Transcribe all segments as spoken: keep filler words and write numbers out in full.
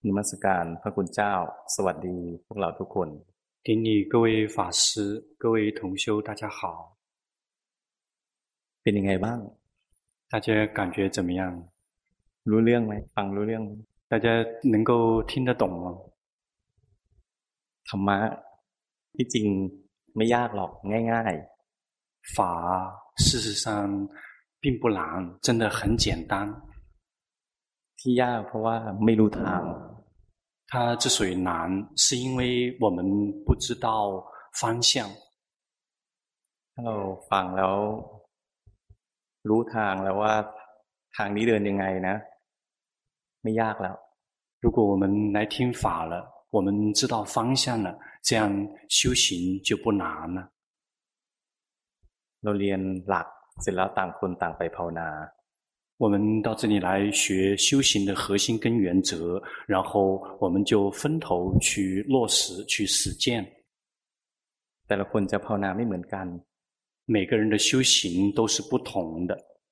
นมัสการพระคุณเจ้าสวัสดีพวกเราทุกคน顶礼各位法师，各位同修，大家好。 เป็นยังไงบ้าง大家感觉怎么样？ รู้เรื่องไหมฟังรู้เรื่อง大家能够听得懂吗？ ธรรมะที่จริงไม่ยากหรอกง่ายๆ法事实上并不难，真的很简单。 ที่ยากเพราะว่าไม่รู้ทาง它之所以难，是因为我们不知道方向。 ถ้าเราฟังแล้วรู้ทางแล้วว่าทางนี้เดินยังไงนะไม่ยากแล้ว如果我们来听法了，我们知道方向了，这样修行就不难了。 เราเรียนหลักเสร็จแล้วต่างคนต่างไปภาวนา我们到这里来学修行的核心跟原则，然后我们就分头去落实、去实践。 แต่ละคนจะภาวนาไม่เหมือนกัน每个人的修行都是不同的。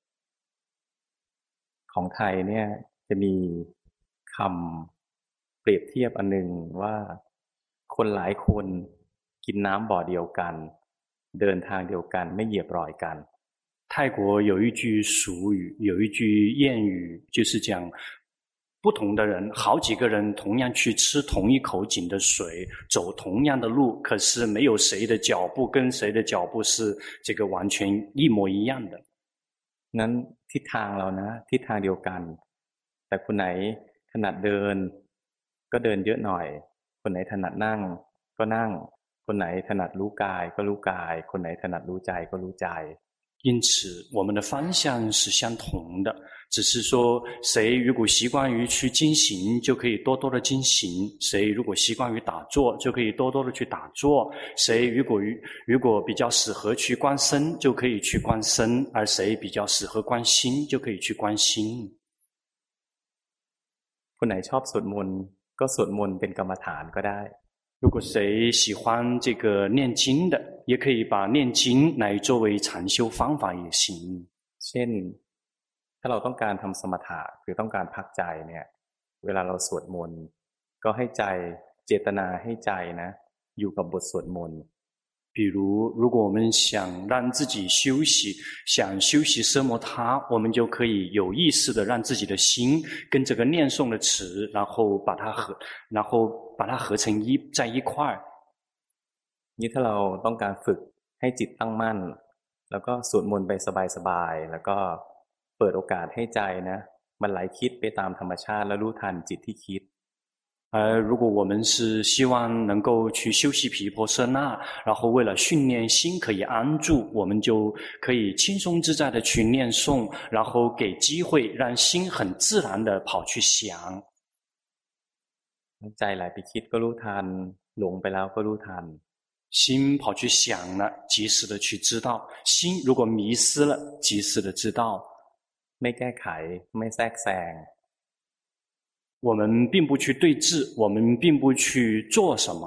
ของไทยเนี่ยจะมีคำเปรียบเทียบอันหนึ่งว่าคนหลายคนกินน้ำบ่อเดียวกันเดินทางเดียวกันไม่เหยียบรอยกัน泰国有一句俗语，有一句谚语，就是讲不同的人，好几个人同样去吃同一口井的水，走同样的路，可是没有谁的脚步跟谁的脚步是这个完全一模一样的。 นั้นทิศทางเรานะทิศทางเดียวกันแต่คนไหนถนัดเดินก็เดินเยอะหน่อยคนไหนถนัดนั่งก็นั่งคนไหนถนัดรู้กายก็รู้กายคนไหนถนัดรู้ใจก็รู้ใจ因此我们的方向是相同的，只是说谁如果习惯于去经行就可以多多的经行，谁如果习惯于打坐就可以多多的去打坐，谁如果如果比较适合去观身就可以去观身，而谁比较适合观心就可以去观心。 คนไหนชอบสวดมนต์ก็สวดมนต์เป็นกรรมฐานก็ได้如果谁喜欢这个念经的，也可以把念经来作为禅修方法也行。 เช่นถ้าเราต้องการทำสมถะหรือต้องการพักใจเนี่ยเวลาเราสวดมนต์ก็ให้ใจเจตนาให้ใจนะอยู่กับบทสวดมนต์比如如果我们想让自己休息，想休息奢摩他，我们就可以有意识的让自己的心跟这个念诵的词，然后把它合然后把它合成一在一块儿。 นี่ถ้าเราต้องการฝึกให้จิตตั้งมั่นแล้วก็สวดมนต์ไปสบายๆแล้วก็เปิดโอกาสให้ใจนะมันไหลคิดไปตามธรรมชาติแล้วรู้ทันจิตที่คิด而如果我们是希望能够去修习毗婆舍那，然后为了训练心可以安住，我们就可以轻松自在的去念诵，然后给机会让心很自然的跑去想。 ใจไหลไปคิดก็รู้ทันหลงไปแล้วก็รู้ทัน心跑去想了，及时的去知道；心如果迷失了，及时的知道。 ไม่แก้ไขไม่แทรกแซง我们并不去对峙，我们并不去做什么。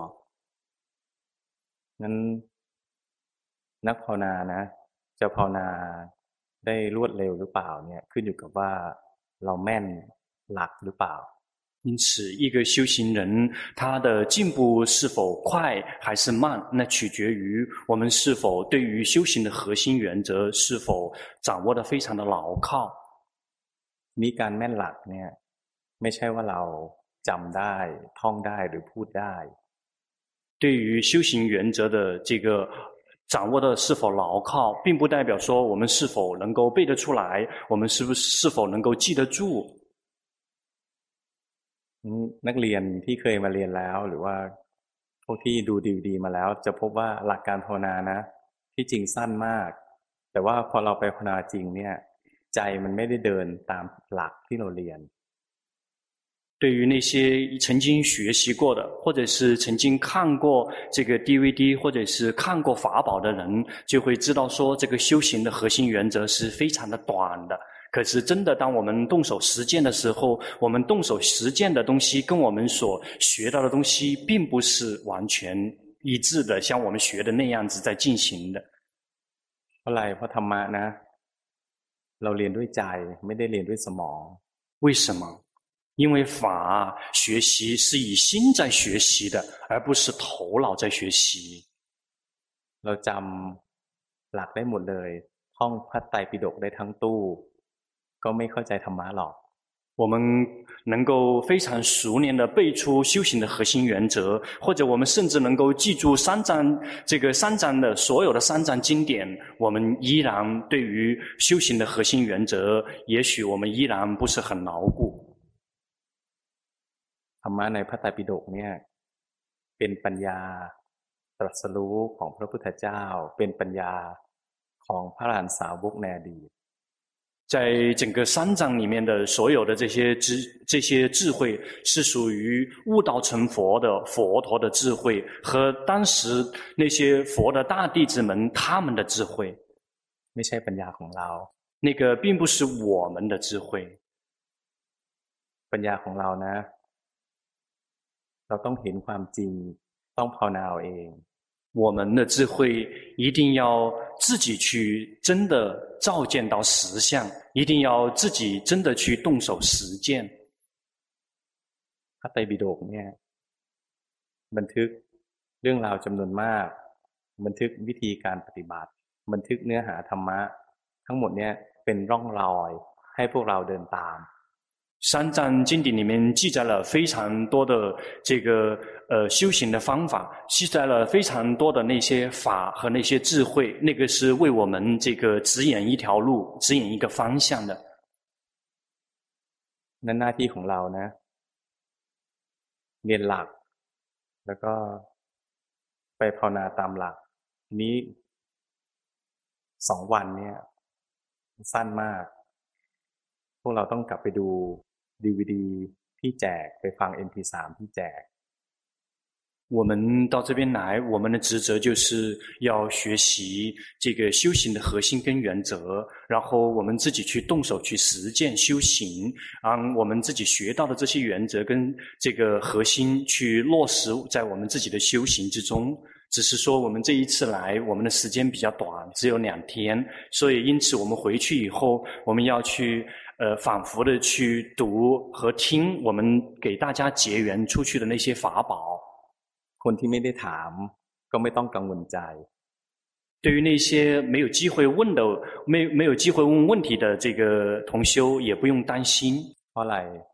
งั้นนักภาวนานะจะภาวนาได้รวดเร็วหรือเปล่าเนี่ยขึ้นอยู่กับว่าเราแม่นหลักหรือเปล่า因此一个修行人他的进步是否快还是慢，那取决于我们是否对于修行的核心原则是否掌握得非常的牢靠。 นี่การแม่นหลักเนี่ยไม่ใช่ว่าเราจำได้ท่องได้หรือพูดได้对于修行原则的这个掌握的是否牢靠，并不代表说我们是否能够背得出来，我们是不是是否能够记得住。 นักเรียนที่เคยมาเรียนแล้วหรือว่าพวกที่ดูดีวดีมาแล้วจะพบว่าหลักการภาวนานะที่จริงสั้นมากแต่ว่าพอเราไปภาวนาจริงเนี่ยใจมันไม่ได้เดินตามหลักที่เราเรียน对于那些曾经学习过的，或者是曾经看过这个 D V D， 或者是看过法宝的人，就会知道说这个修行的核心原则是非常的短的。可是真的当我们动手实践的时候，我们动手实践的东西跟我们所学到的东西并不是完全一致的，像我们学的那样子在进行的。 เพราะอะไรเพราะธรรมะนะเราเรียนด้วยใจไม่ได้เรียนด้วยสมอง为什么因为法学习是以心在学习的，而不是头脑在学习。 เราจำหลักได้หมดเลยท่องพระไตรปิฎกได้ทั้งตู้ก็ไม่เข้าใจธรรมะหรอก我们能够非常熟练的背出修行的核心原则，或者我们甚至能够记住三章这个三章的所有的三章经典，我们依然对于修行的核心原则，也许我们依然不是很牢固。 ธรรมะในพระไตรปิฎกเนี่ยเป็นปัญญาตรัสรู้ของพระพุทธเจ้าเป็นปัญญาของพระอรหันตสาวกในอดีต在整个三章里面的所有的这些智这些智慧，是属于悟道成佛的佛陀的智慧，和当时那些佛的大弟子们他们的智慧。 ไม่ใช่ปัญญาของเรา那个并不是我们的智慧。 ปัญญาของเรานะเราต้องเห็นความจริงต้องภาวนาเอาเอง我们的智慧一定要自己去真的照见到实相，一定要自己真的去动手实践。 พระไตรปิฎกเนี่ยบันทึกเรื่องราวจำนวนมากบันทึกวิธีการปฏิบัติบันทึกเนื้อหาธรรมะทั้งหมดเนี่ยเป็นร่องรอยให้พวกเราเดินตาม三章经典里面记载了非常多的这个呃修行的方法，记载了非常多的那些法和那些智慧，那个是为我们这个指引一条路，指引一个方向的。 นั่นหน้าที่ของเรานะเรียนหลักแล้วก็ไปภาวนาตามหลักนี้สองวันเนี่ยสั้นมากพวกเราต้องกลับไปดูดี วี ดีที่แจกไปฟัง เอ็ม พี สาม ที่แจก我们到这边来，我们的职责就是要学习这个修行的核心跟原则，然后我们自己去动手去实践修行，让我们自己学到的这些原则跟这个核心去落实在我们自己的修行之中。只是说我们这一次来，我们的时间比较短，只有两天，所以因此我们回去以后，我们要去呃反复的去读和听我们给大家结缘出去的那些法宝。 คนที่ไม่ได้ถามก็ไม่ต้องกังวลใจ对于那些没有机会问的没没有机会问问题的这个同修也不用担心เพราะอะไร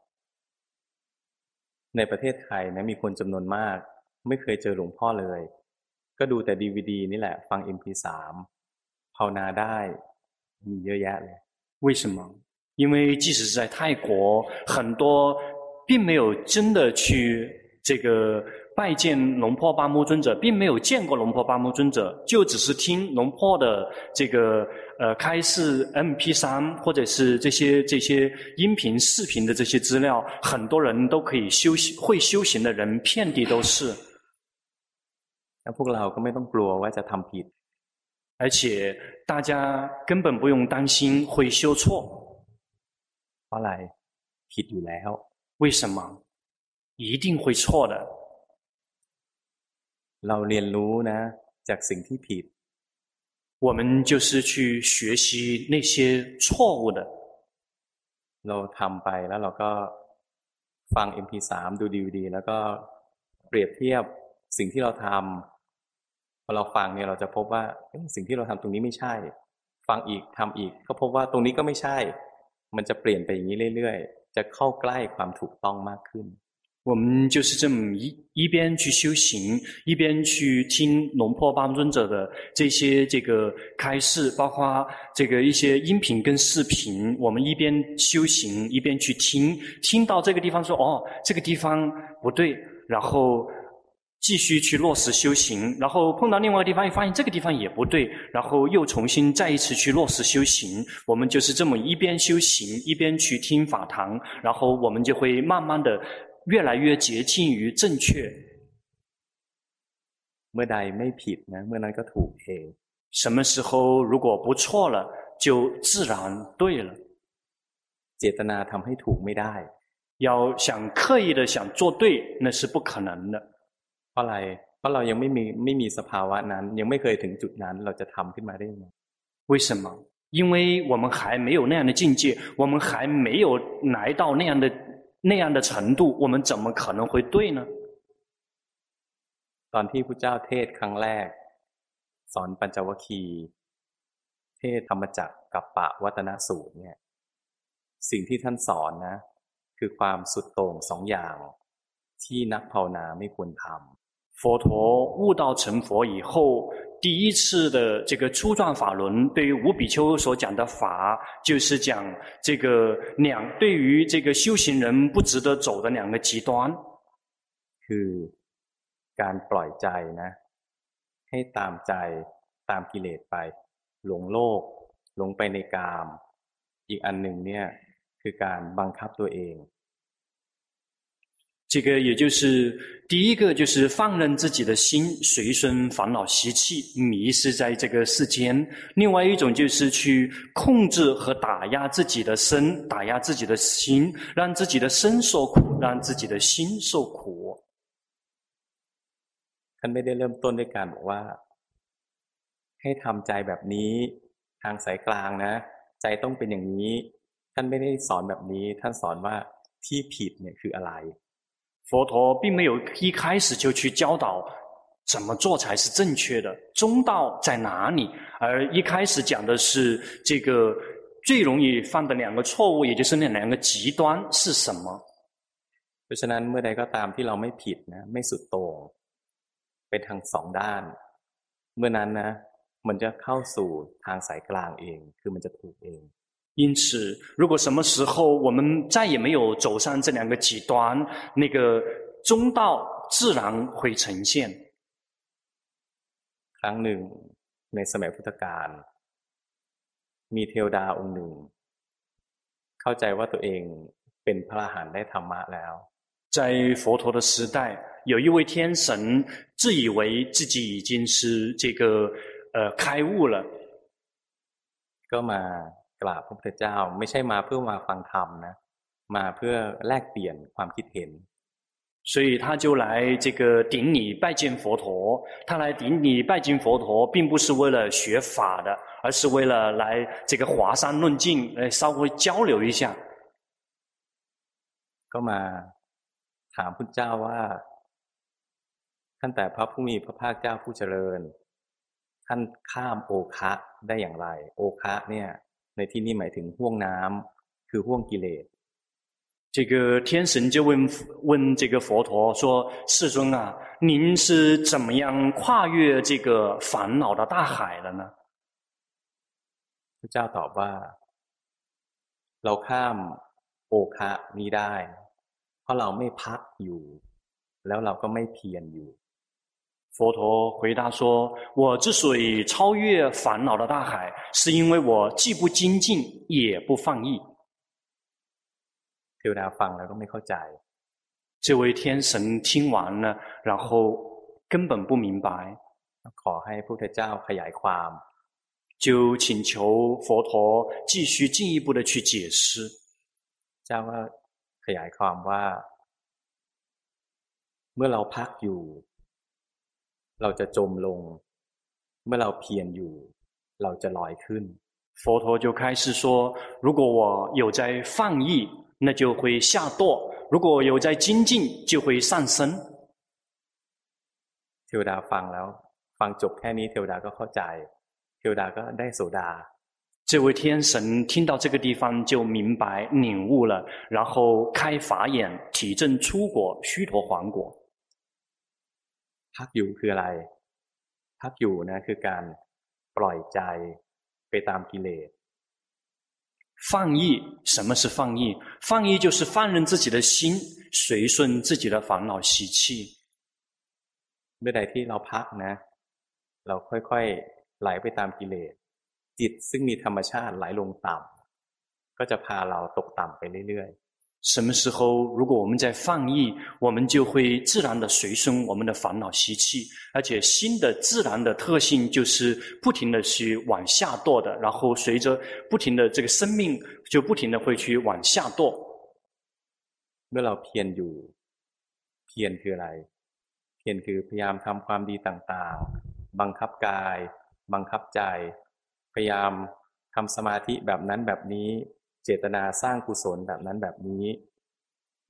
ในประเทศไทยนะมีคนจำนวนมากไม่เคยเจอหลวงพ่อเลยก็ดูแต่ ดี วี ดี นี่แหละฟัง เอ็ม พี สาม ภาวนาได้มีเยอะแยะเลย为什么因为即使是在泰国很多并没有真的去这个拜见龙婆巴木尊者，并没有见过龙婆巴木尊者，就只是听龙婆的这个呃开示 M P 三 或者是这些这些音频视频的这些资料，很多人都可以修行，会修行的人遍地都是。 แล้วพวกเราก็ไม่ต้องกลัวว่าจะทำผิด而且大家根本不用担心会修错。 เพราะอะไรผิดอยู่แล้ว为什么一定会错的เราเรียนรู้นะจากสิ่งที่ผิด我们就是去学习那些错误的เราทำไปแล้วเราก็ฟัง เอ็ม พี สาม ดู ดี วี ดี แล้วก็เปรียบเทียบสิ่งที่เราทำพอเราฟังเนี่ยเราจะพบว่าสิ่งที่เราทำตรงนี้ไม่ใช่ฟังอีกทำอีกก็พบว่าตรงนี้ก็ไม่ใช่มันจะเปลี่ยนไปอย่างนี้เรื่อยๆจะเข้าใกล้ความถูกต้องมากขึ้น我们就是这么一一边去修行，一边去听龙婆巴尊者的这些这个开示，包括这个一些音频跟视频。我们一边修行，一边去听，听到这个地方说哦，这个地方不对，然后继续去落实修行，然后碰到另外一个地方，又发现这个地方也不对，然后又重新再一次去落实修行。我们就是这么一边修行，一边去听法堂，然后我们就会慢慢的越来越接近于正确。 เมื่อใดไม่ผิดนะเมื่อนั้นก็ถูกเอง什么时候如果不错了就自然对了เจตนาทำให้ถูกไม่ได้要想刻意的想做对那是不可能的เพราะอะไรเพราะเรายังไม่มีไม่มีสภาวะนั้นยังไม่เคยถึงจุดนั้นเราจะทำขึ้นมาได้ยังไง为什么因为我们还没有那样的境界我们还没有来到那样的那样的程度，我们怎么可能会对呢？ ตอนที่พระเจ้าเทศน์ครั้งแรกสอนปัญจวัคคีย์เทศน์ธรรมจักรกัปปะวัตนสูตรเนี่ยสิ่งที่ท่านสอนนะคือความสุดโต่งสองอย่างที่นักภาวนาไม่ควรทำ佛陀悟道成佛以后，第一次的这个初转法轮，对于五比丘所讲的法，就是讲这个两对于这个修行人不值得走的两个极端， คือการปล่อยใจนะให้ตามใจตามกิเลสไปหลงโลกหลงไปในกามอีกอันหนึ่งเนี่ยคือการบังคับตัวเอง这个也就是第一个，就是放任自己的心随顺烦恼习气，迷失在这个世间；另外一种就是去控制和打压自己的身，打压自己的心，让自己的身受苦，让自己的心受苦。 ท่านไม่ได้เริ่มต้นด้วยการบอกว่าให้ทำใจแบบนี้ทางสายกลางนะใจต้องเป็นอย่างนี้ท่านไม่ได้สอนแบบนี้ท่านสอนว่าที่ผิดเนี่ยคืออะไร佛陀并没有一开始就去教导怎么做才是正确的，中道在哪里？而一开始讲的是这个最容易犯的两个错误，也就是那两个极端是什么？ เพราะฉะนั้นเมื่อใดก็ตามที่เราไม่ผิดนะไม่สุดโต่งไปทางสองด้านเมื่อนั้นนะมันจะเข้าสู่ทางสายกลางเองคือมันจะถูกเอง因此，如果什么时候我们再也没有走上这两个极端，那个中道自然会呈现。 ครั้งหนึ่งในสมัยพุทธกาลมีเทวดาองค์หนึ่งเข้าใจว่าตัวเองเป็นพระอรหันต์ได้ธรรมะแล้ว在佛陀的时代，有一位天神自以为自己已经是这个呃开悟了， ก็มากราบพระพุทธเจ้าไม่ใช่มาเพื่อมาฟังธรรมนะมาเพื่อแลกเปลี่ยนความคิดเห็น所以他就来这个顶礼拜见佛陀。他来顶礼拜见佛陀，并不是为了学法的，而是为了来这个华山论径，来稍微交流一下。 ก็มาถามพุทธเจ้าว่าท่านแต่พระผู้มีพระภาคเจ้าผู้เจริญท่านข้ามโอคะได้อย่างไรโอคะเนี่ยในที่นี้หมายถึงห้วงน้ำคือห้วงกิเลส这个天神就问问这个佛陀说：“世尊啊，您是怎么样跨越这个烦恼的大海了呢？” พระเจ้าตอบว่าเราข้ามโอคะนี้ได้เพราะเราไม่พักอยู่แล้วเราก็ไม่เพียรอยู่佛陀回答说：“我之所以超越烦恼的大海，是因为我既不精进，也不放逸。” เทวดาฟังแล้วก็ไม่เข้าใจ这位天神听完了，然后根本不明白， ขอให้พระพุทธเจ้าขยายความ就请求佛陀继续进一步的去解释。 เจ้าก็ขยายความว่าเมื่อเราพักอยู่เราจะจมลงเมื่อเราเพียรอยู่เราจะลอยขึ้น佛陀就开始说，如果我有在放逸，那就会下堕；如果有在精进，就会上升。 เทวดาฟังแล้วฟังจบแค่นี้เทวดาก็เข้าใจเทวดาก็ได้โสดา这位天神听到这个地方就明白领悟了，然后开法眼，体证出果，须陀洹果。 พักอยู่คืออะไรพักอยู่นะคือการปล่อยใจไปตามกิเลส放逸，什么是放逸？放逸就是放任自己的心，随顺自己的烦恼习气。 เมื่อใดที่เราพักนะเราค่อยๆไหลไปตามกิเลสจิตซึ่งมีธรรมชาติไหลลงต่ำก็จะพาเราตกต่ำไปเรื่อยๆ什么时候如果我们在放逸，我们就会自然的随顺我们的烦恼习气，而且心的自然的特性就是不停的去往下堕的，然后随着不停的这个生命就不停的会去往下堕。 เมื่อเราเพียรอยู่เพียรคืออะไรเพียรคือพยายามทำความดีต่างๆบังคับกายบังคับใจพยายามทำสมาธิแบบนั้นแบบนี้เจตนาสร้างกุศลแบบนั้นแบบนี้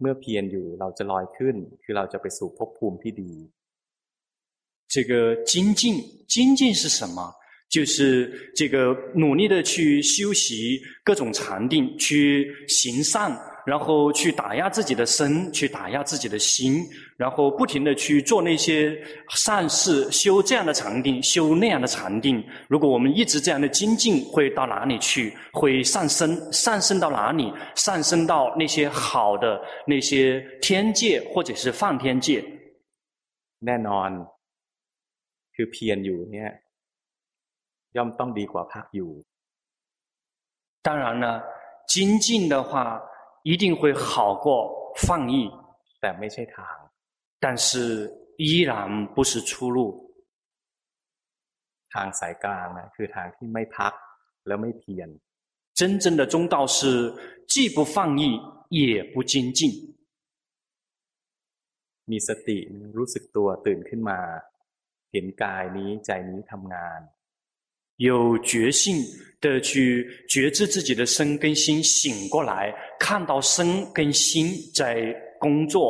เมื่อเพียรอยู่เราจะลอยขึ้นคือเราจะไปสู่ภพภูมิที่ดี这个精进，精进是什么？就是这个努力的去修习各种禅定，去行善，然后去打压自己的身，去打压自己的心，然后不停的去做那些善事，修这样的禅定，修那样的禅定。如果我们一直这样的精进，会到哪里去？会上升，上升到哪里？上升到那些好的那些天界，或者是梵天界。 แน่นอนคือเพียรอยู่เนี่ยย่อมต้องดีกว่าพักอยู่当然呢，精进的话一定会好过放逸， แต่ไม่ใช่ทาง但是依然不是出路。 ทางสายกลางนะคือทางที่ไม่พักแล้วไม่เพียร真正的中道是既不放逸也不精进。 มีสติรู้สึกตัวตื่นขึ้นมาเห็นกายนี้ใจนี้ทำงาน有觉性的去觉知自己的身跟心，醒过来，看到身跟心在工作。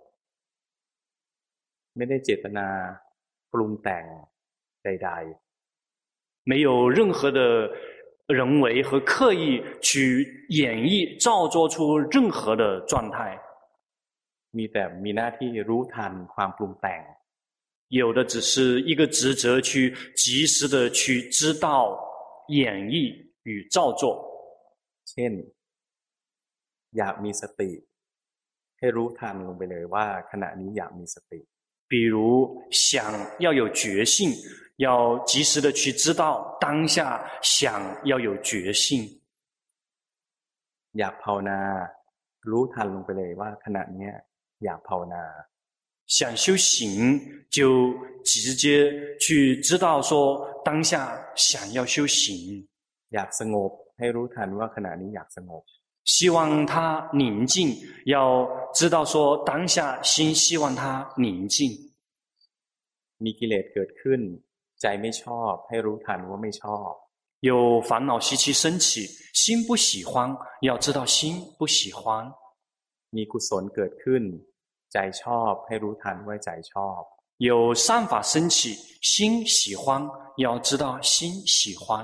ไม่ได้เจตนาปรุงแต่งใดๆ没有任何的人为和刻意去演绎造作出任何的状态， มีแต่มีหน้าที่รู้ทันความปรุงแต่ง有的只是一个职责去及时的去知道演绎与造作。 เช่นอยากมีสติให้รู้ทันลงไปเลยว่าขณะนี้อยากมีสติ比如想要有觉性，要及时的去知道当下想要有觉性。 อยากภาวนารู้ทันลงไปเลยว่าขณะนี้อยากภาวนา想修行就直接去知道说当下想要修行อยากสงบให้รู้ทันว่าขณะนี้อยากสงบ希望它宁静要知道说当下心希望它宁静มีกิเลสเกิดขึ้นใจไม่ชอบให้รู้ทันว่าไม่ชอบ有烦恼习气升起心不喜欢要知道心不喜欢มีกุศลเกิดขึ้นใจชอบให้รู้ทันว่าใจชอบ有善法升起心喜欢要知道心喜欢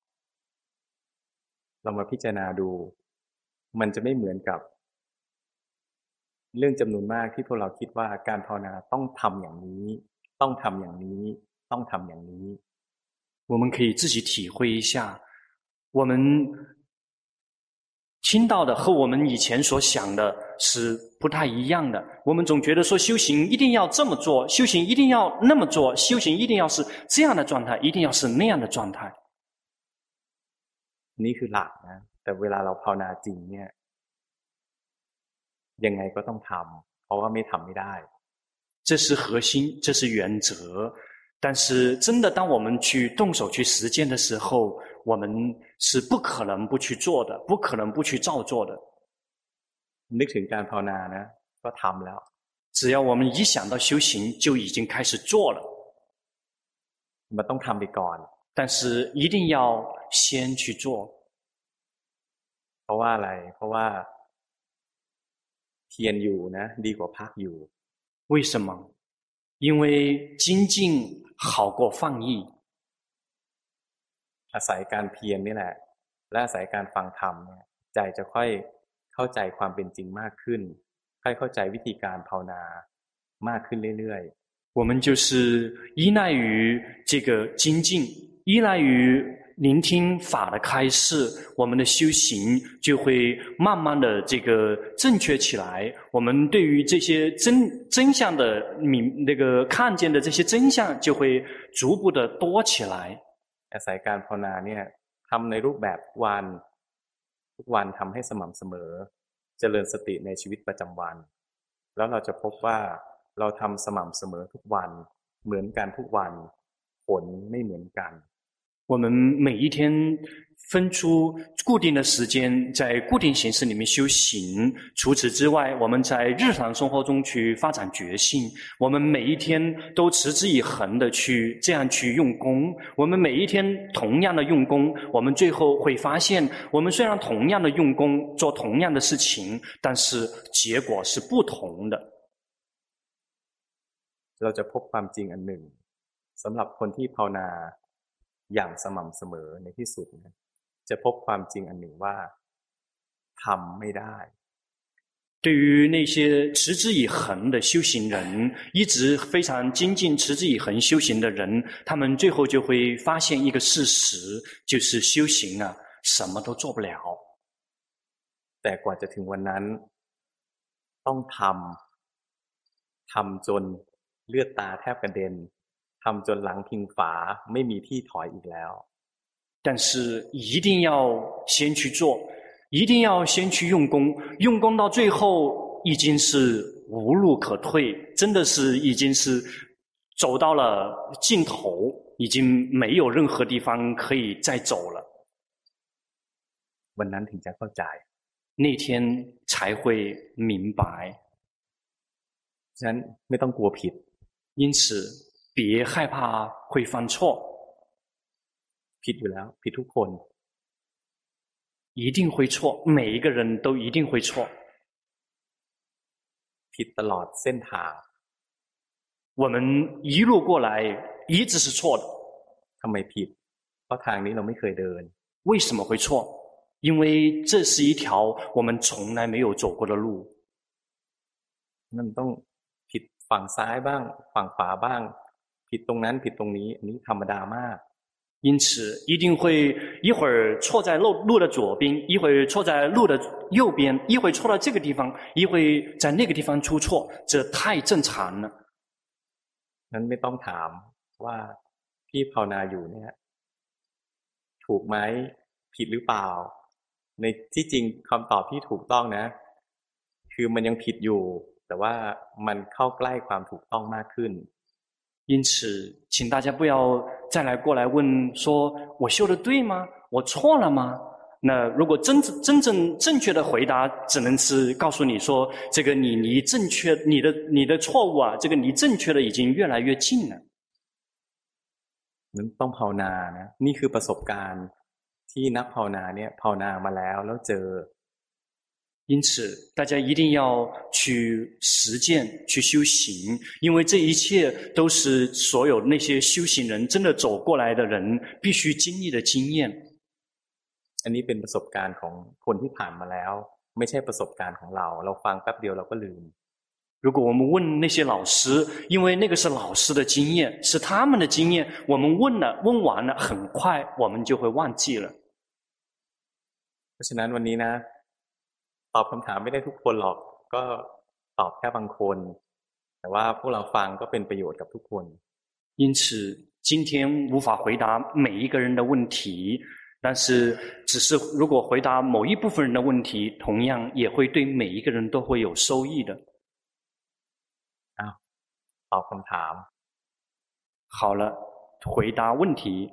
เรามาพิจารณาดูมันจะไม่เหมือนกับเรื่องจำนวนมากที่พวกเราคิดว่าการภาวนาต้องทำอย่างนี้ต้องทำอย่างนี้ต้องทำอย่างนี้我们可以自己体会一下我们听到的和我们以前所想的是不太一样的。我们总觉得说修行一定要这么做，修行一定要那么做，修行一定要是这样的状态，一定要是那样的状态。 นี่คือหลักนะแต่เวลาเราภาวนาจริงเนี่ยยังไงก็ต้องทำเพราะว่าไม่ทำไม่ได้这是核心，这是原则。但是真的当我们去动手去实践的时候，我们是不可能不去做的，不可能不去照做的。 นึกถึงการภาวนานะก็ทำแล้ว只要我们一想到修行就已经开始做了มันต้องทำไปก่อน但是一定要先去做เพราะว่าอะไรเพราะว่าเพียรอยู่นะดีกว่าพักอยู่为什么因为精进好过放逸อาศัยการเพียรนี่แหละและอาศัยการฟังธรรมเนี่ยใจจะค่อยเข้าใจความเป็นจริงมากขึ้นค่อยเข้าใจวิธีการภาวนามากขึ้นเรื่อยๆ我们就是依赖于这个精进依赖于聆听法的开示我们的修行就会慢慢的这个正确起来我们对于这些真真相的明那个看见的这些真相就会逐步的多起来อาศัยการภาวนาเนี่ยทำในรูปแบบทุกวันทุกวันทำให้สม่ำเสมอเจริญสติในชีวิตประจำวันแล้วเราจะพบว่าเราทำสม่ำเสมอทุกวันเหมือนกันทุกวันผลไม่เหมือนกัน我们每一天分出固定的时间，在固定形式里面修行。除此之外，我们在日常生活中去发展觉性。我们每一天都持之以恒的去这样去用功。我们每一天同样的用功，我们最后会发现，我们虽然同样的用功，做同样的事情，但是结果是不同的。 เราจะพบความจริงอันหนึ่งสำหรับคนที่ภาวนาอย่างสม่ำเสมอในที่สุดจะพบความจริงอันหนึ่งว่าทำไม่ได้对于那些持之以恒的修行人，一直非常精进持之以恒修行的人，他们最后就会发现一个事实，就是修行啊，什么都做不了。 แต่กว่าจะถึงวันนั้นต้องทำทำจนเลือดตาแทบกระเด็นทำจนหลังพิงฝาไม่มีที่ถอยอีกแล้ว但是一定要先去做，一定要先去用功，用功到最后已经是无路可退，真的是已经是走到了尽头，已经没有任何地方可以再走了。 วันนั้นถึงจะเข้าใจ那天才会明白。 ฉะนั้นไม่ต้องกลัวผิด因此别害怕会犯错。 ผิดอยู่แล้วผิดทุกคน一定会错，每一个人都一定会错。 ผิดตลอดเส้นทาง我们一路过来一直是错的。 ทำไมผิดเพราะทางนี้เราไม่เคยเดิน为什么会错？因为这是一条我们从来没有走过的路。 นั่นต้องผิดฝั่งซ้ายบ้างฝั่งขวาบ้างผิดตรงนั้นผิดตรงนี้อันนี้ธรรมดามาก因此一定会一会儿错在路路的左边，一会儿错在路的右边，一会儿错到这个地方，一会在那个地方出错，这太正常了。 นั้นไม่ต้องถามว่าพี่ภาวนาอยู่เนี่ยถูกไหมผิดหรือเปล่าในที่จริงคำตอบที่ถูกต้องนะคือมันยังผิดอยู่แต่ว่ามันเข้าใกล้ความถูกต้องมากขึ้น因此请大家不要再来过来问说我修的对吗？我错了吗？那如果真真正正确的回答只能是告诉你说这个你离正确你的你的错误啊这个离正确的已经越来越近了。 นั้นต้องภาวนานะนี่คือประสบการณ์ที่นักภาวนาเนี่ยภาวนามาแล้วแล้วเจอ因此大家一定要去实践去修行，因为这一切都是所有那些修行人真的走过来的人必须经历的经验。 อันนี้เป็นประสบการณ์ของคนที่ผ่านมาแล้วไม่ใช่ประสบการณ์ของเราเราฟังแป๊บเดียวเราก็ลืม如果我们问那些老师，因为那个是老师的经验，是他们的经验，我们问了问完了很快我们就会忘记了。 เพราะฉะนั้นวันนี้นะตอบคำถามไม่ได้ทุกคนหรอกก็ตอบแค่บางคนแต่ว่าพวกเราฟังก็เป็นประโยชน์กับทุกคน因此今天无法回答每一个人的问题，但是只是如果回答某一部分人的问题，同样也会对每一个人都会有收益的。 อ้าวตอบคำถาม好了，回答问题。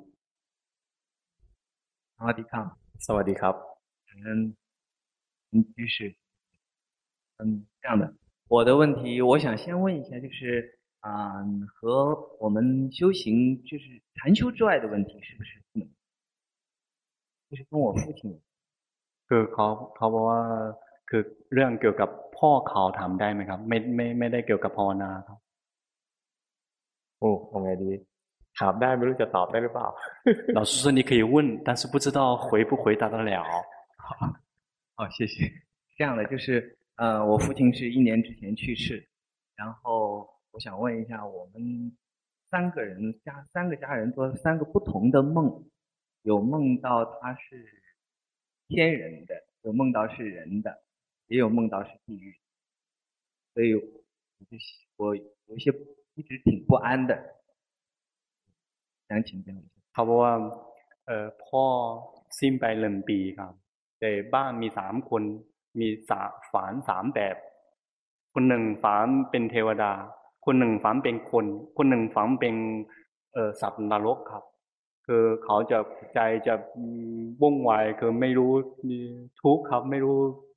สวัสดีครับสวัสดีครับ嗯嗯，居士，嗯，这样的，我的问题，我想先问一下，就是啊、呃，和我们修行就是禅修之外的问题，是不是？嗯，就是跟我父亲。 คือเขาเขาบอกว่าคือเรื่องเกี่ยวกับพ่อเขาถามได้ไหมครับไม่ไม่ไม่ได้เกี่ยวกับภาวนาครับโอ้เอาไงดีถามได้ไม่รู้จะตอบได้หรือเปล่า老师说你可以问，但是不知道回不回答得了。 好，好，谢谢。这样的，就是呃，我父亲是一年之前去世，然后我想问一下，我们三个人家三个家人做了三个不同的梦，有梦到他是天人的，有梦到是人的，也有梦到是地狱，所以我就我有一些一直挺不安的，想请教一下。 เขาบอกว่าเอ่อพ่อสิ้นไปหนึ่งปีครับแต่บ้านมีสามคนมีสาฝันสามแบบคนหนึ่งฝันเป็นเทวดาคนหนึ่งฝันเป็นคนคนหนึ่งฝันเป็นเอ่อสัตว์นรกครับคือเขาจะใจจะว่องไวคือไม่รู้ทุกข์ครับไม่รู้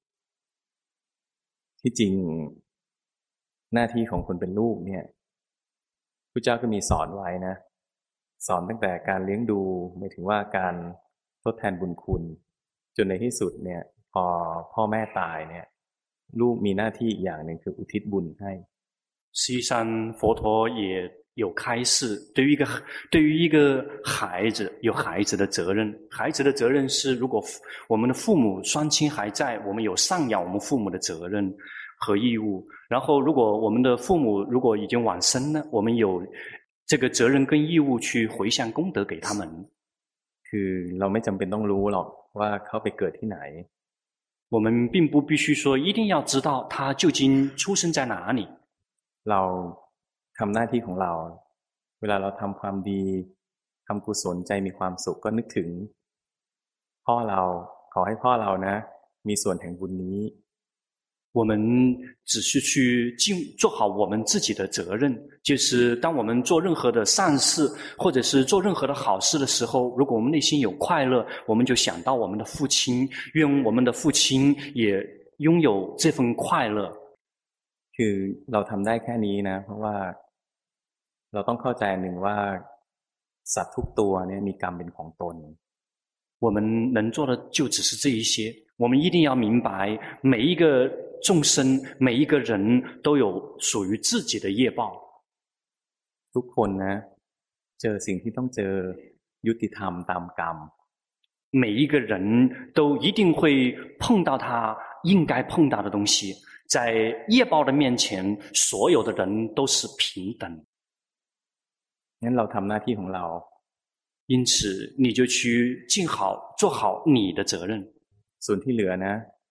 ที่จริงหน้าที่ของคนเป็นลูกเนี่ยพระเจ้าก็มีสอนไว้นะ สอนตั้งแต่การเลี้ยงดูหมายถึงว่าการทดแทนบุญคุณจนในที่สุดเนี่ยพอพ่อแม่ตายเนี่ยลูกมีหน้าที่อีกอย่างหนึ่งคืออุทิศบุญให้实际上佛陀也有开示对于一个对于一个孩子有孩子的责任孩子的责任是如果我们的父母双亲还在我们有赡养我们父母的责任和义务然后如果我们的父母如果已经往生了我们有这个责任跟义务去回向功德给他们คือเราไม่จำเป็นต้องรู้หรอกว่าเขาไปเกิดที่ไหน我们并不必须说一定要知道他究竟出生在哪里เราทำหน้าที่ของเราเวลาเราทำความดีทำกุศลใจมีความสุขก็นึกถึงพ่อเราขอให้พ่อเรานะมีส่วนแห่งบุญนี้我们只是去尽做好我们自己的责任就是当我们做任何的善事或者是做任何的好事的时候如果我们内心有快乐我们就想到我们的父亲愿我们的父亲也拥有这份快乐คือเราทำได้แค่นี้นะเพราะว่าเราต้องเข้าใจหนึ่งว่าสัตว์ทุกตัวเนี่ยมีกรรมเป็นของตน我们能做的就只是这一些我们一定要明白每一个众生每一个人都有属于自己的业报ทุกคนนะเจอสิ่งที่ต้องเจอยุติธรรมตามกรรม每一个人都一定会碰到他应该碰到的东西在业报的面前所有的人都是平等งั้นเราทำหน้าที่ของเรา因此你就去尽好做好你的责任ส่วนที่เหลือนะ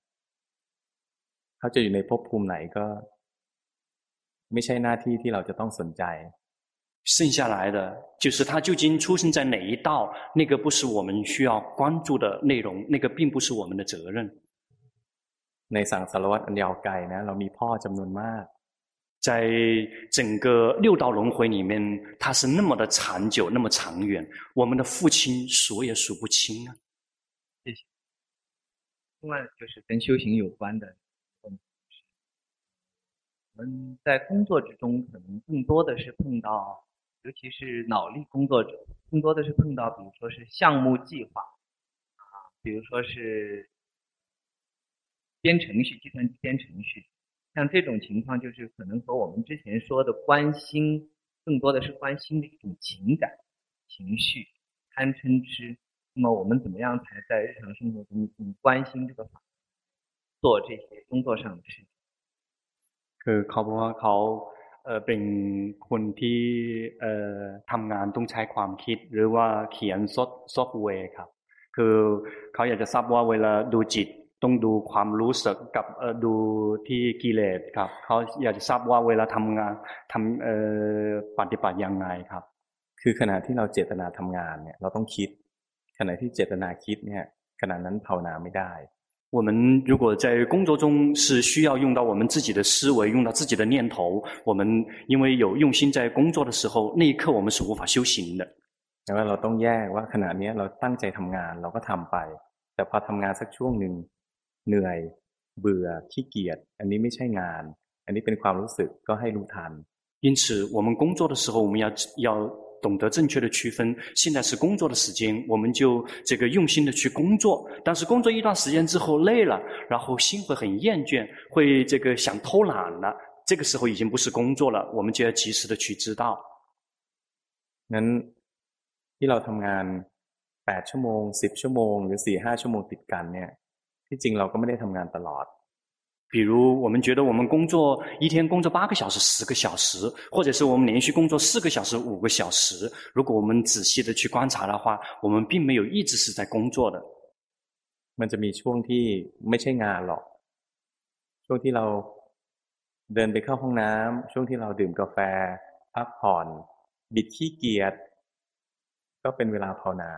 เขาจะอยู่ในภพภูมิไหนก็ไม่ใช่หน้าที่ที่เราจะต้องสนใจ剩下来的就是他究竟出生在哪一道那个不是我们需要关注的内容那个并不是我们的责任ในสังสารวัฏอันยาวไกลนะเรามีพ่อจำนวนมาก在整个六道轮回里面它是那么的长久那么长远我们的父亲数也数不清啊谢谢另外就是跟修行有关的问题我们在工作之中可能更多的是碰到尤其是脑力工作者更多的是碰到比如说是项目计划啊比如说是编程序计算机编程序像这种情况就是可能和我们之前说的关心更多的是关心的一种情感情绪贪嗔痴那么我们怎么样才在日常生活中关心这个法做这些工作上的事情คือเขาบอกว่าเขาเอ่อเป็นคนที่เอ่อทำงานต้องใช้ความคิดหรือว่าเขียนซอฟซอฟต์แวร์ครับคือเขาอยากจะทราบว่าเวลาดูจิตต้องดูความรู้สึกกับดูที่กิเลสครับเขาอยากจะทราบว่าเวลาทำงานทำเอ่อปฏิบัติยังไงครับคือขณะที่เราเจตนาทำงานเนี่ยเราต้องคิดขณะที่เจตนาคิดเนี่ยขณะนั้นภาวนาไม่ได้我们如果在工作中是需要用到我们自己的思维用到自己的念头我们因为有用心在工作的时候那一刻我们是无法修行的แต่ว่าเราต้องแยกว่าขณะนี้เราตั้งใจทำงานเราก็ทำไปแต่พอทำงานสักช่วงหนึ่งเหนื่อยเบื่อขี้เกียจอันนี้ไม่ใช่งานอันนี้เป็นความรู้สึกก็ให้รู้ทัน因此我们工作的时候我们要要懂得正确的区分现在是工作的时间我们就这个用心的去工作但是工作一段时间之后累了然后心会很厌倦会这个想偷懒了这个时候已经不是工作了我们就要及时的去知道งั้นที่เราทำงานแปดชั่วโมงสิบชั่วโมงหรือ สี่ห้า ชั่วโมงติดกันเนี่ยที่จริงเราก็ไม่ได้ทำงานตลอด比如我们觉得我们工作一天工作八个小时十个小时或者是我们连续工作四个小时五个小时如果我们仔细的去观察的话我们并没有一直是在工作的มันจะมีช่วงที่ไม่ใช่งานหรอกช่วงที่เราเดินไปเข้าห้องน้ำช่วงที่เราดื่มกาแฟพักผ่อนบิดขี้เกียจก็เป็นเวลาภาวนา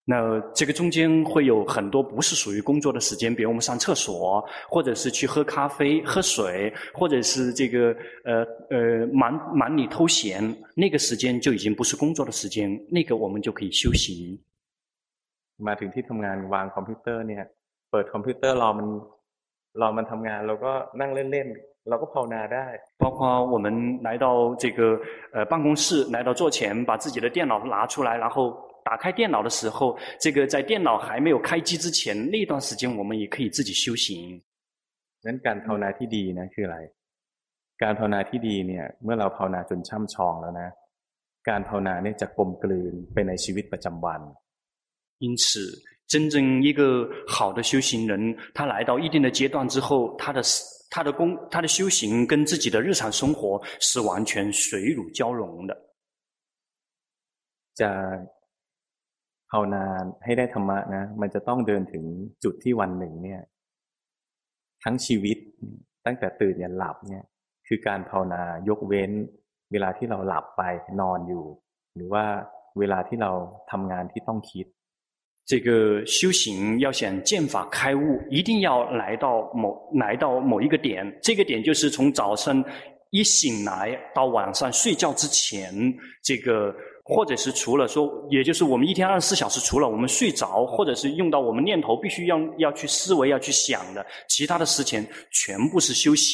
那这个中间会有很多不是属于工作的时间，比如我们上厕所，或者是去喝咖啡、喝水，或者是这个呃呃忙忙里偷闲，那个时间就已经不是工作的时间，那个我们就可以休息。 มาถึงที่ทำงานวางคอมพิวเตอร์เนี่ยเปิดคอมพิวเตอร์รอมันรอมันทำงานเราก็นั่งเล่นๆเราก็ภาวนาได้包括我们来到这个呃办公室，来到桌前，把自己的电脑拿出来，然后打开电脑的时候，这个在电脑还没有开机之前那段时间，我们也可以自己修行。 งั้นการภาวนาที่ดีนะคืออะไรการภาวนาที่ดีเนี่ยเมื่อเราภาวนาจนช่ำชองแล้วนะการภาวนาเนี่ยจะกลมกลืนไปในชีวิตประจำวัน因此真正一个好的修行人，他来到一定的阶段之后，他的他的功他的修行跟自己的日常生活是完全水乳交融的。 จะภาวนาให้ได้ธรรมะนะมันจะต้องเดินถึงจุดที่วันหนึ่งเนี่ยทั้งชีวิตตั้งแต่ตื่นยันหลับเนี่ยคือการภาวนายกเว้นเวลาที่เราหลับไปนอนอยู่หรือว่าเวลาที่เราทำงานที่ต้องคิด这个修行要想见法开悟，一定要来到某来到某一个点，这个点就是从早上一醒来到晚上睡觉之前，这个或者是除了说，也就是我们一天二十四小时，除了我们睡着，或者是用到我们念头必须要要去思维、要去想的，其他的事情全部是修行。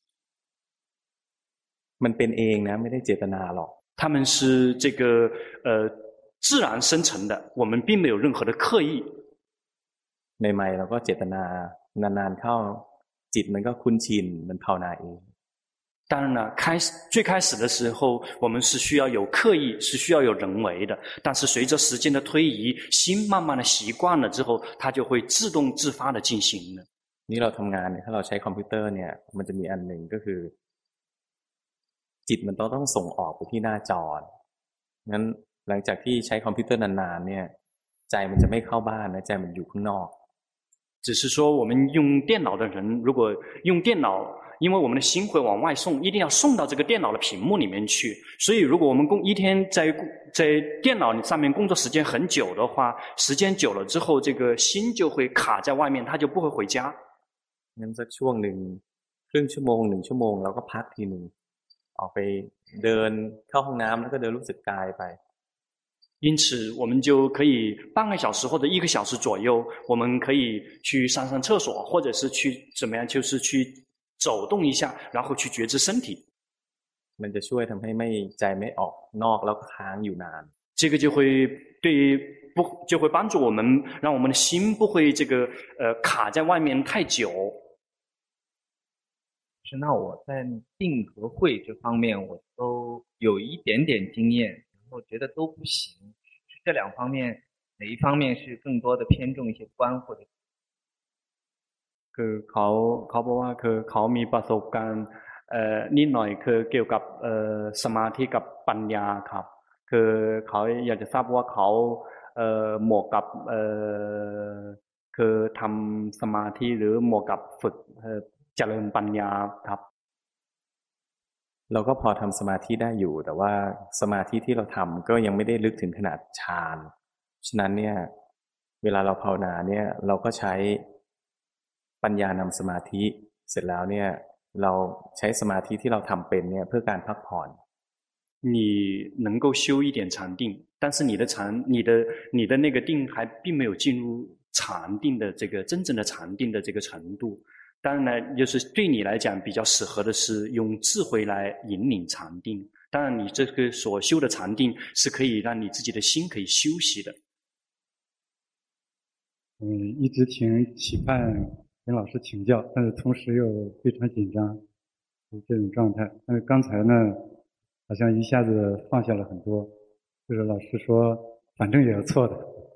มันเป็นเองนะไม่ได้เจตนาหรอก他们是这个呃。自然生成的，我们并没有任何的刻意。 ใหม่ๆเราก็เจตนานานๆเข้าจิตมันก็คุ้นชินมันภาวนาเอง当然了，开始最开始的时候，我们是需要有刻意，是需要有人为的。但是随着时间的推移，心慢慢的习惯了之后，它就会自动自发的进行了。 นี่เราทำงานเนี่ยถ้าเราใช้คอมพิวเตอร์เนี่ยมันจะมีอันหนึ่งก็คือจิตมันต้องต้องส่งออกไปที่หน้าจองั้นหลังจากที่ใช้คอมพิวเตอร์นานๆเนี่ยใจมันจะไม่เข้าบ้านนะใจมันอยู่ข้างนอก只是说我们用电脑的人如果用电脑因为我们的心会往外送一定要送到这个电脑的屏幕里面去所以如果我们工一天在在电脑上面工作时间很久的话时间久了之后这个心就会卡在外面它就不会回家งั้นสักช่วงนึงครึ่งชั่วโมงหนึ่งชั่วโมงเราก็พักทีนึงออกไปเดินเข้าห้องน้ำแล้วก็เดินรู้สึกกายไป因此我们就可以半个小时或者一个小时左右我们可以去上上厕所或者是去怎么样就是去走动一下然后去觉知身体มันจะช่วยทำให้ไม่ใจไม่ออกนอกแล้วค้างอยู่นาน这个就会对不就会帮助我们让我们的心不会这个呃卡在外面太久是那我在定和慧这方面我都有一点点经验我觉得都不行这两方面哪一方面是更多的偏重一些观或者คือเขาเขาบอกว่าคือเขามีประสบการณ์เอ่อนิดหน่อยคือเกี่ยวกับเอ่อสมาธิกับปัญญาครับคือเขาอยากจะทราบว่าเขาเอ่อเหมาะกับเอ่อคือทำสมาธิหรือเหมาะกับฝึกเอ่อเจริญปัญญาครับเราก็พอทำสมาธิได้อยู่แต่ว่าสมาธิที่เราทำก็ยังไม่ได้ลึกถึงขนาดฌานฉะนั้นเนี่ยเวลาเราภาวนาเนี่ยเราก็ใช้ปัญญานำสมาธิเสร็จแล้วเนี่ยเราใช้สมาธิที่เราทำเป็นเนี่ยเพื่อการพักผ่อน你能够修一点禅定但是你的禅你的你的那个定还并没有进入禅定的这个真正的禅定的这个程度当然呢就是对你来讲比较适合的是用智慧来引领禅定当然你这个所修的禅定是可以让你自己的心可以休息的嗯一直挺期盼跟老师请教但是同时又非常紧张是这种状态但是刚才呢好像一下子放下了很多就是老师说反正也是错的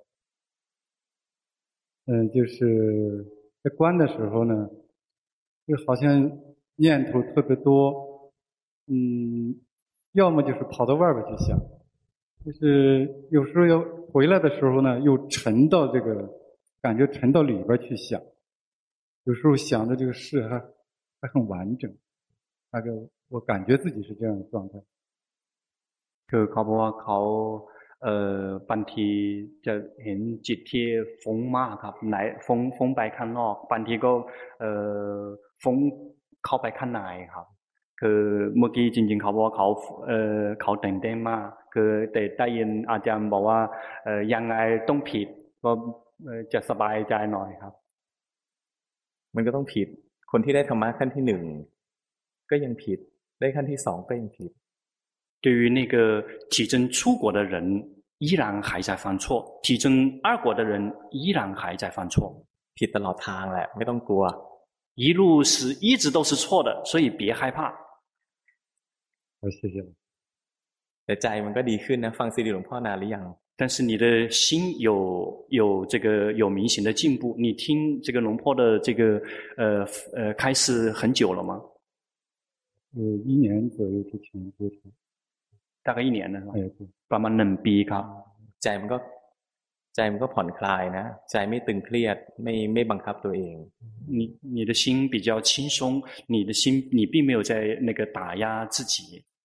嗯就是在观的时候呢就好像念头特别多嗯要么就是跑到外边去想就是有时候要回来的时候呢又沉到这个感觉沉到里边去想有时候想的这个事还还很完整大概我感觉自己是这样的状态คือเขาบอกว่าเขาเอ่อบางทีจะเห็นจิตที่ฟุ้งมากครับไหนฟุ้งฟุ้งไปข้างนอกบางทีก็เอ่อฟุ้งเข้าไปข้างในครับคือเมื่อกี้จริงๆเขาบอกว่าเขาเอ่อเขาตื่นเต้นมากคือแต่ได้ยินอาจารย์บอกว่าเอ่อยังไงต้องผิดก็จะสบายใจหน่อยครับมันก็ต้องผิดคนที่ได้ธรรมะขั้นที่หนึ่งก็ยังผิดได้ขั้นที่สองก็ยังผิด对于那个体证出国的人依然还在犯错体证二国的人依然还在犯错ผิดตลอดทางแหละไม่ต้องกลัว一路是一直都是错的所以别害怕好谢谢แต่ใจมันก็ดีขึ้นนะฟังซีดีหลวงพ่อนานหรือยัง但是你的心有有这个有明显的进步你听这个龙坡的这个呃呃开示很久了吗呃一年左右之前接触大概一年了哎对ประมาณหนึ่งปีครับใจมันก็ใจมันก็ผ่อนคลายนะใจไม่ตึงเครียดไม่ไม่บังคับตัวเอง你你的心比较轻松你的心你并没有在那个打压自己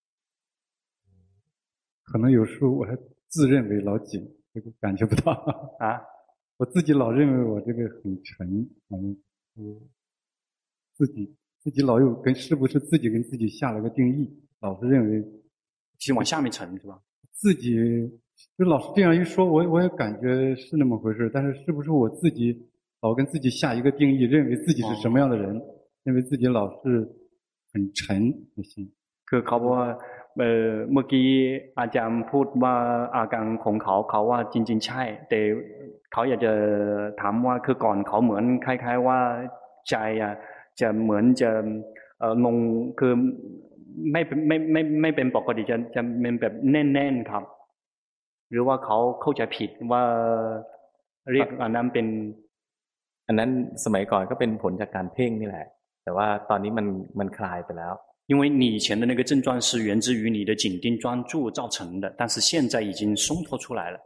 可能有时候我还自认为老紧这个感觉不到啊我自己老认为我这个很沉嗯自己自己老有跟是不是自己跟自己下了个定义老是认为其实往下面沉是吧自己就老是这样一说我我也感觉是那么回事但是是不是我自己老跟自己下一个定义认为自己是什么样的人认为自己老是很沉的心คือเขาบอกว่าเอ่อเมื่อกี้อาจารย์พูดว่าอาการของเขาเขาว่าจริงๆใช่แต่เขาอยากจะถามว่าคือก่อนเขาเหมือนคล้ายๆว่าใจอ่ะจะเหมือนจะเอ่องงคือไม่ไม่ไม่ไม่เป็นปกติจะจะเป็นแบบแน่นๆครับหรือว่าเขาเข้าใจผิดว่าเรียกอันนั้นเป็นอันนั้นสมัยก่อนก็เป็นผลจากการเพ่งนี่แหละแต่ว่าตอนนี้มันมันคลายไปแล้ว因为你以前的那个症状是源自于你的紧盯专注造成的但是现在已经松脱出来了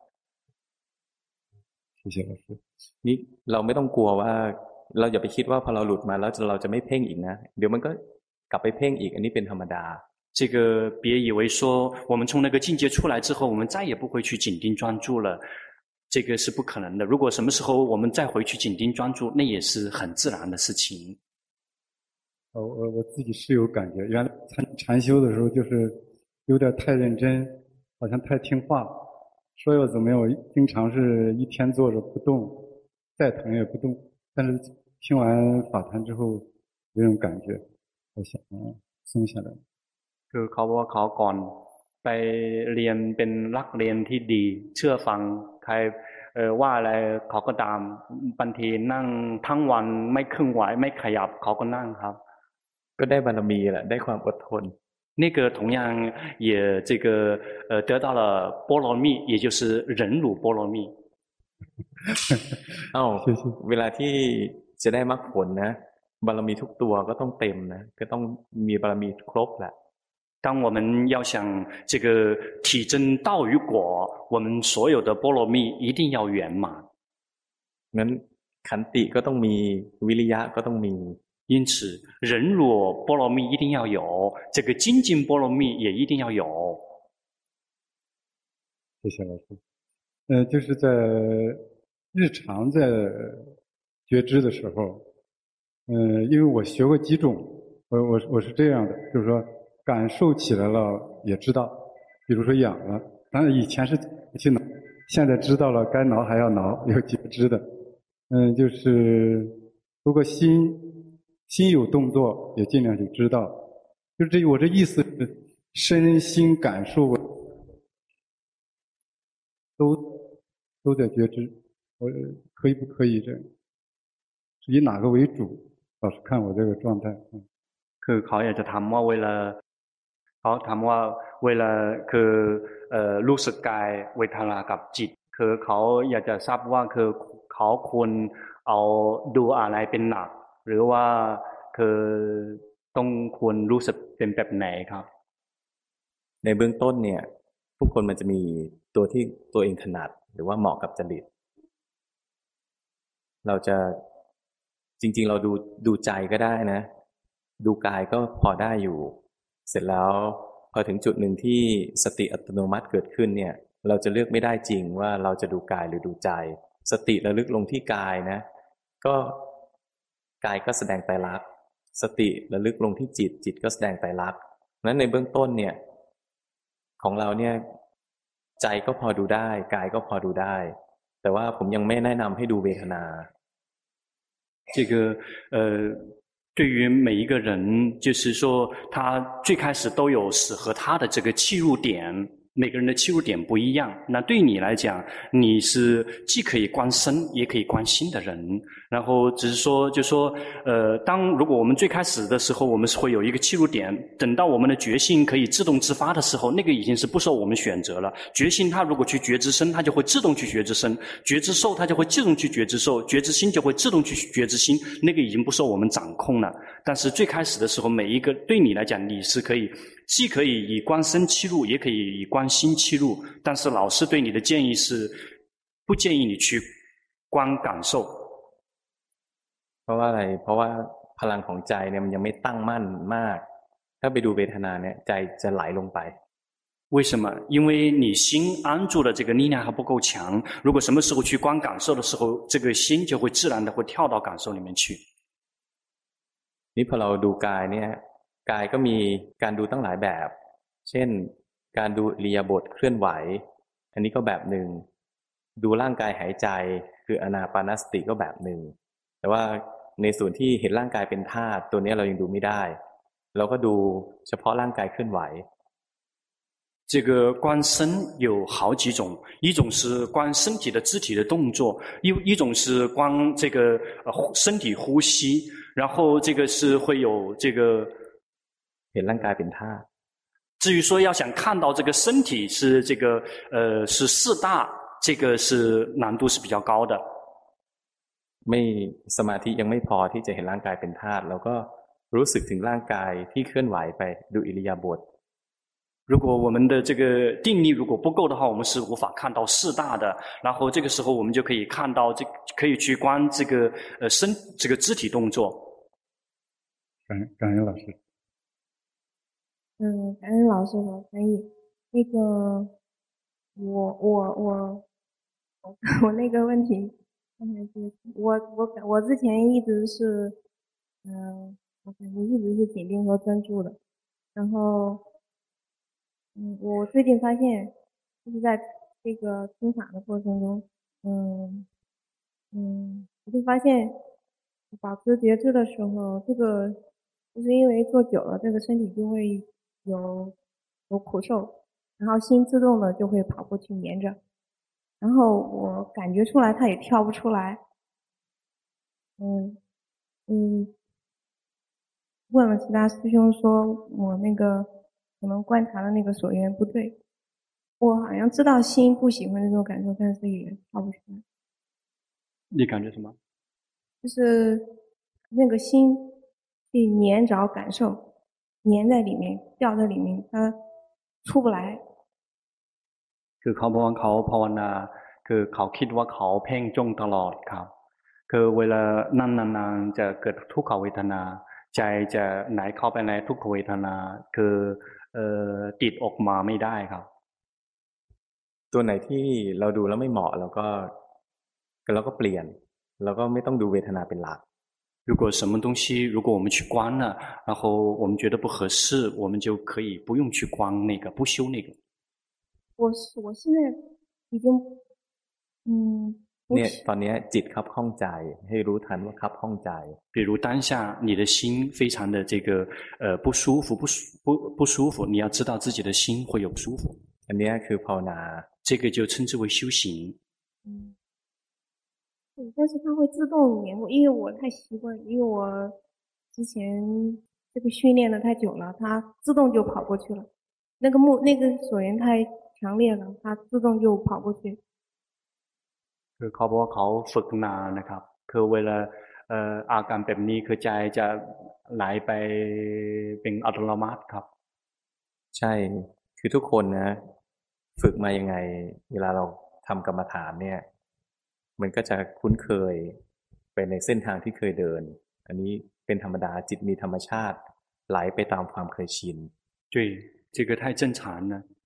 谢谢老师นี่เราไม่ต้องกลัวว่าเราอย่าไปคิดว่าพอเราหลุดมาแล้วเราจะไม่เพ่งอีกนะเดี๋ยวมันก็กลับไปเพ่งอีกอันนี้เป็นธรรมดา这个别以为说我们从那个境界出来之后我们再也不会去紧盯专注了这个是不可能的如果什么时候我们再回去紧盯专注那也是很自然的事情我我我自己是有感觉原来禅禅修的时候就是有点太认真好像太听话说要怎么样我经常是一天坐着不动再疼也不动但是听完法坛之后有种感觉我想松下来คือเขาว่าเขาก่อนไปเรียนเป็นนักเรียนที่ดีเชื่อฟังใครเอ่อว่าอะไรเขาก็ตามบางทีนั่งทั้งวันไม่เคลื่อนไหวไม่ขยับเขาก็นั่งครับก็ได้บารมีแหละได้ความอดทน那个同样也这个呃得到了波罗蜜也就是忍辱波罗蜜เอ้าเวลาที่จะได้มรรคผลนะบารมีทุกตัวก็ต้องเต็มนะก็ต้องมีบารมีครบแหละ当我们要想这个体证道与果我们所有的波罗蜜一定要圆满งั้นขันติก็ต้องมีวิริยะก็ต้องมี因此忍辱波罗蜜一定要有这个精进波罗蜜也一定要有谢谢老师呃就是在日常在觉知的时候呃因为我学过几种我我我是这样的就是说感受起来了也知道比如说痒了当然以前是去挠现在知道了该挠还要挠有觉知的嗯就是如果心心有动作也尽量去知道就这我这意思是身心感受都都在觉知我可以不可以这样以哪个为主老师看我这个状态คือเขาอยากจะถามว่าเวลาเขาถามว่าเวลาคือเอ่อรู้สึกกายเวทนากับจิตคือเขาอยากจะทราบว่าคือเขาควรเอาดูอะไรเป็นหลักหรือว่าคือต้องควรรู้สึกเป็นแบบไหนครับในเบื้องต้นเนี่ยทุกคนมันจะมีตัวที่ตัวเองถนัดหรือว่าเหมาะกับจริตเราจะจริงๆเราดูดูใจก็ได้นะดูกายก็พอได้อยู่เสร็จแล้วพอถึงจุดหนึ่งที่สติอัตโนมัติเกิดขึ้นเนี่ยเราจะเลือกไม่ได้จริงว่าเราจะดูกายหรือดูใจสติระลึกลงที่กายนะก็กายก็แสดงไตรลักษณ์สติระลึกลงที่จิตจิตก็แสดงไตรลักษณ์นั้นในเบื้องต้นเนี่ยของเราเนี่ยใจก็พอดูได้กายก็พอดูได้แต่ว่าผมยังไม่แนะนำให้ดูเวทนา这个呃对于每一个人就是说他最开始都有适合他的这个切入点每个人的切入点不一样那对你来讲你是既可以观身也可以观心的人然后只是说就说呃当如果我们最开始的时候我们是会有一个切入点等到我们的觉性可以自动自发的时候那个已经是不受我们选择了觉性它如果去觉知身它就会自动去觉知身觉知受它就会自动去觉知受觉知心就会自动去觉知心那个已经不受我们掌控了但是最开始的时候每一个对你来讲你是可以既可以以观身切入也可以以观心切入但是老师对你的建议是不建议你去观感受เพราะว่าอะไรเพราะว่าพลังของใจเนี่ยมันยังไม่ตั้งมั่นมากถ้าไปดูเวทนาเนี่ยใจจะไหลลงไป为什么因为你心安住的这个力量还不够强如果什么时候去观感受的时候这个心就会自然的会跳到感受里面去นี่พอเราดูกายเนี่ยกายก็มีการดูตั้งหลายแบบเช่นการดูอิริยาบถเคลื่อนไหวอันนี้ก็แบบหนึ่งดูร่างกายหายใจคืออานาปานสติก็แบบหนึ่งแต่ว่าในส่วนที่เห็นร่างกายเป็นธาตุตัวนี้เรายังดูไม่ได้เราก็ดูเฉพาะร่างกายเคลื่อนไหว这个观身有好几种一种是观身体的肢体的动作一一种是观这个身体呼吸然后这个是会有这个เห็นร่างกายเป็นธาตุ至于说要想看到这个身体是这个呃是四大这个是难度是比较高的ไม่สมาธิยังไม่พอที่จะเห็นร่างกายเป็นธาตุเราก็รู้สึกถึงร่างกายที่เคลื่อนไหวไปดูอิริยาบถ如果我们的这个定力如果不够的话我们是无法看到四大的然后这个时候我们就可以看到这可以去观这个呃身这个肢体动作感感恩老师嗯感恩老师和翻译那个我我我我那个问题我我我之前一直是嗯、呃、我感觉一直是紧盯和专注的然后嗯，我最近发现，就是在这个听法的过程中，嗯嗯，我就发现，保持觉知的时候，这个就是因为坐久了，这个身体就会有有苦受，然后心自动的就会跑过去黏着，然后我感觉出来，它也跳不出来，嗯嗯，问了其他师兄说，我那个。可能观察的那个所缘不对我好像知道心不喜欢这种感受但是也跳不出来你感觉什么就是那个心去黏着感受黏在里面掉在里面它出不来คือเขาบอกว่าเขาภาวนาคือเขาคิดว่าเขาเพ่งจ้องตลอดครับคือเวลานั่นนานๆจะเกิดทุกขเวทนาใจจะไหนเข้าไปในทุกขเวทนาคือเอ่อติดออกมาไม่ได้ครับตัวไหนที่เราดูแล้วไม่เหมาะเราก็เราก็เปลี่ยนเราก็ไม่ต้องดูเวทนาเป็นหลัก如果什么东西如果我们去观了然后我们觉得不合适我们就可以不用去观那个不修那个我我现在已经嗯เนี่ยตอนนี้จิตคับข้องใจให้รู้ทันว่าคับข้องใจ比如当下你的心非常的这个呃不舒服不不不舒服你要知道自己的心会有不舒服อันนี้คือภาวนา这个就称之为修行嗯但是它会自动黏过因为我太习惯因为我之前这个训练的太久了它自动就跑过去了那个目那个所缘太强烈了它自动就跑过去คือเขาบอกว่าเขาฝึกนานนะครับคือเวลาเอ่ออาการแบบนี้คือใจจะไหลไปเป็นอัตโนมัติครับใช่คือทุกคนนะฝึกมายังไงเวลาเราทำกรรมฐานเนี่ยมันก็จะคุ้นเคยไปในเส้นทางที่เคยเดินอันนี้เป็นธรรมดาจิตมีธรรมชาติไหลไปตามความเคยชิน对这个太正常了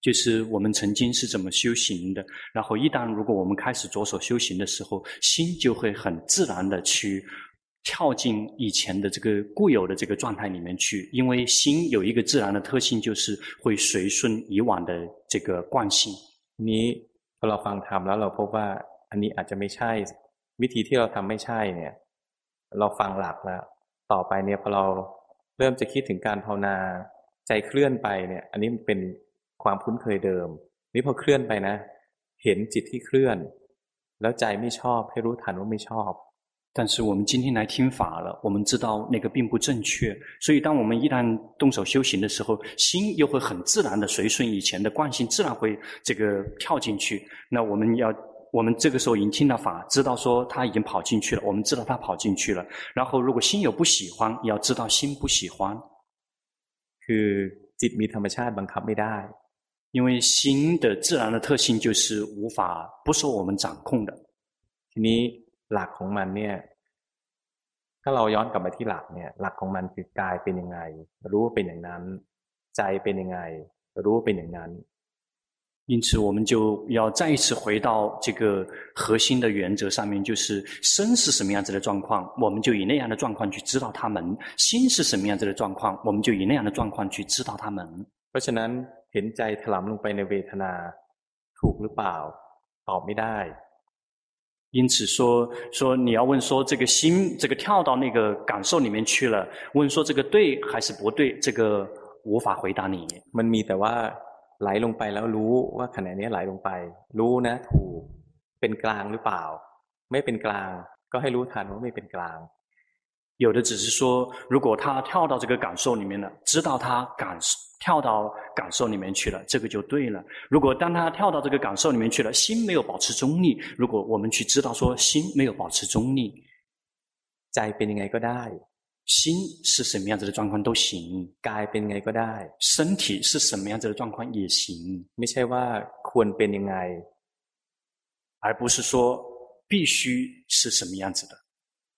就是我们曾经是怎么修行的，然后一旦如果我们开始着手修行的时候，心就会很自然的去跳进以前的这个固有的这个状态里面去，因为心有一个自然的特性，就是会随顺以往的这个惯性。 นี้พอเราฟังธรรมแล้วเราพบว่าอันนี้อาจจะไม่ใช่วิธีที่เราทำไม่ใช่เนี่ยเราฟังหลักแล้วต่อไปเนี่ยพอเราเริ่มจะคิดถึงการภาวนาใจเคลื่อนไปเนี่ยอันนี้มันเป็นความคุ้นเคยเดิมนี่พอเคลื่อนไปนะเห็นจิตที่เคลื่อนแล้วใจไม่ชอบให้รู้ทันว่าไม่ชอบ但是我们今天来听法了，我们知道那个并不正确，所以当我们一旦动手修行的时候，心又会很自然的随顺以前的惯性，自然会这个跳进去。那我们要，我们这个时候已经听到法，知道说他已经跑进去了，我们知道他跑进去了。然后如果心有不喜欢，也要知道心不喜欢。 คือจิตมีธรรมชาติบังคับไม่ได้， 因为心的自然的特性就是无法不受我们掌控的。 ทีนี้หลักของมันเนี่ยถ้าเราย้อนกลับมาที่หลักเนี่ยหลักของมันคือกายเป็นยังไงรู้ว่าเป็นอย่างนั้นใจเป็นยังไงรู้ว่าเป็นอย่างนั้น因此我们就要再一次回到这个核心的原则上面，就是身是什么样子的状况，我们就以那样的状况去知道它们；心是什么样子的状况，我们就以那样的状况去知道它们。 เพราะฉะนั้นเห็นใจถลำลงไปในเวทนาถูกหรือเปล่าตอบไม่ได้因此说说你要问说这个心这个跳到那个感受里面去了，问说这个对还是不对，这个无法回答你。 มันมีแต่ว่าไหลลงไปแล้วรู้ว่าขณะนี้ไหลลงไปรู้นะถูกเป็นกลางหรือเปล่าไม่เป็นกลางก็ให้รู้ทันว่าไม่เป็นกลาง有的只是说如果他跳到这个感受里面了，知道他感跳到感受里面去了，这个就对了。如果当他跳到这个感受里面去了，心没有保持中立，如果我们去知道说心没有保持中立， ใจเป็นยังไงก็ได้心是什么样子的状况都行， กายเป็นยังไงก็ได้身体是什么样子的状况也行， ไม่ใช่ว่าควรเป็นยังไง而不是说必须是什么样子的。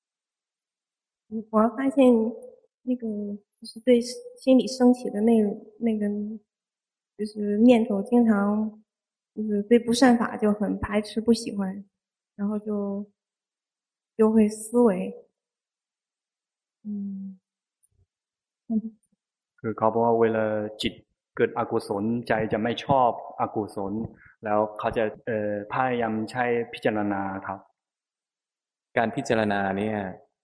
我发现那个就是对心里升起的那那个就是念头，经常就是对不善法就很排斥不喜欢，然后就就会思维嗯คือเขาบอกว่าเวลาจิตเกิดอกุศลใจจะไม่ชอบอกุศลแล้วเขาจะเอ่อพยายามใช้พิจารณาครับการพิจารณาเนี่ย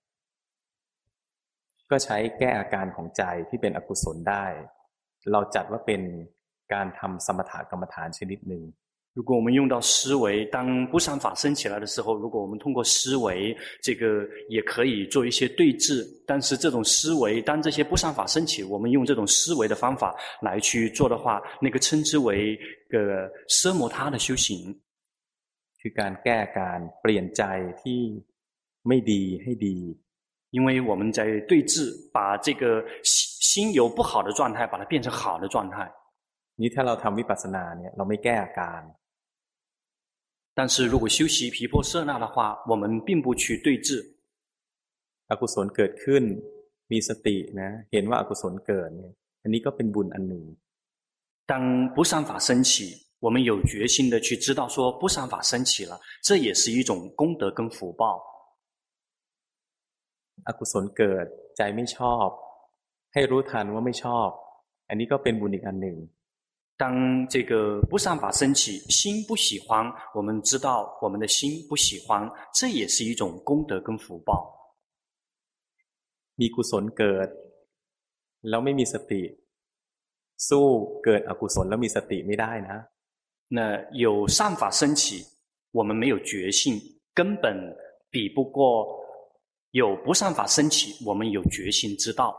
ก็ใช้แก้อาการของใจที่เป็นอกุศลได้เราจัดว่าเป็นการทำสมถกรรมฐานชนิดหนึ่ง如果我们用到思维，当不善法生起来的时候，如果我们通过思维，这个也可以做一些对治。但是这种思维，当这些不善法升起，我们用这种思维的方法来去做的话，那个称之为个奢摩他的修行。 คือการแก้การเปลี่ยนใจที่ไม่ดีให้ดี因为我们在对治，把这个心有不好的状态，把它变成好的状态。 นี่ถ้าเราทำวิปัสสนาเนี่ยเราไม่แก้อาการ但是如果修习毗婆舍那的话，我们并不去对治。 อกุศลเกิดขึ้นมีสตินะเห็นว่าอกุศลเกิดเนี่ยอันนี้ก็เป็นบุญอันหนึ่ง当不善法升起，我们有决心的去知道说不善法升起了，这也是一种功德跟福报。 อกุศลเกิดใจไม่ชอบให้รู้ทันว่าไม่ชอบอันนี้ก็เป็นบุญอีกอันหนึ่ง当这个不善法升起，心不喜欢，我们知道我们的心不喜欢，这也是一种功德跟福报。 มีกุศลเกิดแล้วไม่มีสติสู้เกิดอกุศลแล้วมีสติไม่ได้นะ那有善法升起，我们没有觉性，根本比不过有不善法升起，我们有觉性知道。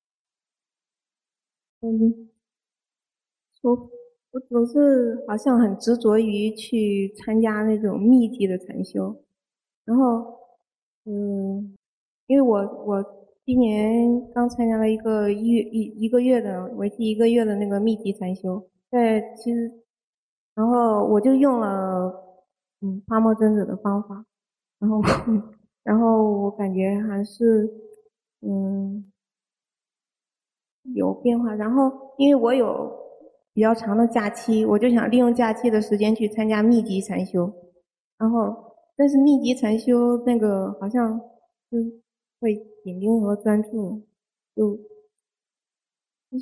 嗯。我我总是好像很执着于去参加那种密集的禅修，然后嗯，因为我我今年刚参加了一个一月一一个月的为期一个月的那个密集禅修，在其实，然后我就用了嗯帕默真子的方法，然后然后我感觉还是嗯有变化，然后因为我有。 比较长的假期，我就想利用假期的时间去参加密集禅修，然后但是密集禅修那个好像就会紧盯和专注，就就是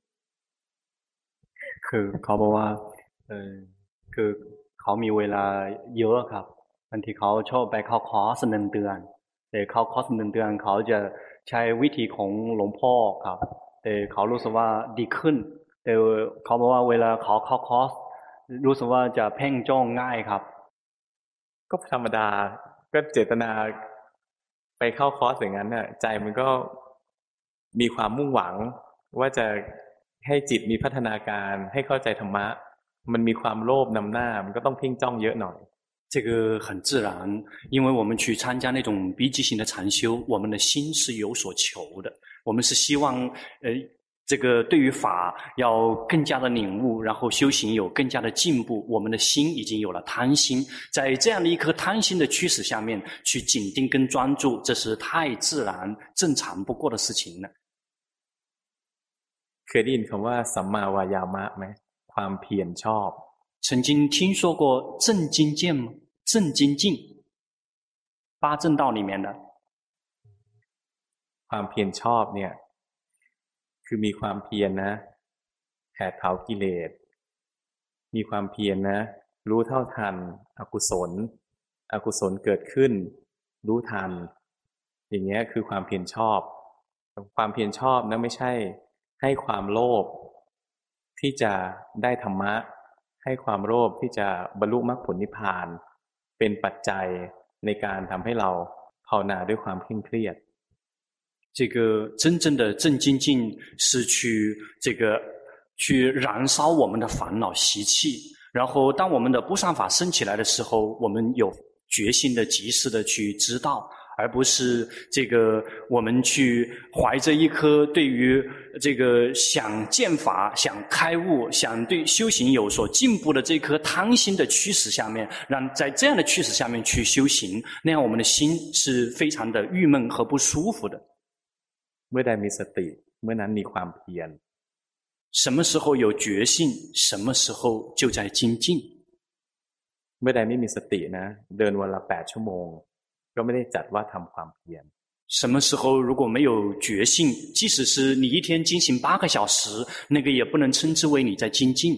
คือเขาบอกว่าเออคือเขามีเวลาเยอะครับบางทีเขาชอบไปเข้าคอร์สหนึ่งเดือนแต่เข้าคอร์สหนึ่งเดือนเขาจะใช้วิธีของหลวงพ่อครับแต่เขารู้สึกว่าดีขึ้นแต่เขาบอกว่าเวลาเขาเข้าคอร์สรู้สึกว่าจะเพ่งจ้องง่ายครับก็ธรรมดาก็เจตนาไปเข้าคอร์สอย่างนั้นน่ะใจมันก็มีความมุ่งหวังว่าจะให้จิตมีพัฒนาการให้เข้าใจธรรมะมันมีความโลภนำหน้ามันก็ต้องเพ่งจ้องเยอะหน่อย这个很自然，因为我们去参加那种逼急型的禅修，我们的心是有所求的，我们是希望呃这个对于法要更加的领悟，然后修行有更加的进步，我们的心已经有了贪心，在这样的一颗贪心的驱使下面去紧盯跟专注，这是太自然正常不过的事情了。 เคยได้ยินคำว่าสัมมาวายามะไหมความเพียรชอบ曾经听说过正精进吗？正精进，八正道里面的。 ความเพียรชอบเนี่ยคือมีความเพียรนะแผดเผากิเลสมีความเพียรนะรู้เท่าทันอกุศลอกุศลเกิดขึ้นรู้ทันอย่างเงี้ยคือความเพียรชอบความเพียรชอบนะไม่ใช่ให้ความโลภที่จะได้ธรรมะให้ความโลภที่จะบรรลุมรรคผลนิพพานเป็นปัจจัยในการทำให้เราภาวนาด้วยความเคร่งเครียด这个真正的正精进是去这个去燃烧我们的烦恼习气，然后当我们的不善法升起来的时候，我们有决心的及时的去知道，而不是这个我们去怀着一颗对于这个想见法、想开悟、想对修行有所进步的这颗贪心的驱使下面，让在这样的驱使下面去修行，那样我们的心是非常的郁闷和不舒服的。 เมื่อใดมีสติเมื่อนั้นมีความเพียร什么时候有决心，什么时候就在精进。 เมื่อใดไม่มีสตินะเดินวันละแปดชั่วโมงก็ไม่ได้จัดว่าทำความเพียร什么时候如果没有决心，即使是你一天进行八个小时，那个也不能称之为你在精进。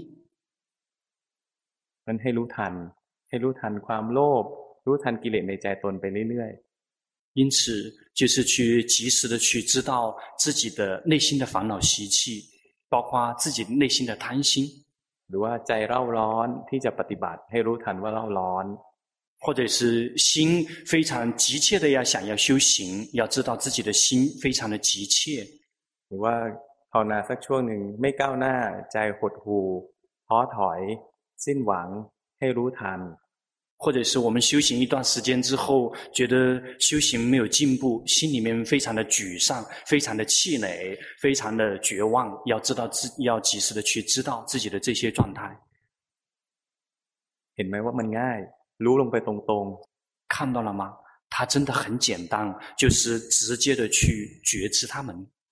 มันให้รู้ทันให้รู้ทันความโลภรู้ทันกิเลสในใจตนไปเรื่อยๆ因此就是去及时的去知道自己的内心的烦恼习气，包括自己内心的贪心， หรือว่าใจเร่าร้อนที่จะปฏิบัติให้รู้ทันว่าเร่าร้อน或者是心非常急切的要想要修行，要知道自己的心非常的急切。 หรือว่าภาวนาสักช่วงหนึ่งไม่ก้าวหน้าใจหดหู่ท้อถอยสิ้นหวังให้รู้ทัน或者是我们修行一段时间之后，觉得修行没有进步，心里面非常的沮丧，非常的气馁，非常的绝望，要知道自要及时的去知道自己的这些状态。 เห็นไหมว่ามันง่ายรู้ลงไปตรงๆ看到了吗？它真的很简单，就是直接的去觉知它们。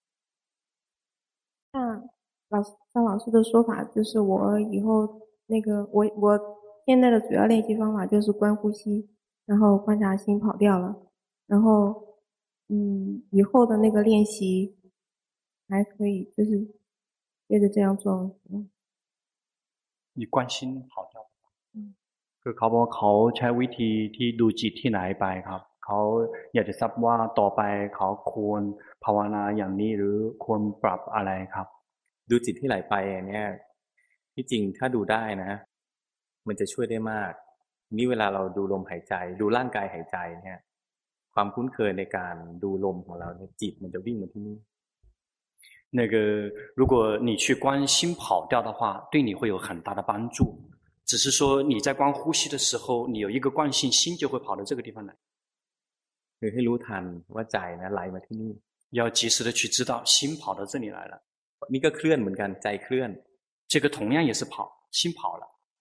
像老师张老师的说法，就是我以后那个我我现在的主要练习方法就是观呼吸，然后观察心跑掉了，然后嗯以后的那个练习还可以就是接着这样做。嗯你观心跑掉คือเขาบอกเขาใช้วิธีที่ดูจิตที่ไหนไปครับเขาอยากจะทราบว่าต่อไปเขาควรภาวนาอย่างนี้หรือควรปรับอะไรครับดูจิตที่ไหลไปเนี่ยที่จริงถ้าดูได้นะมันจะช่วยได้มากนี่เวลาเราดูลมหายใจดูร่างกายหายใจเนี่ยความคุ้นเคยในการดูลมของเราเนี่ยจิตมันจะวิ่งมาที่นี่那个如果你去观心跑掉的话对你会有很大的帮助只是说你在观呼吸的时候你有一个惯性心就会跑到这个地方来คือให้รู้ทันว่าใจนะไหลมาที่นี่要及时的去知道心跑到这里来了นี่ก็เคลื่อนเหมือนกันใจเคลื่อน这个同样也是跑心跑了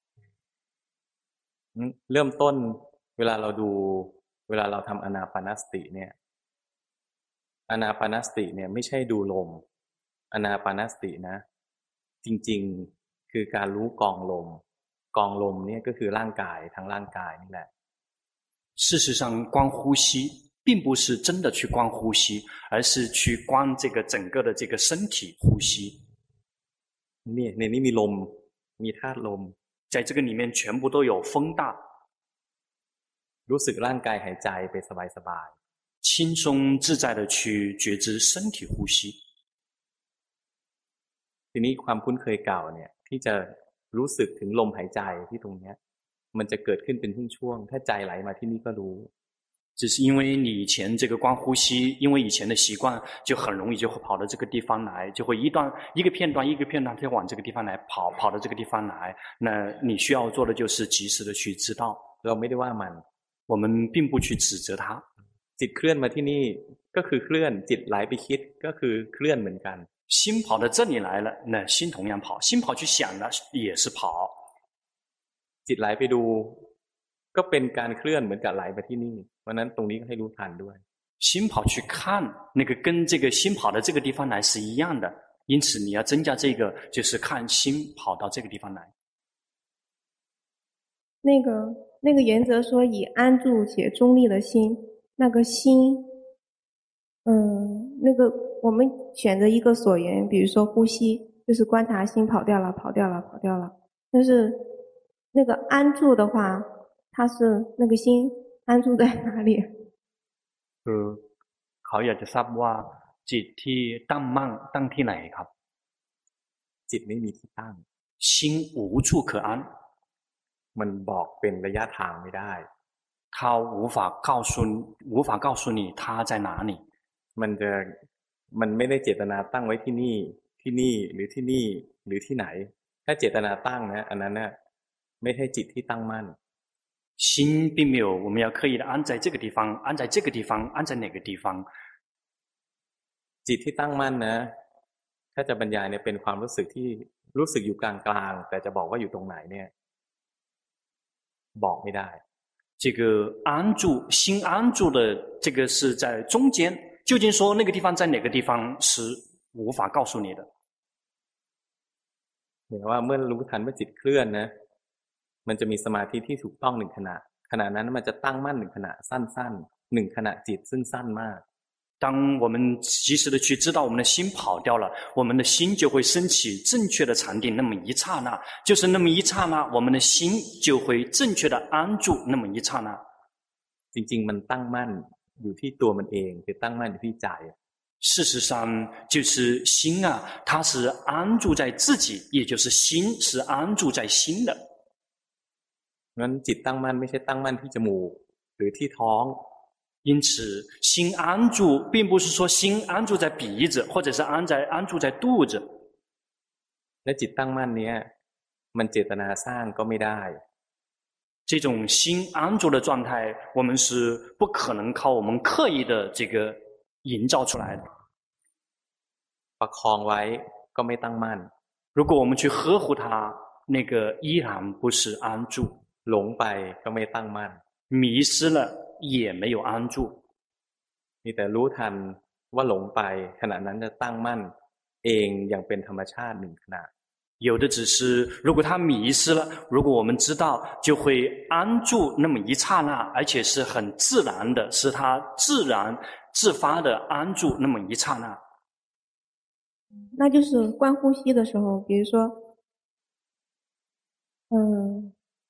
เริ่มต้นเวลาเราดูเวลาเราทำอานาปานสติเนี่ยอานาปานสติเนี่ยไม่ใช่ดูลมอานาปานสตินะจริงๆคือการรู้กองลมกองลมเนี่ยก็คือร่างกายทั้งร่างกายนี่แหละ事实上，观呼吸并不是真的去观呼吸，而是去观这个整个的这个身体呼吸。 เนี่ยในนี้มีลมมีธาตุลม在这个里面全部都有风大。 รู้สึกร่างกายหายใจไปสบายๆ轻松自在的去觉知身体呼吸。 ทีนี้ความคุ้นเคยเก่าเนี่ยที่จะรู้สึกถึงลมหายใจที่ตรงเนี้ยมันจะเกิดขึ้นเป็นช่วงๆถ้าใจไหลมาที่นี่ก็รู้只是因为你以前这个观呼吸，因为以前的习惯，就很容易就会跑到这个地方来，就会一段一个片段一个片段就往这个地方来跑，跑到这个地方来。那你需要做的就是及时的去知道。 เราไม่ได้ว่ามัน我们并不去指责它。 จิตเคลื่อนมาที่นี่ก็คือเคลื่อนจิตไหลไปคิดก็คือเคลื่อนเหมือนกัน心跑到这里来了，那心同样跑，心跑去想了也是跑。 จิตไหลไปดูก็เป็นการเคลื่อนเหมือนกับไหลไปที่นี่เพราะนั้นตรงนี้ก็ให้รู้ทันด้วย心跑去看那个跟这个心跑到这个地方来是一样的，因此你要增加这个，就是看心跑到这个地方来。 那个那个原则说以安住且中立的心，那个心，嗯，那个我们选择一个所缘，比如说呼吸，就是观察心跑掉了，跑掉了，跑掉了。但是那个安住的话，它是那个心安住在哪里？ คือเขาอยากจะทราบว่าจิตที่ตั้งมั่งตั้งที่ไหนครับจิตไม่มีที่ตั้ง心无处可安มันบอกเป็นระยะทางไม่ได้他无法告诉无法告诉你他在哪里มันจะมันไม่ได้เจตนาตั้งไว้ที่นี่ที่นี่หรือที่นี่หรือที่ไหนถ้าเจตนาตั้งนะอันนั้นน่ะไม่ใช่จิตที่ตั้งมั่น心并没有我们要刻意的安在这个地方安在这个地方安在哪个地方จิตที่ตั้งมั่นนะถ้าจะบรรยายเนี่ยเป็นความรู้สึกที่รู้สึกอยู่กลางๆแต่จะบอกว่าอยู่ตรงไหนเนี่ยบอกไม่ได้这个安住心安住的这个是在中间究竟说那个地方在哪个地方是无法告诉你的เหมือนว่าเมื่อรู้ทันว่าจิตเคลื่อนนะมันจะมีสมาธิที่ถูกต้องหนึ่งขณะขณะนั้นมันจะตั้งมั่นหนึ่งขณะสั้นๆหนึ่งขณะจิตซึ่งสั้นมาก当我们及时的去知道我们的心跑掉了，我们的心就会升起正确的禅定，那么一刹那，就是那么一刹那，我们的心就会正确的安住那么一刹那。 จริงๆมันตั้งมั่นอยู่ที่ตัวมันเองคือตั้งมั่นอยู่ที่ใจ事实上就是心啊它是安住在自己也就是心是安住在心的งั้นจิตตั้งมั่นไม่ใช่ตั้งมั่นที่จมูกหรือที่ท้อง因此心安住并不是说心安住在鼻子或者是安在安住在肚子และจิตตั้งมั่นเนี้ยมันเจตนาสร้างก็ไม่ได้这种心安住的状态我们是不可能靠我们刻意的这个营造出来的ประคองไว้ก็ไม่ตั้งมั่น如果我们去呵护它那个依然不是安住หลงไปก็ไม่ตั้งมั่น迷失了也没有安住มีแต่รู้ทันว่าหลงไปขณะนั้นจะตั้งมั่นเองอย่างเป็นธรรมชาติหนึ่งขณะ有的只是如果他迷失了如果我们知道就会安住那么一刹那而且是很自然的是他自然自发的安住那么一刹那那就是观呼吸的时候比如说嗯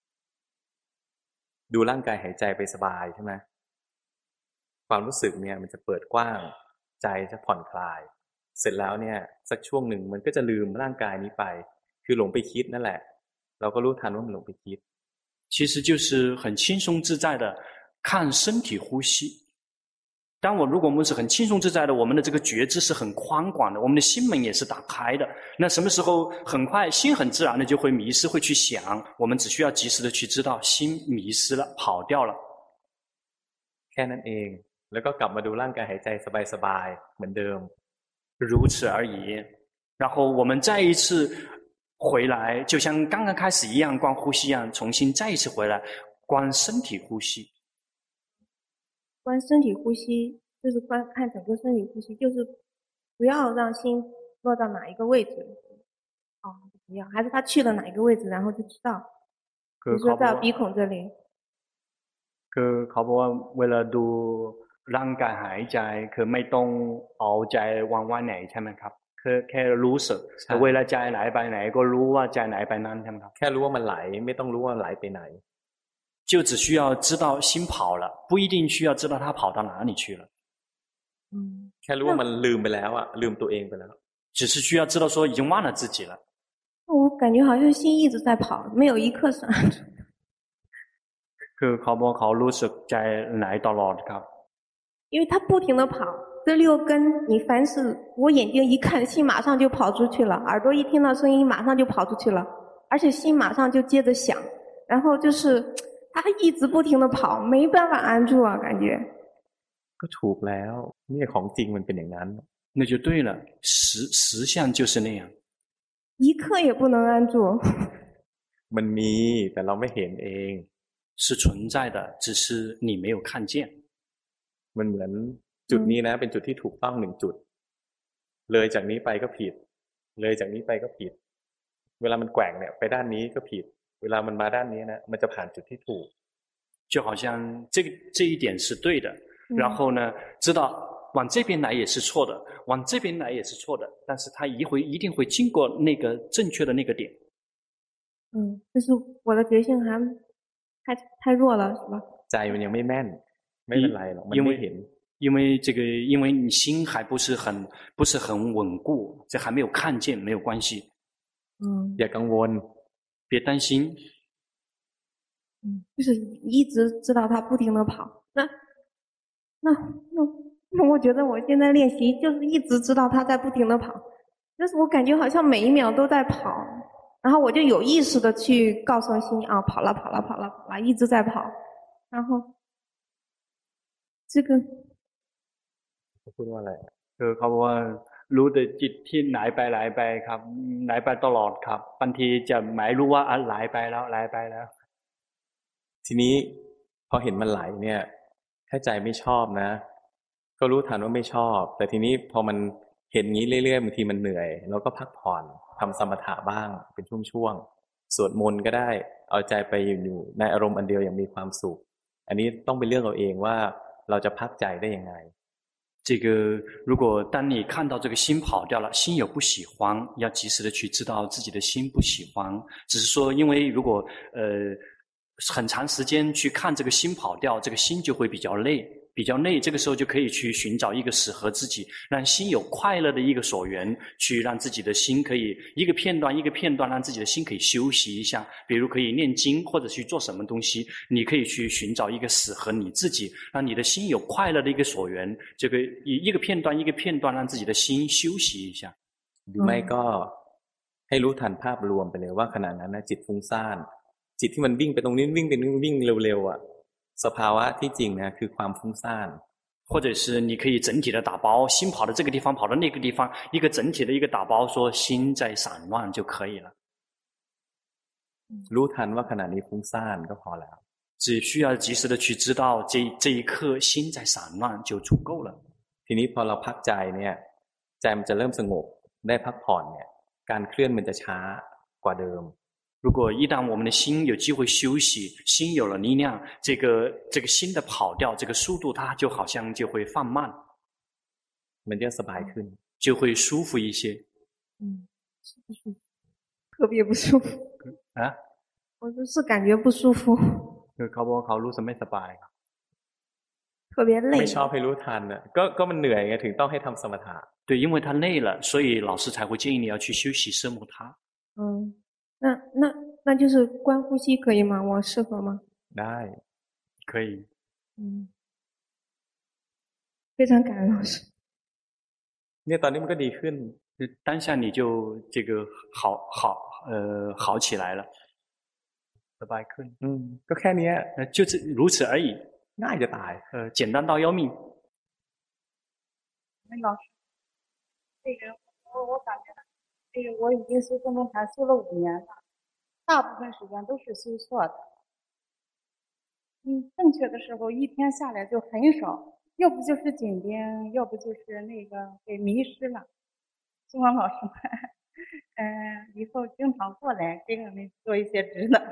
ดูร่างกายหายใจไปสบายใช่ไหมความรู้สึกเนี่ยมันจะเปิดกว้างใจจะผ่อนคลายเสร็จแล้วเนี่ยสักช่วงหนึ่งมันก็จะลืมร่างกายนี้ไปคือหลงไปคิดนั่นแหละเราก็รู้ทันว่ามันหลงไปคิด其实就是很轻松自在的看身体呼吸当我如果我们是很轻松自在的我们的这个觉知是很宽广的我们的心门也是打开的那什么时候很快心很自然的就会迷失会去想我们只需要及时的去知道心迷失了跑掉了แค่นั้นเองแล้วก็กลับมาดูร่างกายหายใจสบายๆเหมือนเดิม如此而已然后我们再一次回来就像刚刚开始一样观呼吸一样重新再一次回来观身体呼吸观身体呼吸就是观看整个身体呼吸就是不要让心落到哪一个位置哦，不要，还是他去了哪一个位置，然后就知道，比คือ如เขา说บอก到ว่า鼻孔这里， คือเขาบอกว่าเวลาดูร่างกายหายใจคือไม่ต้องเอาใจวางไว้ไหนใช่ไหมครับคือแค่รู้สึกแต่เวลาใจไหลไปไหนก็รู้ว่าใจไหลไปนั้นใช่ไหมครับแค่รู้ว่ามันไหลไม่ต้องรู้ว่าไหลไปไหน就只需要知道心跑了，不一定需要知道它跑到哪里去了。 嗯， แค่รู้ว่ามันลืมไปแล้วอะลืมตัวเองไปแล้ว只是需要知道说已经忘了自己了。 我感觉好像心一直在跑，没有一刻是安住的。 คือเขาบอกเขารู้สึกใจไหลตลอดครับ因为他不停的跑，这六根你凡是我眼睛一看，心马上就跑出去了，耳朵一听到声音马上就跑出去了，而且心马上就接着想，然后就是他一直不停的跑，没办法安住啊，感觉。 ก็ถูกแล้วนี่ของจริงมันเป็นอย่างนั้น那就对了，实实相就是那样， 一刻也不能安住。 มันมีแต่เราไม่เห็นเอง是存在的，只是你没有看见。 มันเหมือนจุดนี้นะเป็นจุดที่ถูกต้องหนึ่งจุด เลยจากนี้ไปก็ผิด เลยจากนี้ไปก็ผิด เวลามันแกว่งเนี่ยไปด้านนี้ก็ผิด เวลามันมาด้านนี้นะมันจะผ่านจุดที่ถูก就好像这个这一点是对的，然后呢，知道往这边来也是错的，往这边来也是错的，但是它一会一定会经过那个正确的那个点。 嗯，就是我的觉性还太太弱了，是吧？ ใจมันยังไม่แม่น ไม่เป็นไรหรอกมัน因ไม่为เห็น因为这个，因为你心还不是很不是很稳固，这还没有看见，没有关系。 嗯อย่ากังวล别担心， 嗯，就是一直知道他不停的跑。那那那那，我觉得我现在练习就是一直知道他在不停的跑，就是我感觉好像每一秒都在跑，然后我就有意识的去告诉心啊，跑了跑了跑了跑了，一直在跑，然后这个พูดว่าอะไรคือเขาบอกว่ารู้แต่จิตที่ไหลไปไหลไปครับไหลไปตลอดครับบางทีจะไม่รู้ว่าอ่ะไหลไปแล้วไหลไปแล้วทีนี้พอเห็นมันไหลเนี่ยถ้าใจไม่ชอบนะ ก็รู้ทันว่าไม่ชอบ แต่ทีนี้พอมันเห็นงี้เรื่อยๆบางทีมันเหนื่อยเราก็พักผ่อนทำสมถะบ้างเป็นช่วงๆสวดมนต์ก็ได้เอาใจไปอยู่ในอารมณ์อันเดียวอย่างมีความสุข อันนี้ต้องเป็นเรื่องเราเองว่าเราจะพักใจได้ยังไง这个，如果当你看到这个心跑掉了，心有不喜欢，要及时的去知道自己的心不喜欢。只是说，因为如果呃很长时间去看这个心跑掉，这个心就会比较累，比较累。这个时候就可以去寻找一个适合自己，让心有快乐的一个所缘，去让自己的心可以一个片段一个片段，让自己的心可以休息一下。比如可以念经，或者去做什么东西，你可以去寻找一个适合你自己，让你的心有快乐的一个所缘。这个一一个片段一个片段，让自己的心休息一下。 หรือไม่ก็ให้รู้ทันภาพรวมไปเลยว่าขณะนั้นนะจิตฟุ้งซ่านจิตที่มันวิ่งไปตรงนี้วิ่งไปวิ่งเร็วๆอ่ะสภาวะที่จริงนะคือความฟุ้งซ่าน或者是你可以整体的打包，心跑到这个地方，跑到那个地方，一个整体的一个打包，说心在散乱就可以了。 รู้ทันว่าขณะนี้ฟุ้งซ่านก็พอแล้ว只需要及时的去知道这这一刻心在散乱就足够了。 ทีนี้พอเราพักใจเนี่ยใจมันจะเริ่มสงบได้พักผ่อนเนี่ยการเคลื่อนมันจะช้ากว่าเดิม如果一旦我们的心有机会休息，心有了力量，这个这个心的跑掉，这个速度它就好像就会放慢， มันจะสบายขึ้น就会舒服一些。 嗯，是不舒服，特别不舒服。 啊， 我说是感觉不舒服， คือเขาบอกเขารู้สึกไม่สบายครับ特别累ไม่。ชอบให้รู้ทันน่ะก็ก็มันเหนื่อยไงถึงต้องให้ทำสมถะ对，因为他累了，所以老师才会建议你要去休息色摩他。 嗯，那那那就是观呼吸可以吗？我适合吗？ ได้可以， 嗯，非常感恩老师。 เนี่ยตอนนี้มันก็ดีขึ้น当下你就这个好好呃好起来了，สบายขึ้นอืมก็แค่เนี้ย呃，就是如此而已， ง่ายจะตาย呃，简单到要命。 老师，这个我我感觉这个我已经修正宗禅修了五年了，大部分时间都是修错的。嗯，正确的时候一天下来就很少，要不就是紧盯，要不就是那个给迷失了。希望老师们，嗯、呃， 以后经常过来给我们做一些指导。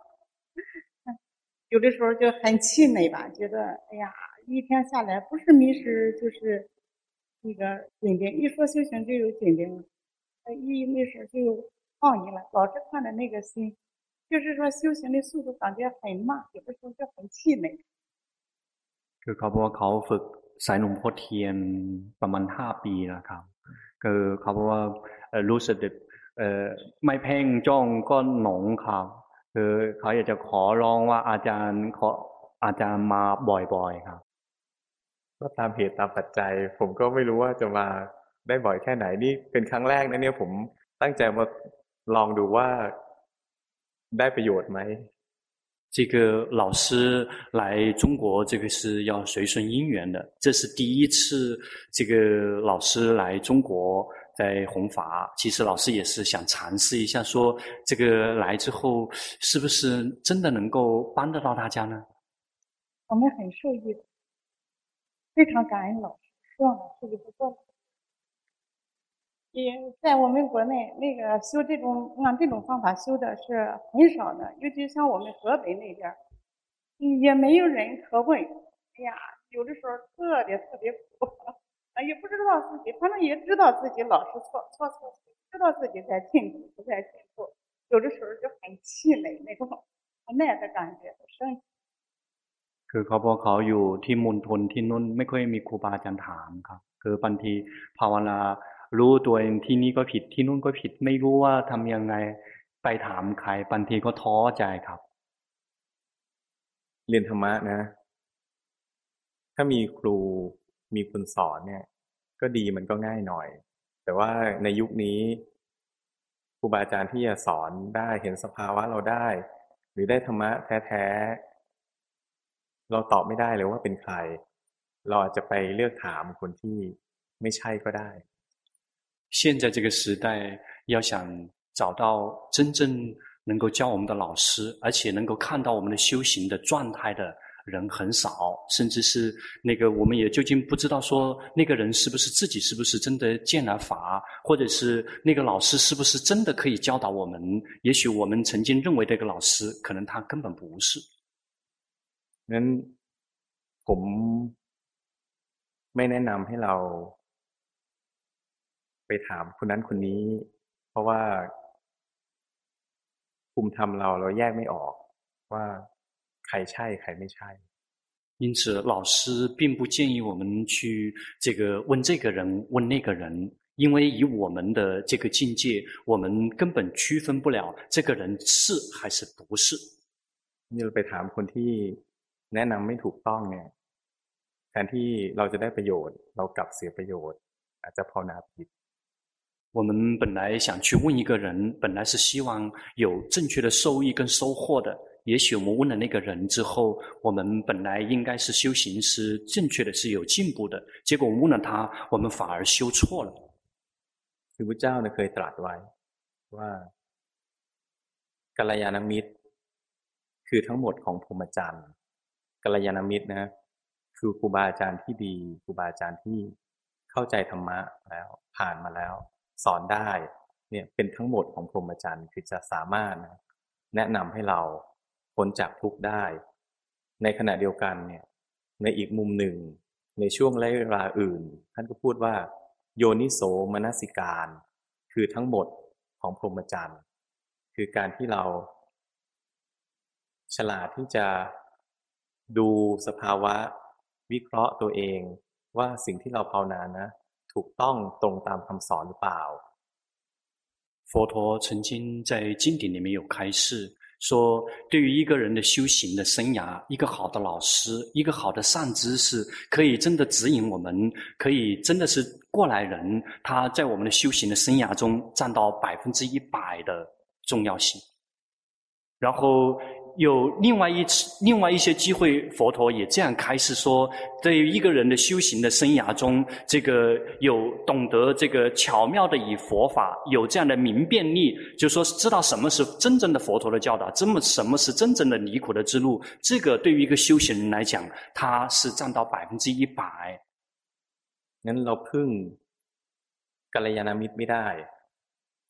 有的时候就很气馁吧，觉得哎呀，一天下来不是迷失就是那个紧盯，一说修行就有紧盯，一没事就有放逸了，老是看着那个心，就是说修行的速度感觉很慢，有的时候就很气馁。 คือเขาบอกว่าเขาฝึกสายหลวงพ่อเทียนประมาณห้าปีนะครับคือเขาบอกว่ารู้สึกเอ่อไม่เพ่งจ้องก็หลงครับคือเขาอยากจะขอร้องว่าอาจารย์ขออาจารย์มาบ่อยๆครับก็ตามเหตุตามปัจจัยผมก็ไม่รู้ว่าจะมาได้บ่อยแค่ไหนนี่เป็นครั้งแรกนะเนี่ยผมตั้งใจมาลองดูว่าได้ประโยชน์ไหม这个老师来中国，这个是要随顺因缘的。这是第一次，这个老师来中国在弘法。其实老师也是想尝试一下，说这个来之后是不是真的能够帮得到大家呢？ 我们很受益的，非常感恩老师，希望老师以后多来。也在我们国内，那个修这种按这种方法修的是很少的，尤其像我们河北那边，也没有人可问。哎呀，有的时候特别特别苦，啊，也不知道自己，反正也知道自己老是错错错，知道自己在进步，不在进步，有的时候就很气馁，那种无奈的感觉，生气。 คือเขาบอกเขาอยู่ที่มณฑลที่นู่นไม่ค่อยมีครูบาอาจารย์ถามครับคือบางทีภาวนารู้ตัวเองที่นี่ก็ผิดที่นู่นก็ผิดไม่รู้ว่าทำยังไงไปถามใครบางทีก็ท้อใจครับเรียนธรรมะนะถ้ามีครูมีคนสอนเนี่ยก็ดีมันก็ง่ายหน่อยแต่ว่าในยุคนี้ครูบาอาจารย์ที่จะสอนได้เห็นสภาวะเราได้หรือได้ธรรมะแท้ๆเราตอบไม่ได้เลยว่าเป็นใครเราอาจจะไปเลือกถามคนที่ไม่ใช่ก็ได้现在这个时代要想找到真正能够教我们的老师而且能够看到我们的修行的状态的人很少甚至是那个我们也究竟不知道说那个人是不是自己是不是真的见了法或者是那个老师是不是真的可以教导我们也许我们曾经认为这个老师可能他根本不是งั้นผมไม่แนะนำให้เราไปถามคนนั้นคนนี้เพราะว่าภูมิธรรมเราเราแยกไม่ออกว่าใครใช่ใครไม่ใช่因此老师并不建议我们去这个问这个人问那个人因为以我们的这个境界我们根本区分不了这个人是还是不是นี่เราไปถามคนที่แนะนำไม่ถูกต้องเนี่ยแทนที่เราจะได้ประโยชน์เรากลับเสียประโยชน์อาจจะภาวนาผิด我们本来想去问一个人本来是希望有正确的受益跟收获的也许我们问了那个人之后我们本来应该是修行是正确的是有进步的结果我们问了他我们反而修错了พระพุทธเจ้าเนี่ยเคยตรัสไว้ว่ากัลยาณมิตรคือทั้งหมดของพรหมจรรย์กัลยาณมิตรนะคือครูบาอาจารย์ที่ดีครูบาอาจารย์ที่เข้าใจธรรมะแล้วผ่านมาแล้วสอนได้เนี่ยเป็นทั้งหมดของพรหมจรรย์คือจะสามารถนะแนะนำให้เราพ้นจากทุกข์ได้ในขณะเดียวกันเนี่ยในอีกมุมหนึ่งในช่วงเวลาอื่นท่านก็พูดว่าโยนิโสมนสิการคือทั้งหมดของพรหมจรรย์คือการที่เราฉลาดที่จะดูสภาวะวิเคราะห์ตัวเองว่าสิ่งที่เราภาวนานะถูกต้องตรงตามคำสอนหรือเปล่า佛陀曾经在经典里面有开示说对于一个人的修行的生涯一个好的老师一个好的善知识可以真的指引我们可以真的是过来人他在我们的修行的生涯中占到百分之一百的重要性然后有另外一另外一些机会佛陀也这样开示说对于一个人的修行的生涯中这个有懂得这个巧妙的以佛法有这样的明辨力就说知道什么是真正的佛陀的教导这么什么是真正的离苦的之路这个对于一个修行人来讲他是占到百分之一百งั้นเราพึ่งกัลยาณมิตรไม่ได้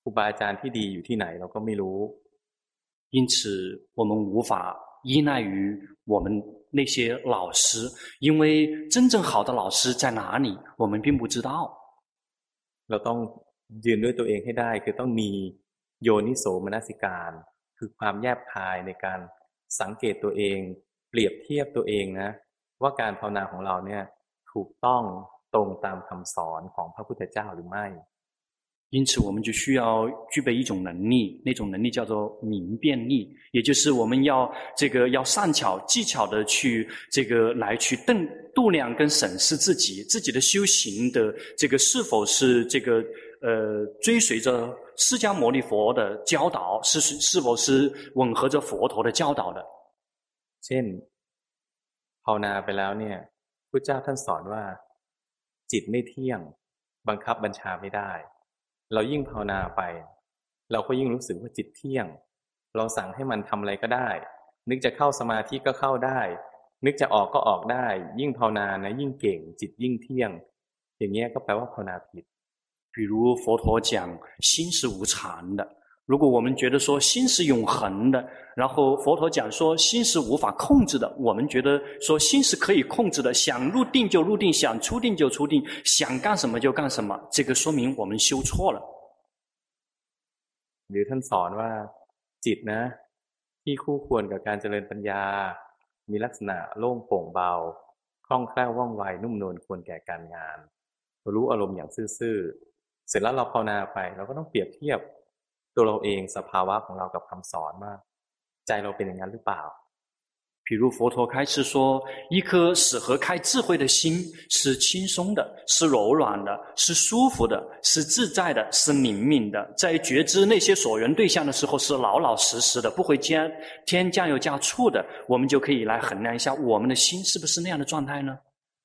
ครูบาอาจารย์ที่ดีอยู่ที่ไหนเราก็ไม่รู้因此我们无法依赖于我们那些老师，因为真正好的老师在哪里，我们并不知道。 เราต้องยืนด้วยตัวเองให้ได้คือต้องมีโยนิโสมนสิการคือความแยบคายในการสังเกตตัวเองเปรียบเทียบตัวเองนะว่าการภาวนาของเราเนี่ยถูกต้องตรงตามคำสอนของพระพุทธเจ้าหรือไม่因此我们就需要具备一种能力，那种能力叫做明辨力，也就是我们要这个要善巧技巧的去这个来去度度量跟审视自己自己的修行的这个是否是这个呃追随着释迦牟尼佛的教导，是是否是吻合着佛陀的教导的。 เช่นภาวนาไปแล้วเนี่ยพุทธเจ้าท่านสอนว่าจิตไม่เที่ยงบังคับบัญชาไม่ได้เรายิ่งภาวนาไปเราก็ยิ่งรู้สึกว่าจิตเที่ยงเราสั่งให้มันทำอะไรก็ได้นึกจะเข้าสมาธิก็เข้าได้นึกจะออกก็ออกได้ยิ่งภาวนานะยิ่งเก่งจิตยิ่งเที่ยงอย่างเงี้ยก็แปลว่าภาวนาผิด比如佛陀讲心是无常的，如果我们觉得说心是永恒的，然后佛陀讲说心是无法控制的，我们觉得说心是可以控制的，想入定就入定，想出定就出定，想干什么就干什么，这个说明我们修错了。 หรือท่านสอนว่าจิตนะที่คู่ควรกับการเจริญปัญญามีลักษณะโล่งโปร่งเบาคล่องแคล่วว่องไวนุ่มนวลควรแก่การงานรู้อารมณ์อย่างซื่อๆเสร็จแล้วเราภาวนาไปเราก็ต้องเปรียบเทียบตัวเราเองสภาวะของเรากับคำสอนว่าใจเราเป็นอย่างนั้นหรือเปล่า比如佛陀开示说一颗适合开智慧的心是轻松的，是柔软的，是舒服的，是自在的，是灵敏的，在觉知那些所缘对象的时候是老老实实的，不会加添加油加醋的，我们就可以来衡量一下我们的心是不是那样的状态呢。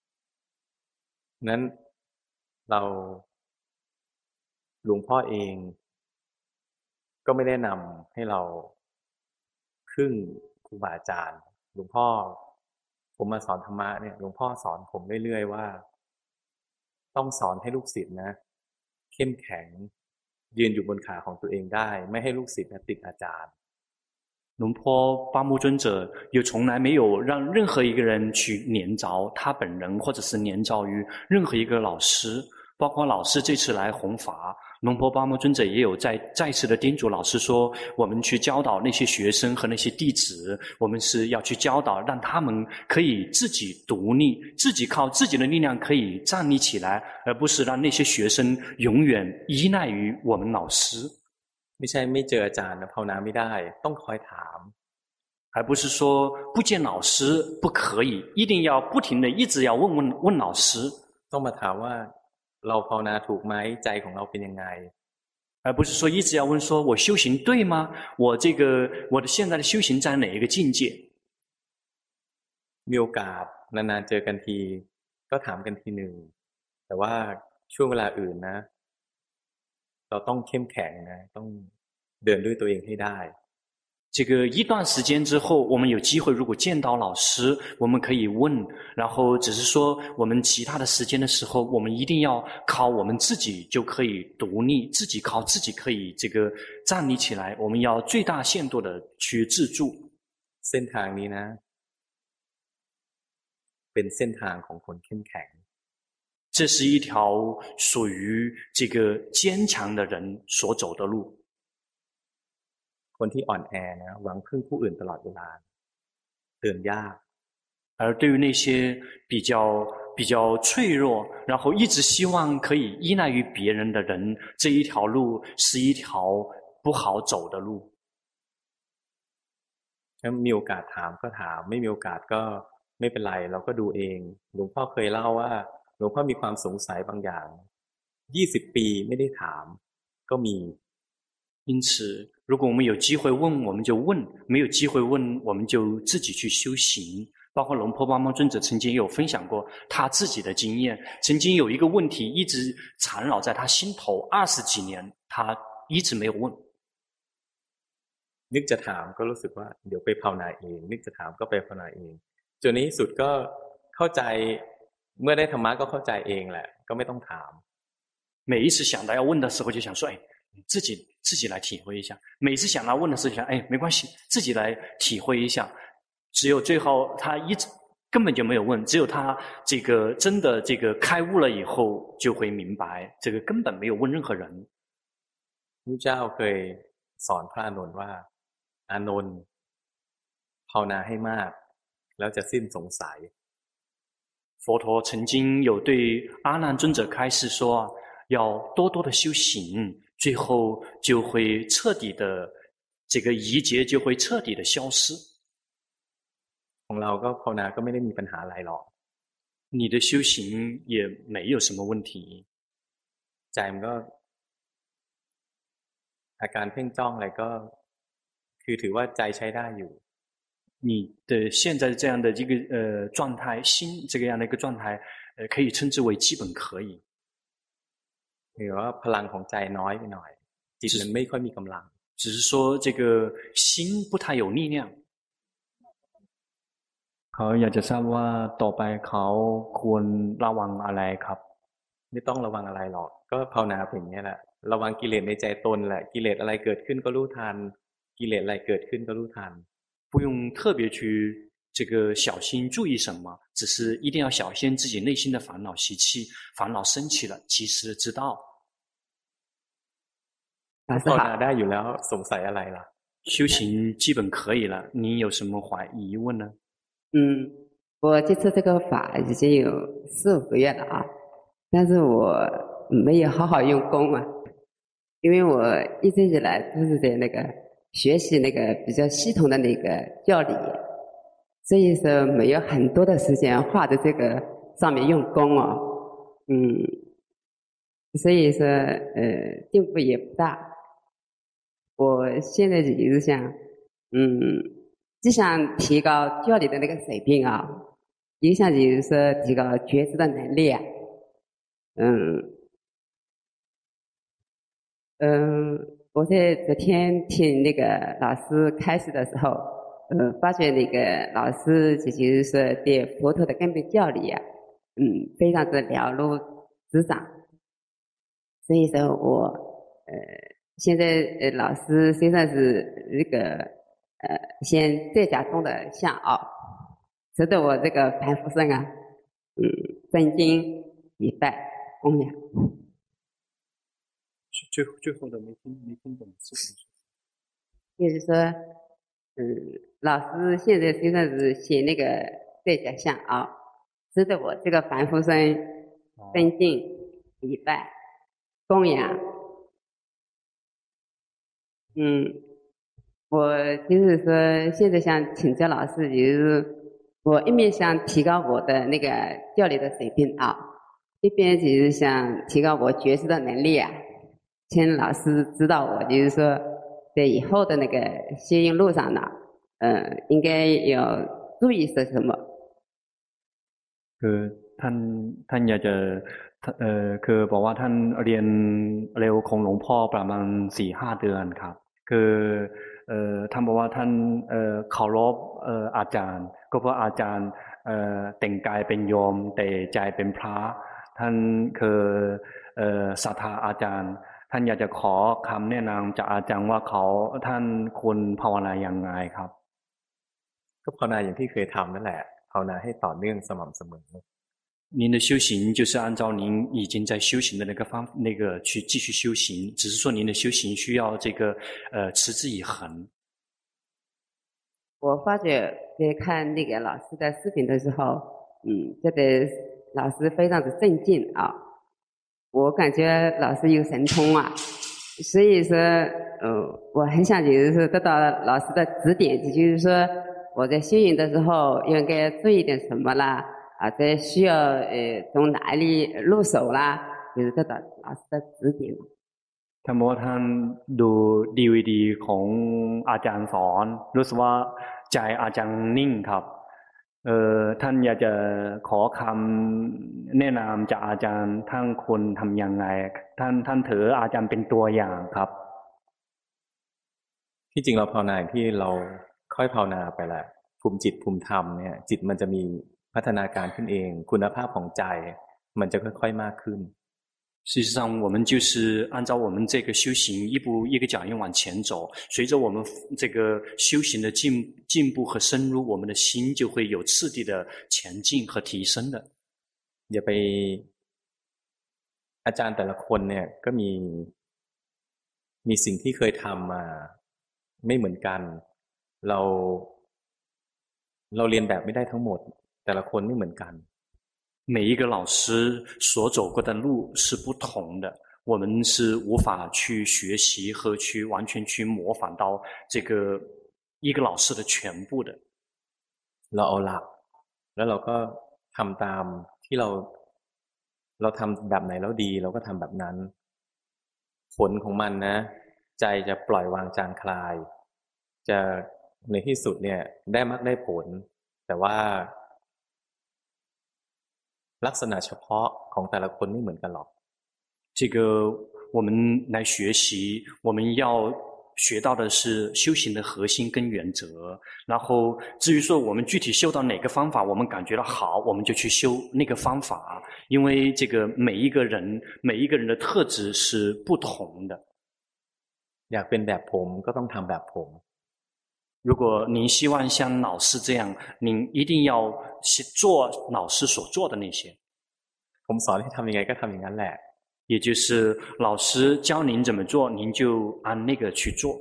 นั้นเราหลวงพ่อเองก็ไม่แนะนำให้เราพึ่งครูบาอาจารย์หลวงพ่อผมมาสอนธรรมะเนี่ยหลวงพ่อสอนผมเรื่อยๆว่าต้องสอนให้ลูกศิษย์นะเข้มแข็งยืนอยู่บนขาของตัวเองได้ไม่ให้ลูกศิษย์ติดอาจารย์龙坡巴木尊者又从来没有让任何一个人去连着他本人，或者是连着于任何一个老师，包括老师这次来弘法，龙坡巴木尊者也有在再次的叮嘱老师说，我们去教导那些学生和那些弟子，我们是要去教导，让他们可以自己独立，自己靠自己的力量可以站立起来，而不是让那些学生永远依赖于我们老师。 ไม่ใช่ไม่เจออาจารย์ภาวนาไม่ได้ต้องคอยถาม而不是说不见老师不可以，一定要不停的一直要问问问老师。 ต้องมาถามว่าเราภาวนาถูกไหมใจของเราเป็นยังไง而不是说一直要问说我修行对吗？我这个我的现在的修行在哪一个境界？ มีโอกาสนานๆเจอกันทีก็ถามกันทีหนึ่งแต่ว่าช่วงเวลาอื่นนะเราต้องเข้มแข็งนะต้องเดินด้วยตัวเองให้ได้这个一段时间之后，我们有机会如果见到老师，我们可以问，然后只是说我们其他的时间的时候，我们一定要靠我们自己就可以独立，自己靠自己可以这个站立起来，我们要最大限度的去自助。 เส้นทางนี้นะเป็นเส้นทางของคนเข้มแข็ง这是一条属于这个坚强的人所走的路。 คนที่อ่อนแอนะหวังพึ่งผู้อื่นตลอดเวลาเดินยาก而对于那些比较比较脆弱，然后一直希望可以依赖于别人的人，这一条路是一条不好走的路。 ถ้ามีโอกาสถามก็ถามไม่มีโอกาสก็ไม่เป็นไรเราก็ดูเองหลวงพ่อเคยเล่าว่าหลวงพ่อมีความสงสัยบางอย่างยี่สิบปีไม่ได้ถามก็มี因此如果我们有机会问我们就问，没有机会问我们就自己去修行。包括龙婆巴摩尊者曾经也有分享过他自己的经验，曾经有一个问题一直缠绕在他心头二十几年，他一直没有问。 นึกจะถามก็รู้สึกว่าเดี๋ยวไปภาวนาเองนึกจะถามก็ไปภาวนาเองจนในที่สุดก็เข้าใจเมื่อได้ธรรมะก็เข้าใจเองแหละก็ไม่ต้องถาม每一次想到要问的时候就想说哎自己自己来体会一下。每次想来问的事情，哎，没关系，自己来体会一下。只有最后他一直根本就没有问，只有他这个真的这个开悟了以后，就会明白，这个根本没有问任何人。 พระเจ้าเคยสอนพระอานนท์ว่าอานนท์ภาวนาให้มากแล้วจะสิ้นสงสัย佛陀曾经有对阿难尊者开示说，要多多的修行，最后就会彻底的这个疑结就会彻底的消失。 ของเราก็ภาวนาก็ไม่ได้มีปัญหาอะไรหรอก你的修行也没有什么问题。 ใจมันก็อาการเพ่งจ้องอะไรก็คือถือว่าใจใช้ได้อยู่你的现在这样的一个呃状态，心这个样的一个状态，呃，可以称之为基本可以。 หรือว่าพลังของใจน้อยไปหน่อยจิตมันไม่ค่อยมีกำลัง只是说这个心不太有力量。เขาอยากจะทราบว่าต่อไปเขาควรระวังอะไรครับไม่ต้องระวังอะไรหรอกก็ภาวนาเป็นอย่างนี้แหละระวังกิเลสในใจตนแหละกิเลสอะไรเกิดขึ้นก็รู้ทันกิเลสอะไรเกิดขึ้นก็รู้ทัน不用特别去这个小心注意什么，只是一定要小心自己内心的烦恼习气，烦恼升起了，及时的知道。 ภาวนาได้อยู่แล้วสงสัยอะไรล่ะ修行基本可以了，你有什么怀疑问呢？ 嗯，我接触这个法已经有四五个月了啊，但是我没有好好用功啊，因为我一直以来都是在那个学习那个比较系统的那个教理，所以说没有很多的时间花在这个上面用功哦，嗯，所以说呃进步也不大。我现在也是想，嗯，既想提高教理的那个水平啊，也想就是说提高觉知的能力啊，嗯，嗯。我在昨天听那个老师开示的时候，呃，发觉那个老师就是说对佛陀的根本教理啊，嗯，非常的了如指掌。所以说我呃，现在呃老师虽然是那个呃先在家中的相傲，使得我这个凡夫身啊，嗯，真经礼拜供养。 最最后的没听没听懂是什么？ 就是说，嗯，老师现在虽然是写那个在家相傲，使得我这个凡夫身尊敬、礼拜、供养。嗯，我就是说，现在想请教老师，就是我一面想提高我的那个教理的水平啊，一边就是想提高我觉知的能力啊。请老师指导我，就是说，在以后的那个修行路上呢，呃，应该要注意些什么？ คือท่านท่านอยากจะเอ่อคือบอกว่าท่านเรียนเร็วของหลวงพ่อประมาณสี่ห้าเดือนครับคือเอ่อท่านบอกว่าท่านเอ่อเคารพเอ่ออาจารย์ก็เพราะอาจารย์เอ่อแต่งกายเป็นโยมแต่ใจเป็นพระท่านคือเอ่อศรัทธาอาจารย์ท่านอยากจะขอคำแนะนำจากอาจารย์ว่าเขาท่านควรภาวนาอย่างไรครับก็ภาวนาอย่างที่เคยทำนั่นแหละภาวนาให้ต่อเนื่องสม่ำเสมอ您的修行就是按照您已经在修行的那个方那个去继续修行，只是说您的修行需要这个呃持之以恒。 我发觉在看那个老师的视频的时候，嗯，觉得老师非常的镇静啊。我感觉老师有神通啊，所以说，呃，我很想就是说得到老师的指点，就是说我在修行的时候应该注意点什么啦，啊，在需要呃从哪里入手啦，就是得到老师的指点。 ท่านบอกว่าท่านดูดีวีดีของอาจารย์สอนรู้สึกว่าใจอาจารย์นิ่งครับเอ่อท่านอยากจะขอคำแนะนำจากอาจารย์ท่านควรทำยังไงท่านท่านถืออาจารย์เป็นตัวอย่างครับที่จริงเราภาวนาที่เราค่อยภาวนาไปแหละภูมิจิตภูมิธรรมเนี่ยจิตมันจะมีพัฒนาการขึ้นเองคุณภาพของใจมันจะค่อยๆมากขึ้น事实上，我们就是按照我们这个修行，一步一个脚印往前走。随着我们这个修行的进进步和深入，我们的心就会有次第的前进和提升的。 อย่าไปอาจารย์แต่ละคนเนี่ยก็มีมีสิ่งที่เคยทำมาไม่เหมือนกันเราเราเรียนแบบไม่ได้ทั้งหมดแต่ละคนไม่เหมือนกัน每一个老师所走过的路是不同的，我们是无法去学习和去完全去模仿到这个一个老师的全部的。 เราเอาหลักแล้วเราก็ทำตามที่เราเราทำแบบไหนแล้วดีเราก็ทำแบบนั้นผลของมันนะใจจะปล่อยวางจางคลายจะในที่สุดเนี่ยได้มรรคได้ผลแต่ว่าลักษณะเฉพาะของแต่ละคนไม่เหมือนกันหรอก这个我们来学习，我们要学到的是修行的核心跟原则。然后至于说我们具体修到哪个方法，我们感觉到好，我们就去修那个方法。因为这个每一个人每一个人的特质是不同的。 อยากเป็นแบบผมก็ต้องทำแบบผม如果您希望像老师这样，您一定要做老师所做的那些。 ผมสอนให้ทำยังไงก็ทำอย่างนั้นแหละ也就是老师教您怎么做，您就按那个去做。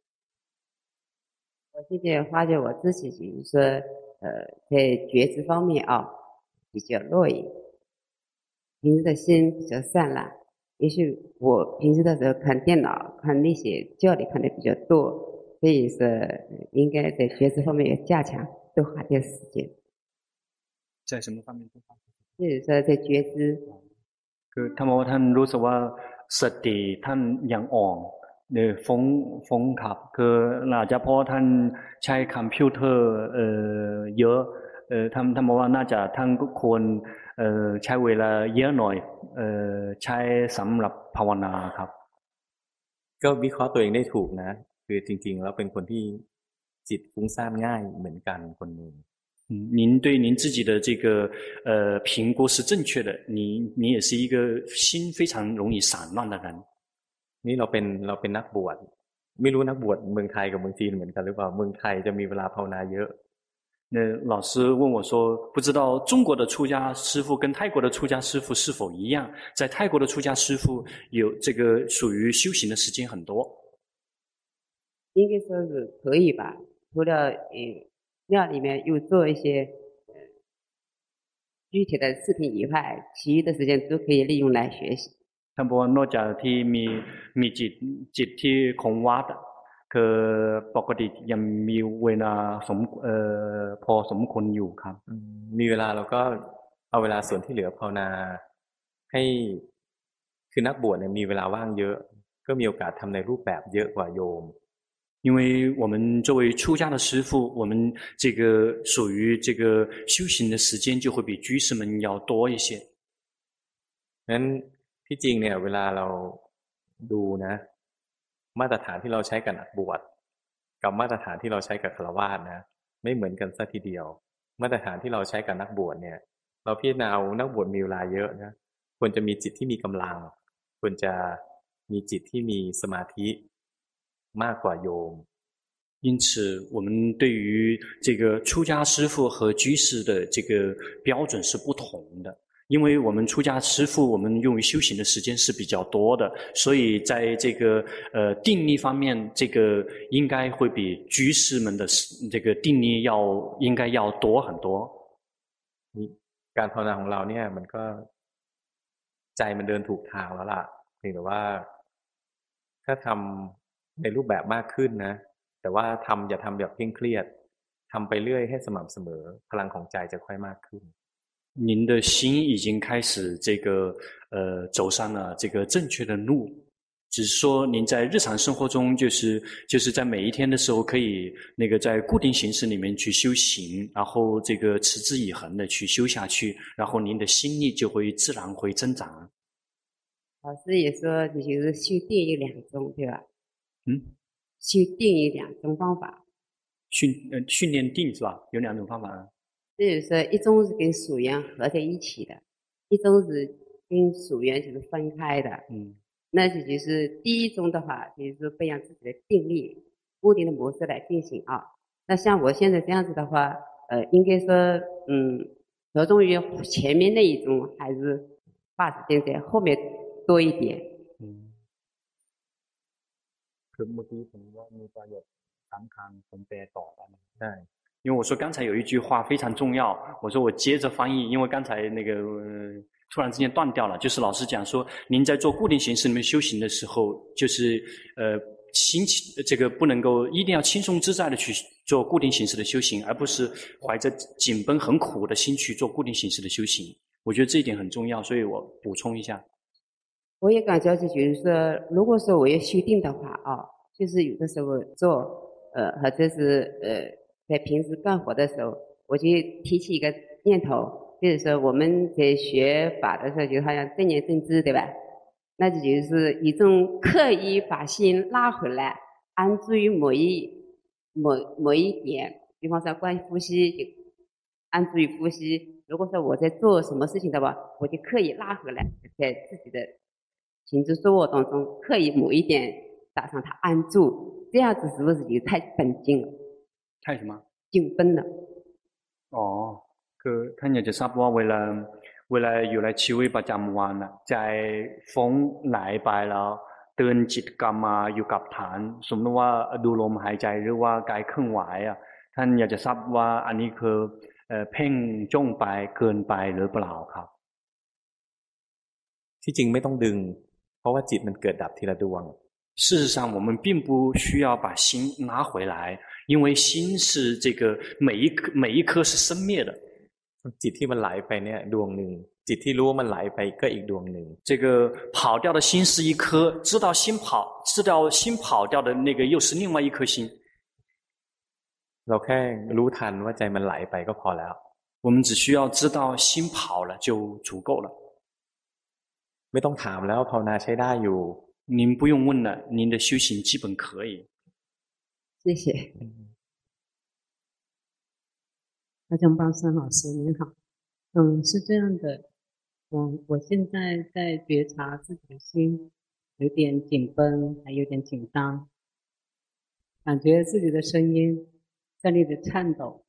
我现在发觉我自己就是说，呃，在觉知方面啊比较弱一点，平时的心比较散乱。也许我平时的时候看电脑、看那些教理看的比较多。所以说应该在觉知方面要加强，多花点时间。 在什么方面多花？ 就是说在觉知。 คือท่านบอกว่าท่านรู้สึกว่าสติท่านยังอ่อนเนี่ยฟงฟงขับคืออาจจะเพราะท่านใช้คอมพิวเตอร์เอ่อเยอะเอ่อท่านท่านบอกว่าน่าจะท่านก็ควรเอ่อใช้เวลาเยอะหน่อยเอ่อใช้สำหรับภาวนาครับก็วิเคราะห์ตัวเองได้ถูกนะคือจริงๆแล้วเป็นคนที่จิตฟุ้งซ่านง่ายเหมือนกันคนนึง您对您自己的这个呃评估是正确的，你你也是一个心非常容易散乱的人。 นี่เราเป็นเราเป็นนักบวชไม่รู้นักบวชเมืองไทยกับเมืองจีนเหมือนกันหรือเปล่าเมืองไทยจะมีเวลาภาวนาเยอะ那老师问我说，不知道中国的出家师父跟泰国的出家师父是否一样？在泰国的出家师父有这个属于修行的时间很多。 应该说是可以吧，除了呃庙里面有做一些呃具体的视频以外，其余的时间都可以利用来学习。 ท่านบอกว่านอกจากที่มีมีจิตจิตที่คงวัดคือปกติยังมีเวลาสมเอ่อพอสมควรอยู่ครับมีเวลาเราก็เอาเวลาส่วนที่เหลือภาวนาให้คือนักบวชเนี่ยมีเวลาว่างเยอะก็มีโอกาสทำในรูปแบบเยอะกว่าโยม因为我们作为出家的师父，我们这个属于这个修行的时间就会比居士们要多一些。 นั้นที่จริงเนี่ยเวลาเราดูนะมาตรฐานที่เราใช้กับนักบวชกับมาตรฐานที่เราใช้กับฆราวาสนะไม่เหมือนกันซะทีเดียวมาตรฐานที่เราใช้กับนักบวชเนี่ยเราพิจารณานักบวชมีเวลาเยอะนะควรจะมีจิตที่มีกำลังควรจะมีจิตที่มีสมาธิมากกว่าโยม因此我们对于这个出家师父和居士的这个标准是不同的，因为我们出家师父我们用于修行的时间是比较多的，所以在这个呃定力方面，这个应该会比居士们的这个定力要应该要多很多。 การภาวนาของเราเนี่ยมันก็ใจมันเดินถูกทางแล้วล่ะเพียงแต่ว่าถ้าทำในรูปแบบมากขึ้นนะแต่ว่าทำอย่าทำแบบเคร่งเครียดทำไปเรื่อยให้สม่ำเสมอพลังของใจจะค่อยมากขึ้น您的心已经开始这个呃走上了这个正确的路，只是说您在日常生活中就是就是在每一天的时候可以那个在固定形式里面去修行，然后这个持之以恒的去修下去，然后您的心力就会自然会增长。 老师也说你就是修定有两种对吧？ 嗯， 修定有两种方法， 训呃训练定是吧？有两种方法。 就是说一种是跟属阳合在一起的，一种是跟属缘就是分开的。 嗯， 那就就是第一种的话，就是培养自己的定力，固定的模式来进行啊。那像我现在这样子的话，呃，应该说，嗯，着重于前面那一种，还是花时间在后面多一点。 嗯。 คือเมื่อกี้ผมว่ามีประโยชน์สำคัญผมแปลต่อไป对，因为我说刚才有一句话非常重要，我说我接着翻译，因为刚才那个、呃、突然之间断掉了，就是老师讲说，您在做固定形式里面修行的时候，就是呃心情这个不能够一定要轻松自在的去做固定形式的修行，而不是怀着紧绷很苦的心去做固定形式的修行。我觉得这一点很重要，所以我补充一下。 我也感觉就是说，如果说我要修定的话啊，就是有的时候做呃或者是呃在平时干活的时候，我就提起一个念头，就是说我们在学法的时候，就好像正念正知，对吧？那就就是一种刻意把心拉回来，安住于某一某某一点，比方说关于呼吸，就安住于呼吸。如果说我在做什么事情的话，我就刻意拉回来，在自己的行住坐卧当中，刻意某一点打上它安住，这样子是不是就太本劲了？ 太什么？ 紧绷了。 อ๋อคือท่านอยากจะทราบว่าเวลาเวลาอยู่ในชีวิตประจำวันน่ะใจฟุ้งไหลไปแล้วเตือนจิตกลับมาอยู่กับฐานสมมติว่าดูลมหายใจหรือว่ากายเคลื่อนไหวอ่ะท่านอยากจะทราบว่าอันนี้คือเอ่อเพ่งจ้องไปเกินไปหรือเปล่าครับที่จริงไม่ต้องดึงเพราะว่าจิตมันเกิดดับทีละดวง事实上我们并不需要把心拿回来因为心是这个每一颗每一颗是生灭的จิตที่มันไหลไปเนี่ยดวงหนึ่งจิตที่รู้ว่ามันไหลไปก็อีกดวงหนึ่ง这个跑掉的心是一颗知道心跑知道心跑掉的那个又是另外一颗心เราแค่รู้ทันว่าใจมันไหลไปก็พอแล้ว我们只需要知道心跑了就足够了ไม่ต้องถามแล้วภาวนาใช้ได้อยู่您不用问了您的修行基本可以谢谢大江巴山老师您好嗯是这样的嗯我现在在觉察自己的心有点紧绷还有点紧张感觉自己的声音在那里颤抖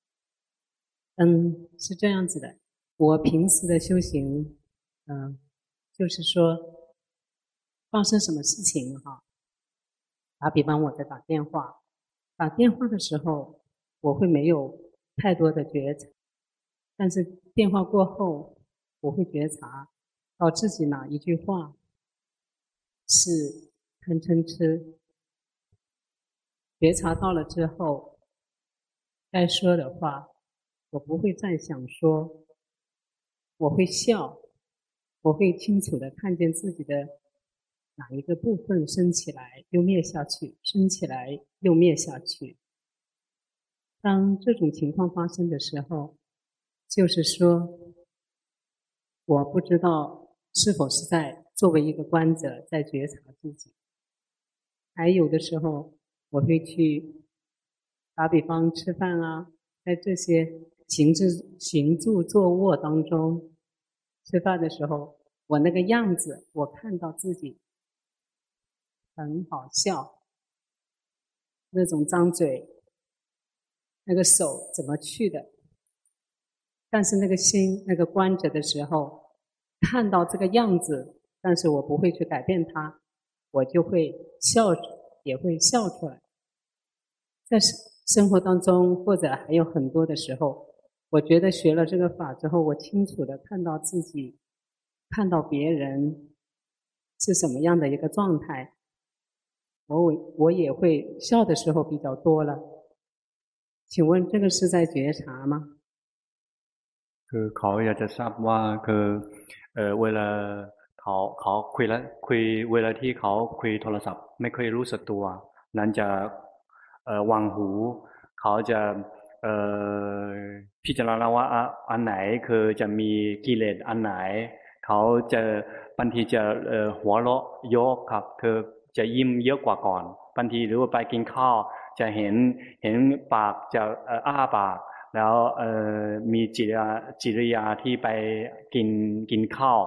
嗯是这样子的我平时的修行嗯就是说发生什么事情哈打比方我在打电话打电话的时候我会没有太多的觉察但是电话过后我会觉察到自己哪一句话是贪嗔痴觉察到了之后该说的话我不会再想说我会笑我会清楚地看见自己的哪一个部分升起来又灭下去升起来又灭下去当这种情况发生的时候就是说我不知道是否是在作为一个观者在觉察自己还有的时候我会去打比方吃饭啊在这些行住行住坐卧当中吃饭的时候我那个样子我看到自己很好笑那种张嘴那个手怎么去的但是那个心那个观者的时候看到这个样子但是我不会去改变它我就会笑也会笑出来在生活当中或者还有很多的时候我觉得学了这个法之后我清楚地看到自己看到别人是什么样的一个状态我我也会笑的时候比较多了请问这个是在觉察吗คือเขาอยากจะทราบว่าคือเอ่อเวลาเขาเขาคุยแล้วคุยเวลาที่เขาคุยโทรศัพท์ไม่ค่อยรู้สึกตัวนั้นจะเอ่อวางหูเขาจะเอ่อพิจารณาว่าอันไหนคือจะมีกิเลสอันไหนเขาจะบางทีจะเอ่อหัวเราะเยาะครับคือจะยิ้มเยอะกว่าก่อนบางทีหรือว่าไปกินข้าวจะเห็นเห็นปากจะเอ่ออ้าปากแล้วเอ่อมีจิตจิริยาที่ไปกินกินข้าว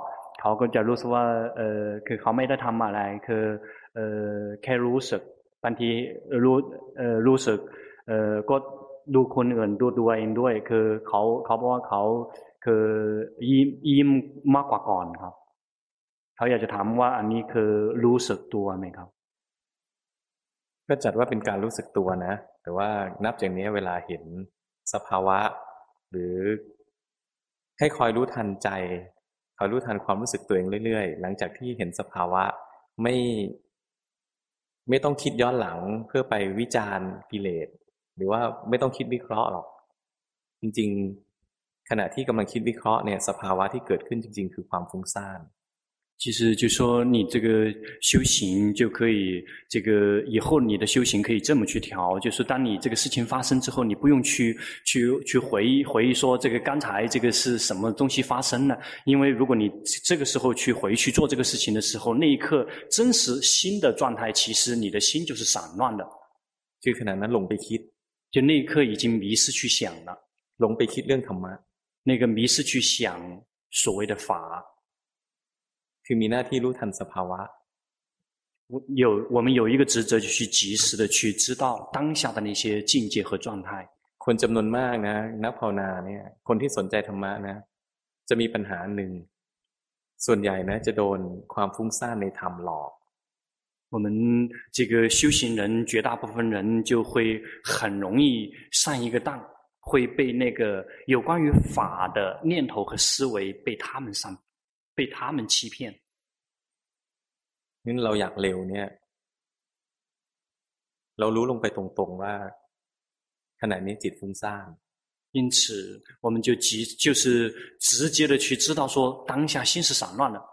เขาก็จะรู้สึกว่าเออคือเขาไม่ได้ทำอะไรคือเออแค่รู้สึกบางทีรู้เออรู้สึกเออก็ดูคนอื่นดูตัวเองด้วยคือเขาเขาบอกว่าเขาคือยิ้มยิ้มมากกว่าก่อนครับเขาอยากจะถามว่าอันนี้คือรู้สึกตัวไหมครับก็จัดว่าเป็นการรู้สึกตัวนะแต่ว่านับจากนี้เวลาเห็นสภาวะหรือให้คอยรู้ทันใจคอยรู้ทันความรู้สึกตัวเองเรื่อยๆหลังจากที่เห็นสภาวะไม่ไม่ต้องคิดย้อนหลังเพื่อไปวิจารณ์กิเลสหรือว่าไม่ต้องคิดวิเคราะห์หรอกจริงๆขณะที่กำลังคิดวิเคราะห์เนี่ยสภาวะที่เกิดขึ้นจริงๆคือความฟุ้งซ่าน其实就说你这个修行就可以，这个以后你的修行可以这么去调，就是当你这个事情发生之后，你不用去去去回忆回忆说这个刚才这个是什么东西发生了，因为如果你这个时候去回去做这个事情的时候，那一刻真实心的状态，其实你的心就是散乱的。 คือขณะนั้นหลงไปคิด就那一刻已经迷失去想了， หลงไปคิดเรื่องธรรมะ那个迷失去想所谓的法。 คือมีหน้าที่รู้ทันสภาวะ有我们有一个职责就去及时的去知道当下的那些境界和状态คนจำนวนมากนะนักภาวนาเนี่ยคนที่สนใจธรรมะนะจะมีปัญหาหนึ่งส่วนใหญ่นะจะโดนความฟุ้งซ่านในธรรมหลอก我们这个修行人绝大部分人就会很容易上一个当会被那个有关于法的念头和思维被他们上被他们欺骗งั้นเราอยากเร็วเนี่ยเรารู้ลงไปตรงๆว่าขณะนี้จิตฟุ้งซ่าน因此我们就急就是直接的去知道说当下心是散乱的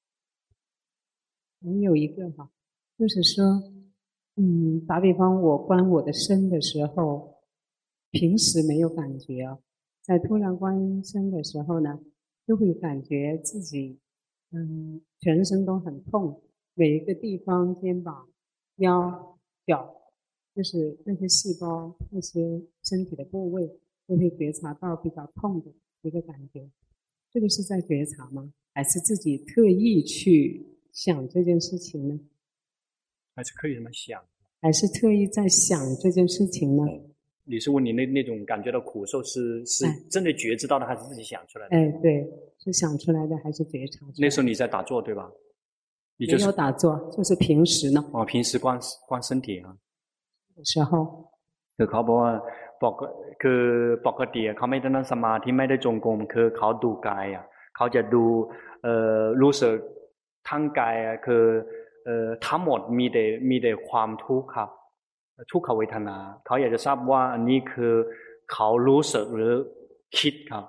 还有一个哈就是说嗯打比方我观我的身的时候平时没有感觉啊在突然观身的时候呢就会感觉自己嗯全身都很痛每一个地方肩膀腰脚就是那些细胞那些身体的部位都会觉察到比较痛的一个感觉这个是在觉察吗还是自己特意去想这件事情呢还是可以这么想还是特意在想这件事情呢你是问你那那种感觉到苦受是是真的觉知到的还是自己想出来的哎对是想出来的还是觉察出来的那时候你在打坐对吧你就是没有打坐就是平时呢哦平时观观身体啊的时候คือเขาบอกว่าปกคือปกติเขาไม่ได้นั่งสมาธิไม่ได้จงกรมคือเขาดูกายอ่ะเขาจะดูเอ่อรู้สึกทั้งกายคือเอ่อทั้งหมดมีแต่มีแต่ความทุกข์ครับทุกขเวทนาเขาอยากจะทราบว่าอันนี้คือเขารู้สึกหรือคิดครับ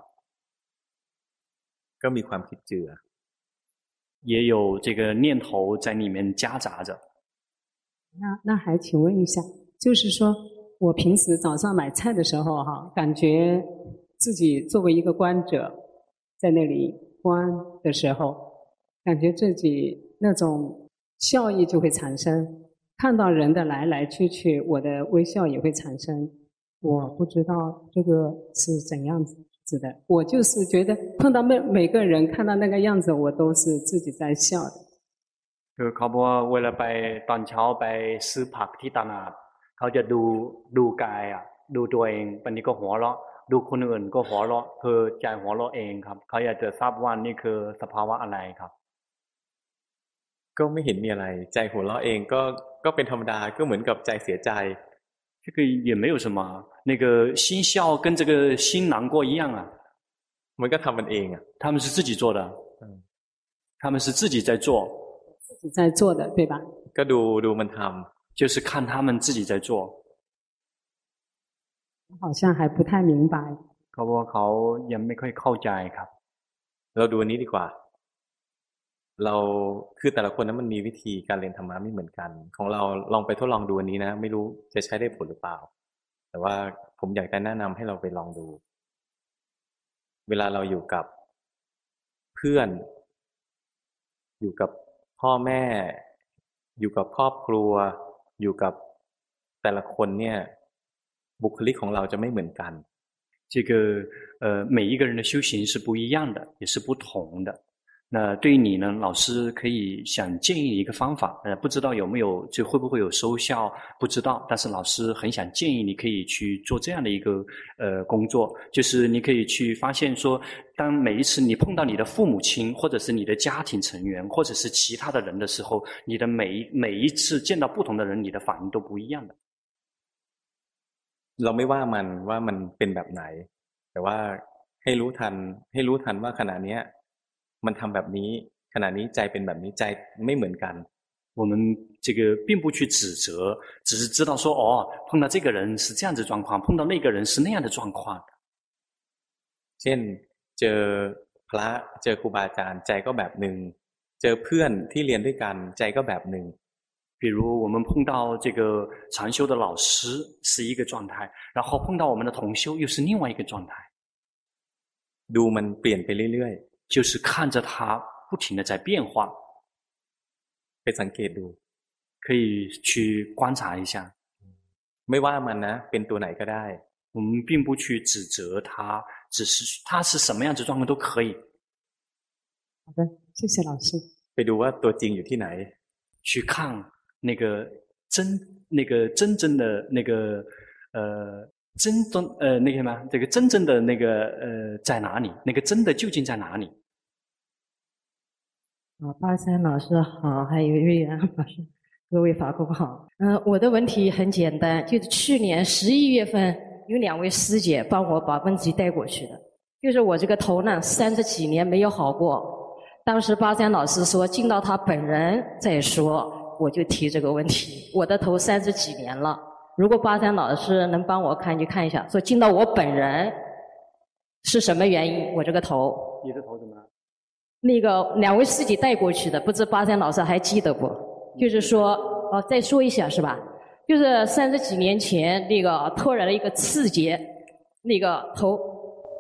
ก็มีความคิดเจือ也有这个念头在里面夹杂着那那还请问一下就是说我平时早上买菜的时候哈感觉自己作为一个观者在那里观的时候感觉自己那种笑意就会产生看到人的来来去去我的微笑也会产生我不知道这个是怎样子的我就是觉得碰到每每个人看到那个样子我都是自己在笑的คือเขาบอกว่าเวลาไปตอนเช้าไปซื้อผักที่ตลาดเขาจะดูดูกายอ่ะดูตัวเองวันนี้ก็หัวเราะดูคนอื่นก็หัวเราะคือใจหัวเราะเองครับเขาอยากจะทราบว่านี่คือสภาวะอะไรครับก็ไม่เห็นมีอะไรใจหัวเราะเองก็ก็เป็นธรรมดาก็เหมือนกับใจเสียใจ这个也没有什么那个心笑跟这个心难过一样啊มันก็ทำมันเองอ่ะ他们是自己做的他们是自己在做自己在做的对吧ก็ดูดูมันทำ就是看他们自己在做好像还不太明白เขาบอกเขายังไม่ค่อยเข้าใจครับเราดูอันนี้ดีกว่าเราคือแต่ละคนนั้นมันมีวิธีการเรียนธรรมะไม่เหมือนกันของเราลองไปทดลองดูอันนี้นะไม่รู้จะใช้ได้ผลหรือเปล่าแต่ว่าผมอยากจะแนะนำให้เราไปลองดูเวลาเราอยู่กับเพื่อนอยู่กับพ่อแม่อยู่กับครอบครัวอยู่กับแต่ละคนเนี่ยบุคลิกของเราจะไม่เหมือนกัน这个呃每一个人的修行是不一样的也是不同的那对于你呢，老师可以想建议一个方法，呃，不知道有没有，就会不会有收效，不知道。但是老师很想建议你可以去做这样的一个呃工作，就是你可以去发现说，当每一次你碰到你的父母亲，或者是你的家庭成员，或者是其他的人的时候，你的每一每一次见到不同的人，你的反应都不一样的。 เราไม่ว่ามันว่ามันเป็นแบบไหนแต่ว่าให้รู้ทันให้รู้ทันว่าขณะเนี้ยมันทำแบบนี้ขณะนี้ใจเป็นแบบนี้ใจไม่เหมือนกัน我们这个并不去指责，只是知道说哦，碰到这个人是这样子状况，碰到那个人是那样的状况。 เช่นเจอพระเจอครูบาอาจารย์ใจก็แบบนึงเจอเพื่อนที่เรียนด้วยกันใจก็แบบนึง比如我们碰到这个禅修的老师是一个状态，然后碰到我们的同修又是另外一个状态。 ดูมันเปลี่ยนไปเรื่อยๆ就是看着它不停的在变化。 ไปสังเกตดู可以去观察一下。 ไม่ว่ามันนะเป็นตัวไหนก็ได้我们并不去指责它，只是它是什么样子状况都可以。 好的，谢谢老师。 ไปดูว่าตัวจริงอยู่ที่ไหน去看那个真那个真正的那个呃真真呃那个什么这个真正的那个呃在哪里？那个真的究竟在哪里？ 啊，巴山老师好，还有瑞安老师，各位法公好。嗯、呃，我的问题很简单，就是去年十一月份有两位师姐帮我把问题带过去的，就是我这个头呢三十几年没有好过。当时巴山老师说进到他本人再说，我就提这个问题。我的头三十几年了，如果巴山老师能帮我看，就看一下，说进到我本人是什么原因？我这个头， 你的头怎么了？ 那个两位师姐带过去的，不知巴山老师还记得不？就是说，哦，再说一下是吧？就是三十几年前那个突然的一个刺节，那个头。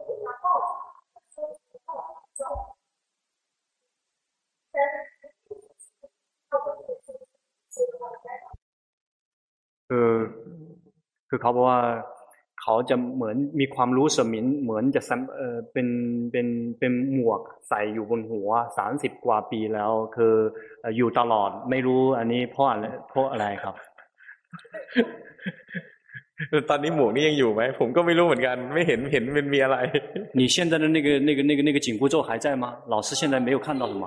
คือคือเขาบอกว่าเขาจะเหมือนมีความรู้สึกเหมือนเหมือนจะเออเป็นเป็นเป็นหมวกใส่อยู่บนหัวสามสิบกว่าปีแล้วคืออยู่ตลอดไม่รู้อันนี้เพราะอะไรเพราะอะไรครับตอนนี้หมวกนี่ยังอยู่ไหมผมก็ไม่รู้เหมือนกันไม่เห็นเห็นมันมีอะไร你现在的那个那个那个那个紧箍咒还在吗？老师现在没有看到什么。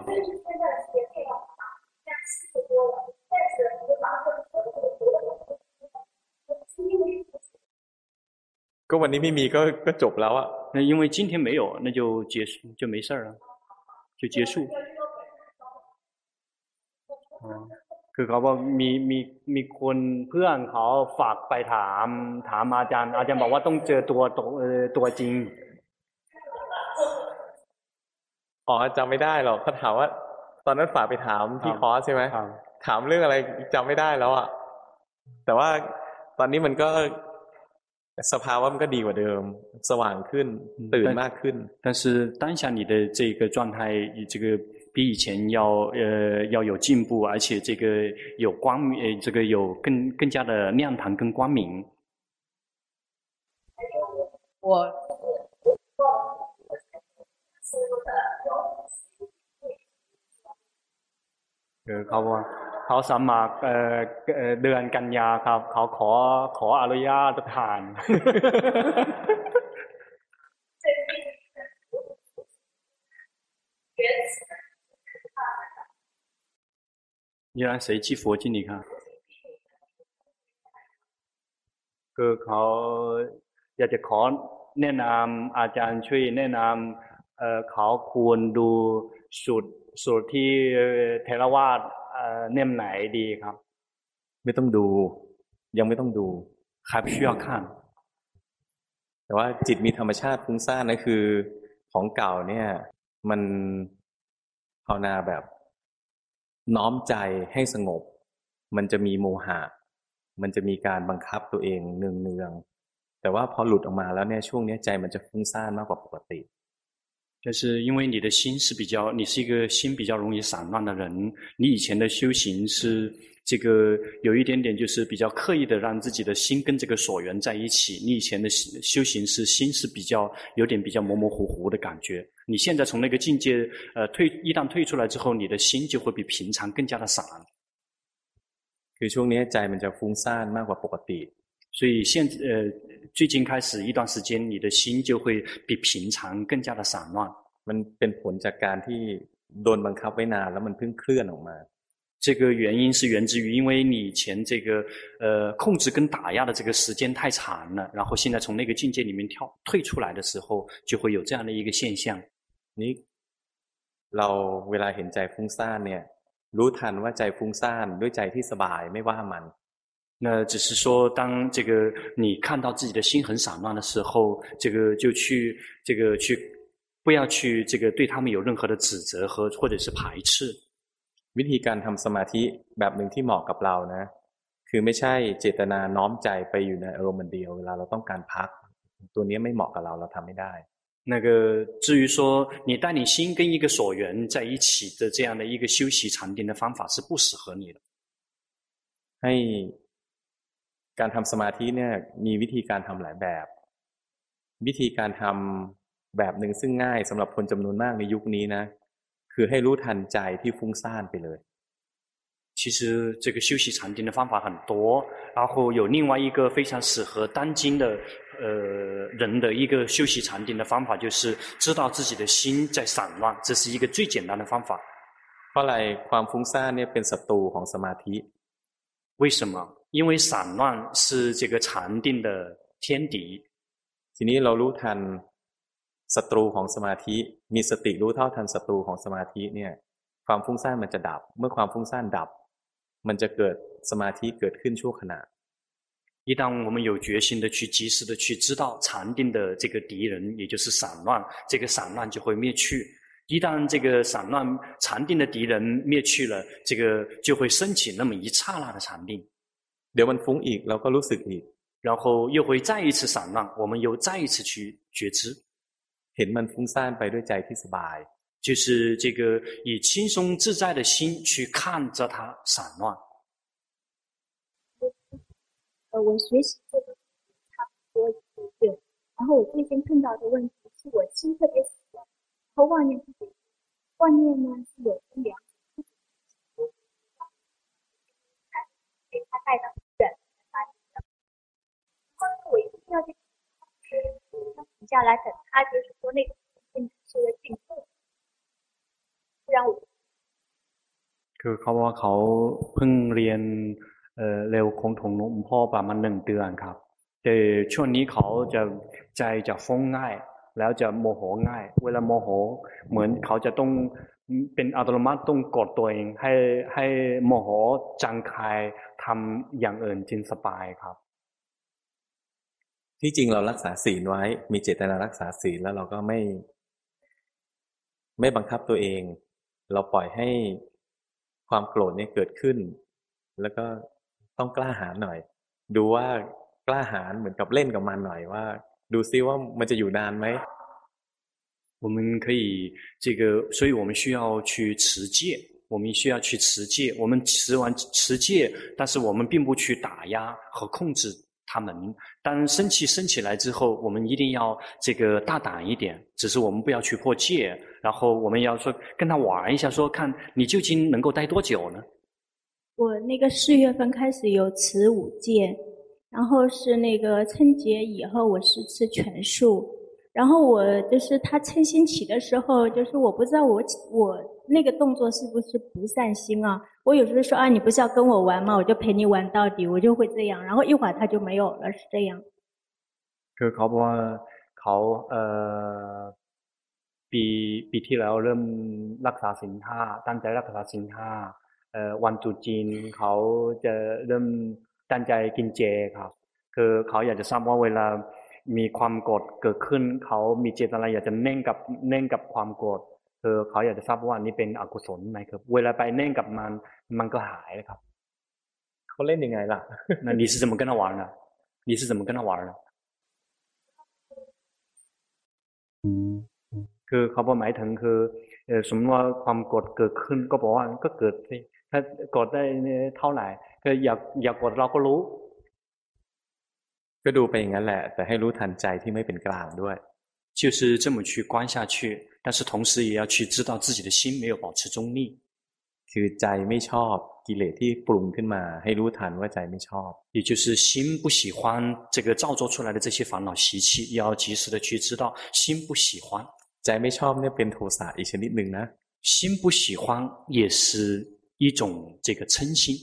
ก็วันนี้ไม่มีก็ก็จบแล้วอ่ะ那因为今天没有那就结束就没事了就结束อ๋อคือเขาบอกมีมีมีคนเพื่อนเขาฝากไปถามถามอาจารย์อาจารย์บอกว่าต้องเจอตัวตัวตัวจริงอ๋อจำไม่ได้หรอกเขาถามว่าตอนนั้นฝากไปถามที่คอร์สใช่ไหมถามเรื่องอะไรจำไม่ได้แล้วอ่ะแต่ว่าตอนนี้มันก็สภาวะมันก็ดีกว่าเดิมสว่างขึ้นตื่นมากขึ้น但是当下你的这个状态这个比以前要呃要有进步而且这个有光呃这个有更更加的亮堂跟光明我เออเขาว่าเขาสมัครเอ่อเดือนกันยาครับเขาขอขออนุญาตผ่าน你让谁寄佛经你看คือเขาอยากจะขอแนะนำอาจารย์ช่วยแนะนำเอ่อเขาควรดูสูตรสูตรที่เทรวาสเล่มไหนดีครับไม่ต้องดูยังไม่ต้องดู还不需要看แต่ว่าจิตมีธรรมชาติฟุ้งซ่านนั่นคือของเก่าเนี่ยมันภาวนาแบบน้อมใจให้สงบมันจะมีโมหะมันจะมีการบังคับตัวเองเนืองๆแต่ว่าพอหลุดออกมาแล้วเนี่ยช่วงนี้ใจมันจะฟุ้งซ่านมากกว่าปกติ就是因为你的心是比较，你是一个心比较容易散乱的人，你以前的修行是这个有一点点就是比较刻意的让自己的心跟这个所缘在一起，你以前的修行是心是比较有点比较模模糊糊的感觉， 你现在从那个境界呃退一旦退出来之后，你的心就会比平常更加的散。 คือช่วงนี้ใจมันจะฟุ้งซ่านมากกว่าปกติ所以现呃最近开始一段时间，你的心就会比平常更加的散乱。 มันเป็นผลจากการที่โดนบังคับไว้นานแล้วมันเพิ่งเคลื่อนออกมา这个原因是源自于，因为你以前这个呃控制跟打压的这个时间太长了，然后现在从那个境界里面跳退出来的时候，就会有这样的一个现象。 นี่เราเวลาเห็นใจฟุ้งซ่านเนี่ยรู้ทันว่าใจฟุ้งซ่านด้วยใจที่สบายไม่ว่ามัน那只是说，当这个你看到自己的心很散乱的时候，这个就去这个去不要去这个对他们有任何的指责和或者是排斥。 วิธีการทำสมาธิแบบหนึ่งที่เหมาะกับเรานะคือไม่ใช่เจตนาน้อมใจไปอยู่ในอารมณ์เดียวเวลาเราต้องการพักตัวนี้ไม่เหมาะกับเราเราทำไม่ได้那个至于说你带你心跟一个所缘在一起的这样的一个休息禅定的方法是不适合你的。 ให้การทำสมาธิเนี่ยมีวิธีการทำหลายแบบวิธีการทำแบบหนึ่งซึ่งง่ายสำหรับคนจำนวนมากในยุคนี้นะคือให้รู้ทันใจที่ฟุ้งซ่านไปเลย其实这个休息禅定的方法很多，然后有另外一个非常适合当今的呃人的一个休息禅定的方法，就是知道自己的心在散乱，这是一个最简单的方法。 เพราะอะไรความฟุ้งซ่านเนี่ยเป็นศัตรูของสมาธิ为什么？因为散乱是这个禅定的天敌。 ทีนี้เรารู้ทันศัตรูของสมาธิมีสติรู้เท่าทันศัตรูของสมาธิเนี่ยความฟุ้งซ่านมันจะดับเมื่อความฟุ้งซ่านดับมันจะเกิดสมาธิเกิดขึ้นชั่วขณะ一旦我们有决心的去及时的去知道禅定的这个敌人，也就是散乱，这个散乱就会灭去。一旦这个散乱禅定的敌人灭去了，这个就会升起那么一刹那的禅定。 เดี๋ยวมันฟุ้งอีกเราก็รู้สึกอีก然后又会再一次散乱，我们又再一次去觉知。 เห็นมันฟุ้งซ่านไปด้วยใจที่สบาย就是这个以轻松自在的心去看着它散乱。 呃，我学习这个差不多一个月，然后我最近碰到的问题是我心特别死，然后妄念特别，妄念呢是有分两种，被他带到远，发现的。我一定要去停下来等他，就是说那个进是的进步。 คือเขาว่าเขาเพิ่งเรียนเอ่อเร็วคงถงหลวงพ่อประมาณหนึ่งเดือนครับแต่ช่วงนี้เขาจะใจจะฟุ้งง่ายแล้วจะโมโหง่ายเวลาโมโหเหมือนเขาจะต้องเป็นอัตโนมัติต้องกดตัวเองให้ให้โมโหจางคายทำอย่างอื่นจึงสบายครับที่จริงเรารักษาศีลไว้มีเจตนารักษาศีลแล้วเราก็ไม่ไม่บังคับตัวเองเราปล่อยให้ความโกรธเนี่ยเกิดขึ้นแล้วก็ต้องกล้าหาญหน่อยดูว่ากล้าหาญเหมือนกับเล่นกับมันหน่อยว่าดูซิว่ามันจะอยู่นานไหม我们可以这个所以我们需要去持戒我们需要去持戒我们持完持戒但是我们并不去打压和控制他们当生气升起来之后我们一定要这个大胆一点只是我们不要去破戒然后我们要说跟他玩一下说看你究竟能够待多久呢我那个四月份开始有持五戒然后是那个春节以后我是吃全素然后我就是他嗔心起的时候就是我不知道我我那个动作是不是不善心啊我有时候说啊你不是要跟我玩吗我就陪你玩到底我就会这样然后一会儿他就没有了是这样คือเขาบอกว่าเขาเอ่อปีปีที่แล้วเริ่มรักษาศีลห้าตั้งใจรักษาศีลห้าเอ่อวันตรุษจีนเขาจะเริ่มตั้งใจกินเจครับคือเขาอยากจะทราบว่าเวลามีความโกรธเกิดขึ้นเขามีเจตนาอยากจะเน่งกับเน่งกับความโกรธคือเขาอยากจะทราบว่านี่เป็นอกุศลไหมครับเวลาไปเน่งกับมันมันก็หายครับเขาเล่นยังไงล่ะ那你是怎么跟他玩的你是怎么跟他玩的คือเขาบอกหมายถึงคือสมมติว่าความโกรธเกิดขึ้นก็บอกว่าก็เกิดสิถ้าโกรธได้เท่าไหร่ก็อยากอยากโกรธเราก็รู้ก็ดูไปอย่างนั้นแหละแต่ให้รู้ทันใจที่ไม่เป็นกลางด้วย就是这么去观下去，但是同时也要去知道自己的心没有保持中立。 คือใจไม่ชอบกิเลสที่ปรุงขึ้นมาให้รู้ทันว่าใจไม่ชอบ也就是心不喜欢这个造作出来的这些烦恼习气，要及时的去知道心不喜欢。 ใจไม่ชอบเนี่ยเป็นโทสะอีกชนิดหนึ่งนะ心不喜欢也是一种这个嗔心。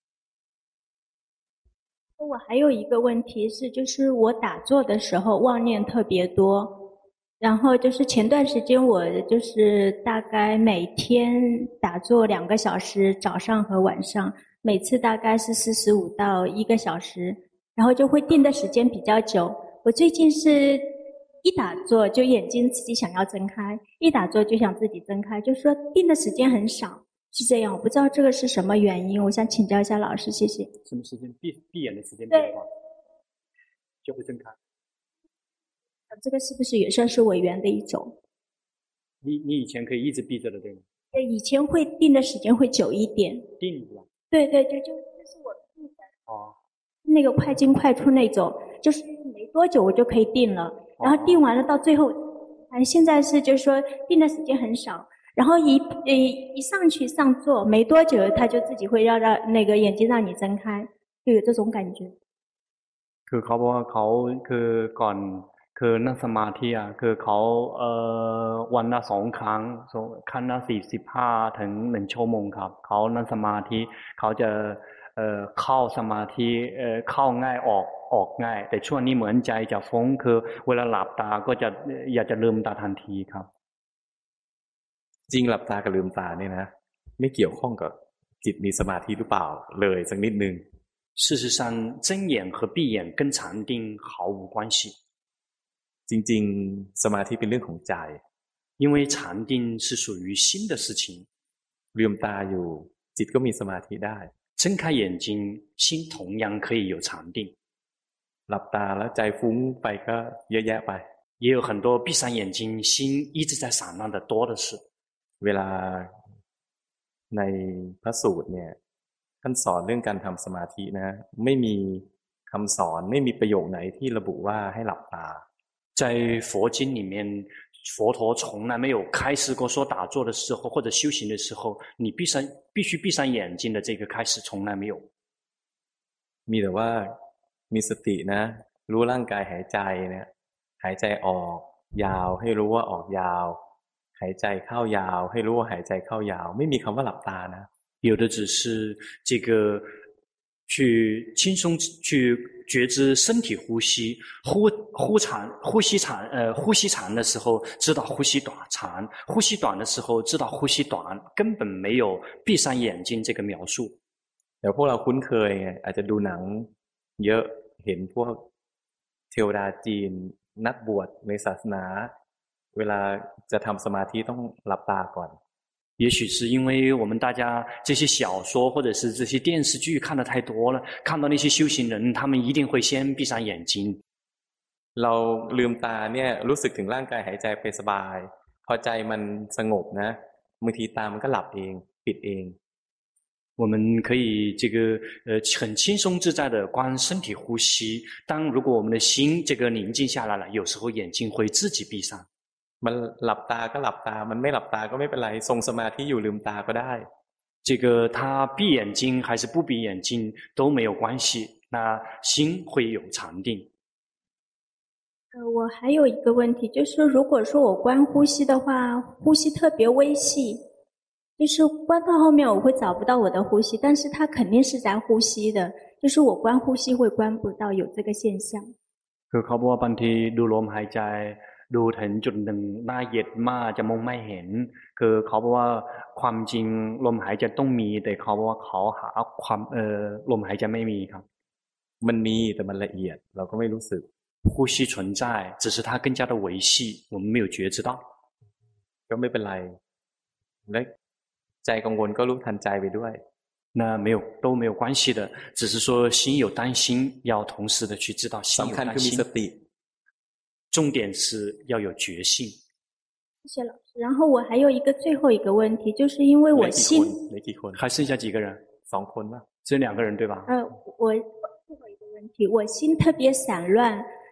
我还有一个问题是，就是我打坐的时候妄念特别多，然后就是前段时间我就是大概每天打坐两个小时，早上和晚上，每次大概是四十五到一个小时，然后就会定的时间比较久。我最近是一打坐就眼睛自己想要睁开，一打坐就想自己睁开，就是说定的时间很少，是这样。我不知道这个是什么原因，我想请教一下老师，谢谢。 什么时间？闭闭眼的时间变化，就会睁开。 这个是不是也算是违缘的一种？ 你你以前可以一直闭着的，对吗？ 对，以前会定的时间会久一点。 定是吧？ 对对对，就就是我定的。 哦。 那个快进快出那种，就是没多久我就可以定了，然后定完了到最后，哎，现在是就是说定的时间很少，然后一一一上去上座没多久，他就自己会让让那个眼睛让你睁开，就有这种感觉。 คือเขาบอกว่าเขาคือก่อนคือนั่งสมาธิอ่ะคือเขาเอ่อวันละสองครั้งครั้งละสี่สิบห้าถึงหนึ่งชั่วโมงครับเขานั่งสมาธิเขาจะเอ่อเข้าสมาธิเอ่อเข้าง่ายออกออกง่ายแต่ช่วงนี้เหมือนใจจะฟุ้งคือเวลาหลับตาก็จะอยากจะลืมตาทันทีครับจริงหลับตากับลืมตาเนี่ยนะไม่เกี่ยวข้องกับจิตมีสมาธิหรือเปล่าเลยสักนิดนึง事实上睁眼和闭眼跟禅定毫无关系จริงๆสมาธิเป็นเรื่องของใจ因为禅定是属于心的事情ลืมตาอยู่จิตก็มีสมาธิได้睁开眼睛心同样可以有禅定หลับตาแล้วใจฟุ้งไปก็เยอะแยะไป也有很多闭上眼睛心一直在散乱的多的是เวลาในพระสูตรเนี่ยท่านสอนเรื่องการทำสมาธินะไม่มีคำสอนไม่มีประโยคไหนที่ระบุว่าให้หลับตา在佛经里面佛陀从来没有开示过说打坐的时候或者修行的时候你闭上必须闭上眼睛的这个开始从来没有มีแต่ว่ามีสตินะรู้ร่างกายหายใจเนี่ยหายใจออกยาวให้รู้ว่าออกยาวหายใจเข้ายาวให้รู้ว่าหายใจเข้ายาวไม่มีคำว่าหลับตานะ有的只是这个去轻松去觉知身体呼吸呼呼长呼吸长呃呼吸长的时候知道呼吸短长呼吸短的时候知道呼吸短根本没有闭上眼睛这个描述แต่พวกเราคุ้นเคยไงอาจจะดูหนังเยอะเห็นพวกเทวดาจีนนักบวชในศาสนาเวลาจะทำสมาธิต้องหลับตาก่อน也许是因为我们大家这些小说或者是这些电视剧看得太多了看到那些修行人他们一定会先闭上眼睛เราลืมตาเนี่ยรู้สึกถึงร่างกายหายใจไปสบายพอใจมันสงบนะบางทีตามันก็หลับเองปิดเอง我们可以这个呃很轻松自在的观身体呼吸当如果我们的心这个宁静下来了有时候眼睛会自己闭上มันหลับตาก็หลับตามันไม่หลับตาก็ไม่เป็นไรทรงสมาธิอยู่ลืมตาก็ได้这个他闭眼睛还是不闭眼睛都没有关系那心会有禅定呃我还有一个问题就是说如果说我观呼吸的话呼吸特别微细就是观到后面我会找不到我的呼吸但是它肯定是在呼吸的就是我观呼吸会观不到有这个现象คือเขาบอกว่าบางทีดูลมหายใจดูถึงจุดหนึ่งหน้าเย็นมากจะมองไม่เห็นคือเขาบอกว่าความจริงลมหายใจต้องมีแต่เขาบอกว่าเขาหาความเอ่อลมหายใจไม่มีครับมันมีแต่มันละเอียดเราก็ไม่รู้สึก呼吸存在只是它更加的维系我们没有觉知到ก็ไม่เป็นไรและใจกังวลก็รู้ทันใจไปด้วย那没有都没有关系的只是说心有担心要同时的去知道心有担心重点是要有觉性谢谢老师然后我还有一个最后一个问题就是因为我心还剩下几个人สองคน吗只有两个人对吧呃我最后一个问题我心特别散乱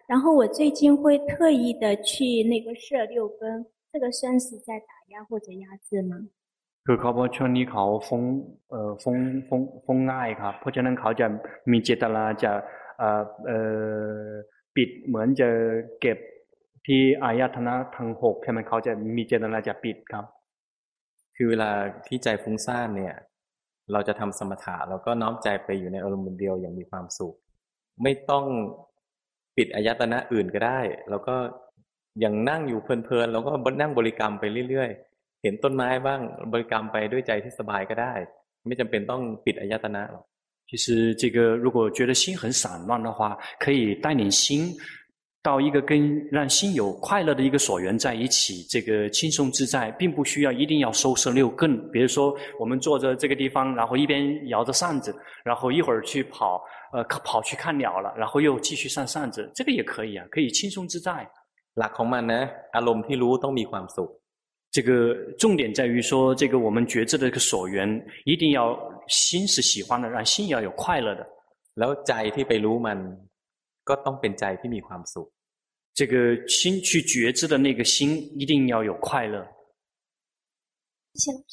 然后我最近会特意的去那个设六根，这个算是在打压或者压制吗？ คือเขาบอกช่วงนี้เขาฟุ้งเอ่อฟุ้งฟุ้งฟุ้งง่ายครับเพราะฉะนั้นเขาจะมีเจตนาจะเอ่อเอ่อปิดเหมือนจะเก็บที่อายตนะทั้งหกใช่ไหมเขาจะมีเจตนาจะปิดครับคือเวลาที่ใจฟุ้งซ่านเนี่ยเราจะทำสมถะเราก็น้อมใจไปอยู่ในอารมณ์เดียวอย่างมีความสุขไม่ต้องปิดอายตนะอื่นก็ได้แล้วก็ยังนั่งอยู่เพลินๆแล้วก็นั่งบริกรรมไปเรื่อยๆเห็นต้นไม้บ้างบริกรรมไปด้วยใจที่สบายก็ได้ไม่จำเป็นต้องปิดอายตนะหรอก其实这个如果觉得心很散乱的话可以带领心到一个跟让心有快乐的一个所缘在一起这个轻松自在并不需要一定要收摄六根比如说我们坐在这个地方然后一边摇着扇子然后一会儿去跑呃跑去看鸟了然后又继续上扇子这个也可以啊可以轻松自在หลักของมันนะอารมณ์ที่รู้ต้องมีความสุข这个重点在于说这个我们觉知的这个所缘一定要心是喜欢的让心要有快乐的แล้วใจที่ไปรู้มันก็ต้องเป็นใจที่มีความสุข这个心去觉知的那个心一定要有快乐谢谢老师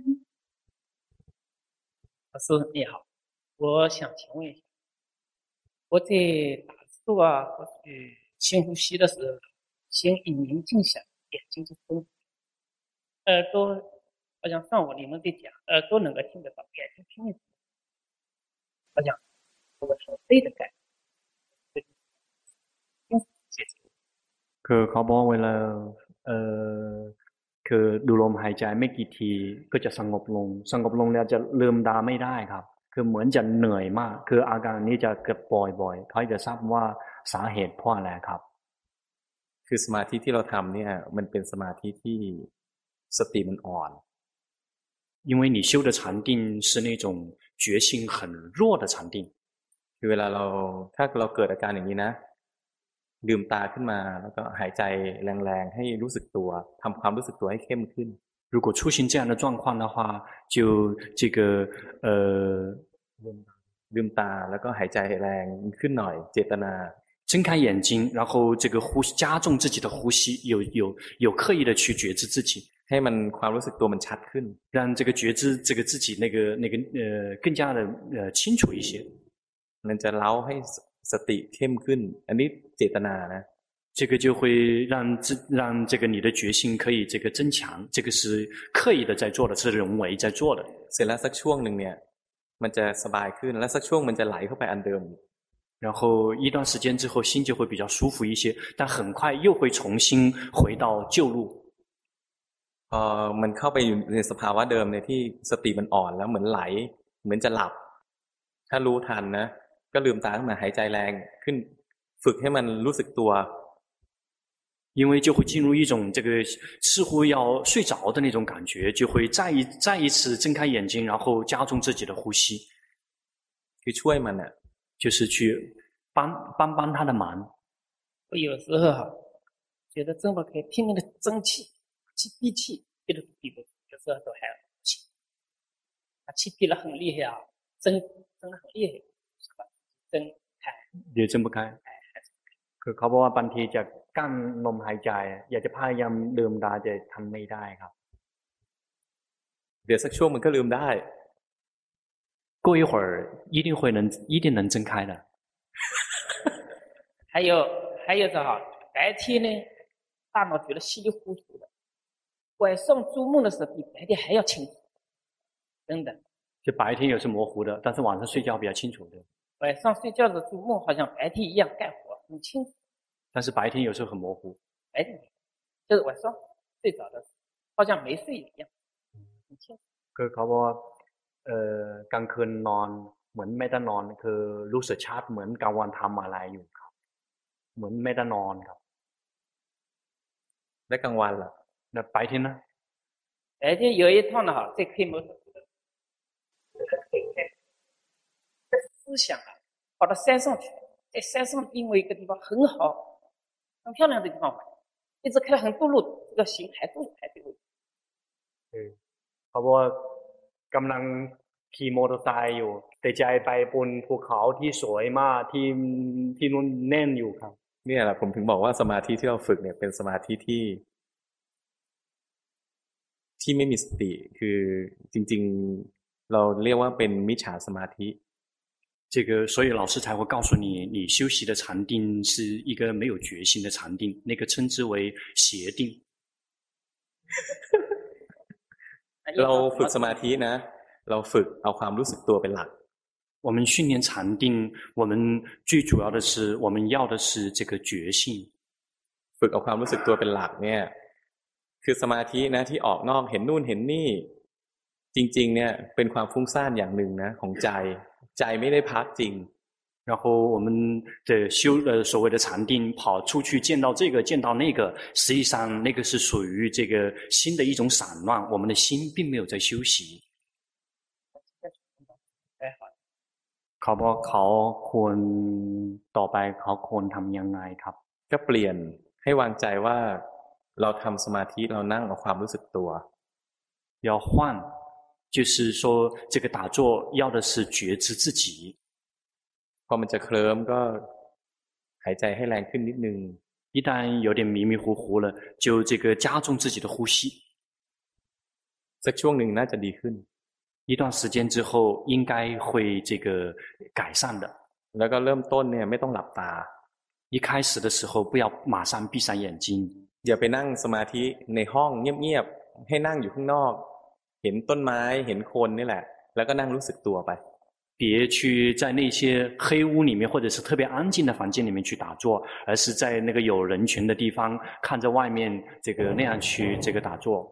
老师你好我想请问一下我在打坐啊或者深呼吸的时候心一宁静下眼睛就睁耳朵好像上午你们在讲耳朵能够听得到眼睛听得到好像我说对的感觉คือเขาบอกเวลาเอ่อคือดูลมหายใจไม่กี่ทีก็จะสงบลงสงบลงแล้วจะลืมตาไม่ได้ครับคือเหมือนจะเหนื่อยมากคืออาการนี้จะเกิดบ่อยๆเขาจะทราบว่าสาเหตุเพราะอะไรครับคือสมาธิที่เราทำเนี่ยมันเป็นสมาธิที่สติมันอ่อน因为你修的禅定是那种觉性很弱的禅定คือเวลาเราถ้าเราเกิดอาการอย่างนี้นะลืมตาขึ้นมาแล้วก็หายใจแรงๆให้รู้สึกตัวทำความรู้สึกตัวให้เข้มขึ้น如果出现这样的状况的话就这个呃ลืมตาแล้วก็หายใจแรงขึ้นหน่อยเจตนา睁开眼睛然后这个呼吸加重自己的呼吸有有有刻意的去觉知自己ให้มันความรู้สึกตัวมันชัดขึ้น让这个觉知这个自己那个那个呃更加的呃清楚一些มันจะเล้าให้สติเข้มขึ้นอันนี้เจตนานะ这个就会让自让这个你的决心可以这个增强这个是刻意的在做的是人为在做的เสร็จแล้วสักช่วงนึงเนี่ยมันจะสบายขึ้นแล้วสักช่วงมันจะไหลเข้าไปอันเดิม然后一段时间之后心就会比较舒服一些但很快又会重新回到旧路พอมันเข้าไปอยู่ในสภาวะเดิมเนี่ยที่สติมันอ่อนแล้วเหมือนไหลเหมือนจะหลับถ้ารู้ทันนะก็ลืมตาขึ้นมาหายใจแรงขึ้นฝึกให้มันรู้สึกตัว因为就会进入一种这个似乎要睡着的那种感觉就会再一再一次睁开眼睛然后加重自己的呼吸คือช่วยมันน่ะ就是去帮帮帮他的忙我有时候哈觉得睁不开拼命的争气气闭气闭得闭不住有时候都还气啊气闭得很厉害啊睁睁得很厉害睁开也睁不开คือเขาบอกว่าบางทีจะกั้นลมหายใจอยากจะพยายามลืมตาจะทำไม่ได้ครับเดี๋ยวสักช่วงมันก็ลืมได้过一会儿一定会能一定能睁开的还有还有这哈白天呢大脑觉得稀里糊涂的晚上做梦的时候比白天还要清楚真的就白天有时模糊的但是晚上睡觉比较清楚的晚上睡觉的做梦好像白天一样干活很清楚但是白天有时候很模糊白天就是晚上睡着的好像没睡一样很清楚คือเขาบอกเอ่อกลางคืนนอนเหมือนไม่ได้นอนคือรู้สึกชัดเหมือนกลางวันทำอะไรอยู่ครับเหมือนไม่ได้นอนครับและกลางวันล่ะ那白天呢白天有一趟呢哈在开摩托车思想啊跑到山上去在山上因为一个地方很好很漂亮的地方一直开了很多路这个行还都还对เขาบอกกำลังขี่มอเตอร์ไซค์อยู่แต่ใจไปบนภูเขาที่สวยมากที่ที่นู่นแน่นอยู่ครับเนี่ยแหละผมถึงบอกว่าสมาธิที่เราฝึกเนี่ยเป็นสมาธิที่ที่ไม่มีสติคือจริงๆเราเรียกว่าเป็นมิจฉาสมาธิ这个，所以老师才会告诉你，你修习的禅定是一个没有决心的禅定，那个称之为邪定。 เราฝึกสมาธินะเราฝึกเอาความรู้สึกตัวเป็นหลัก我们训练禅定，我们最主要的是，我们要的是这个觉性。 ฝึกเอาความรู้สึกตัวเป็นหลักเนี่ยคือสมาธินะที่ออกนอกเห็นนู่นเห็นนี่จริงๆเนี่ยเป็นความฟุ้งซ่านอย่างหนึ่งนะของใจใจไม่ได้พักจริง然后我们的修呃所谓的禅定，跑出去见到这个见到那个，实际上那个是属于这个心的一种散乱，我们的心并没有在休息。เขาบอกเขาควรต่อไปเขาควรทำยังไงครับก็เปลี่ยนให้วางใจว่าเราทำสมาธิเรานั่งเอาความรู้สึกตัว要换就是说这个打坐要的是觉知自己พอมันจะเคลิ้มก็หายใจให้แรงขึ้นนิดนึง一旦有点迷迷糊糊了就这个加重自己的呼吸สักช่วงหนึ่งน่าจะดีขึ้น一段时间之后应该会这个改善的แล้วก็เริ่มต้นเนี่ยไม่ต้องหลับตา一开始的时候不要马上闭上眼睛อย่าไปนั่งสมาธิในห้องเงียบๆให้นั่งอยู่ข้างนอกเห็นต้นไม้เห็นคนนี่แหละแล้วก็นั่งรู้สึกตัวไป别去在那些黑屋里面或者是特别安静的房间里面去打坐而是在那个有人群的地方看着外面这个那样去这个打坐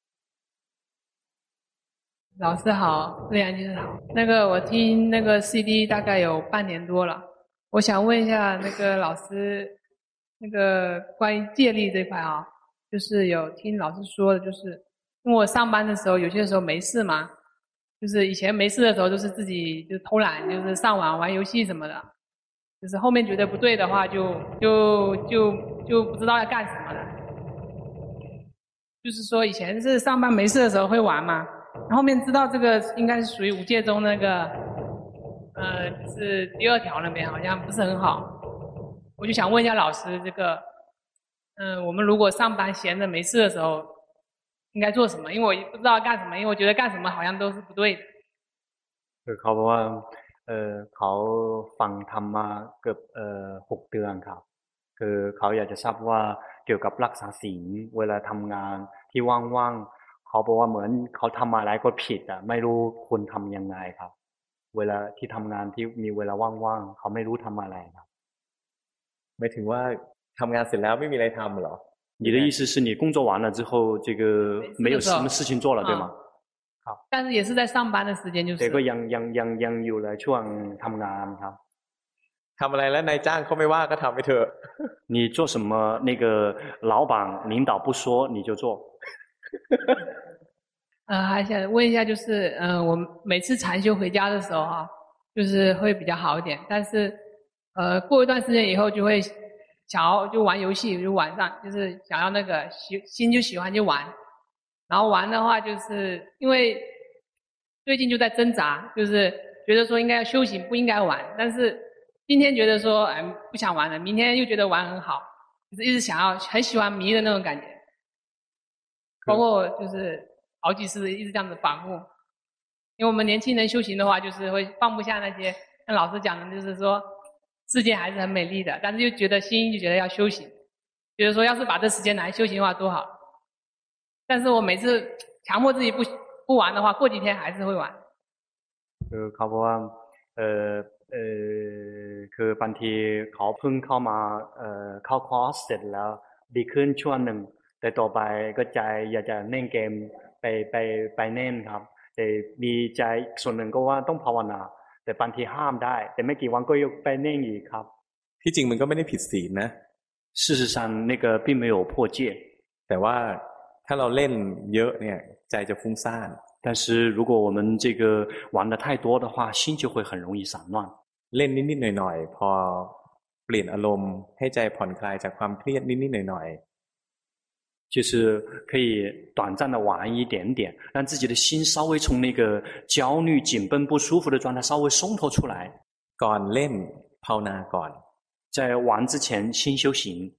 老师好，瑞阳居士好。那个我听那个 C D 大概有半年多了，我想问一下那个老师，那个关于戒律这块啊，就是有听老师说的，就是因为我上班的时候，有些时候没事嘛，就是以前没事的时候，就是自己就偷懒，就是上网玩游戏什么的，就是后面觉得不对的话就，就就就就不知道要干什么了。就是说以前是上班没事的时候会玩嘛。后面知道这个应该是属于五戒中那个，呃，是第二条那边好像不是很好，我就想问一下老师，这个，嗯、呃，我们如果上班闲着没事的时候，应该做什么？因为我不知道干什么，因为我觉得干什么好像都是不对的。 คือเขาบอกว่าเออเขาฟังธรรมมาเกือบเออหกเดือนครับคือเขาอยากจะทราบว่าเกี่ยวกับรักษาศีลเวลาทำงานที่ว่างๆเขาบอกว่าเหมือนเขาทำอะไรก็ผิดอ่ะไม่รู้ควรทำยังไงครับเวลาที่ทำงานที่มีเวลาว่างๆเขาไม่รู้ทำอะไรครับไม่ถึงว่าทำงานเสร็จแล้วไม่มีอะไรทำเหรอ你的意思是你工作完了之后这个没有什么事情做了对吗好但是也是在上班的时间就是แต่ก็ยังยังยังยังอยู่ในช่วงทำงานครับทำอะไรแล้วนายจ้างเขาไม่ว่าก็ทำไปเถอะ你做什么那个老板领导不说你就做呃，还想问一下，就是，嗯、呃，我每次禅修回家的时候哈、啊，就是会比较好一点，但是，呃，过一段时间以后就会想要就玩游戏，就晚上就是想要那个喜心就喜欢就玩，然后玩的话就是因为最近就在挣扎，就是觉得说应该要修行，不应该玩，但是今天觉得说哎不想玩了，明天又觉得玩很好，就是一直想要很喜欢迷的那种感觉。包括就是好几次一直这样子反复，因为我们年轻人修行的话，就是会放不下那些像老师讲的，就是说世界还是很美丽的，但是又觉得心就觉得要修行，觉得说要是把这时间拿来修行的话多好。但是我每次强迫自己不不玩的话，过几天还是会玩。 คือเขาบอกว่าเออเออคือบางทีเขาเพิ่งเข้ามาเอ่อเข้าคอร์สเสร็จแล้วดีขึ้นช่วงหนึ่งแต่ต่อไปก็ใจอยากจะเล่นเกมไปไปไปเล่นครับแต่มีใจส่วนหนึ่งก็ว่าต้องภาวนาแต่บางทีห้ามได้แต่ไม่กี่วันก็ยกไปเล่นอีกครับที่จริงมันก็ไม่ได้ผิดศีลนะ事实上那个并没有破戒แต่ว่าถ้าเราเล่นเยอะเนี่ยใจจะฟุ้งซ่าน但是如果我们这个玩的太多的话心就会很容易散乱เล่นนิดๆหน่อยๆพอเปลี่ยนอารมณ์ให้ใจผ่อนคลายจากความเครียดนิดๆหน่อยๆ就是可以短暂的玩一点点让自己的心稍微从那个焦虑紧绷不舒服的状态稍微松脱出来ก่อนเล่นภาวนาก่อน在玩之前先修行。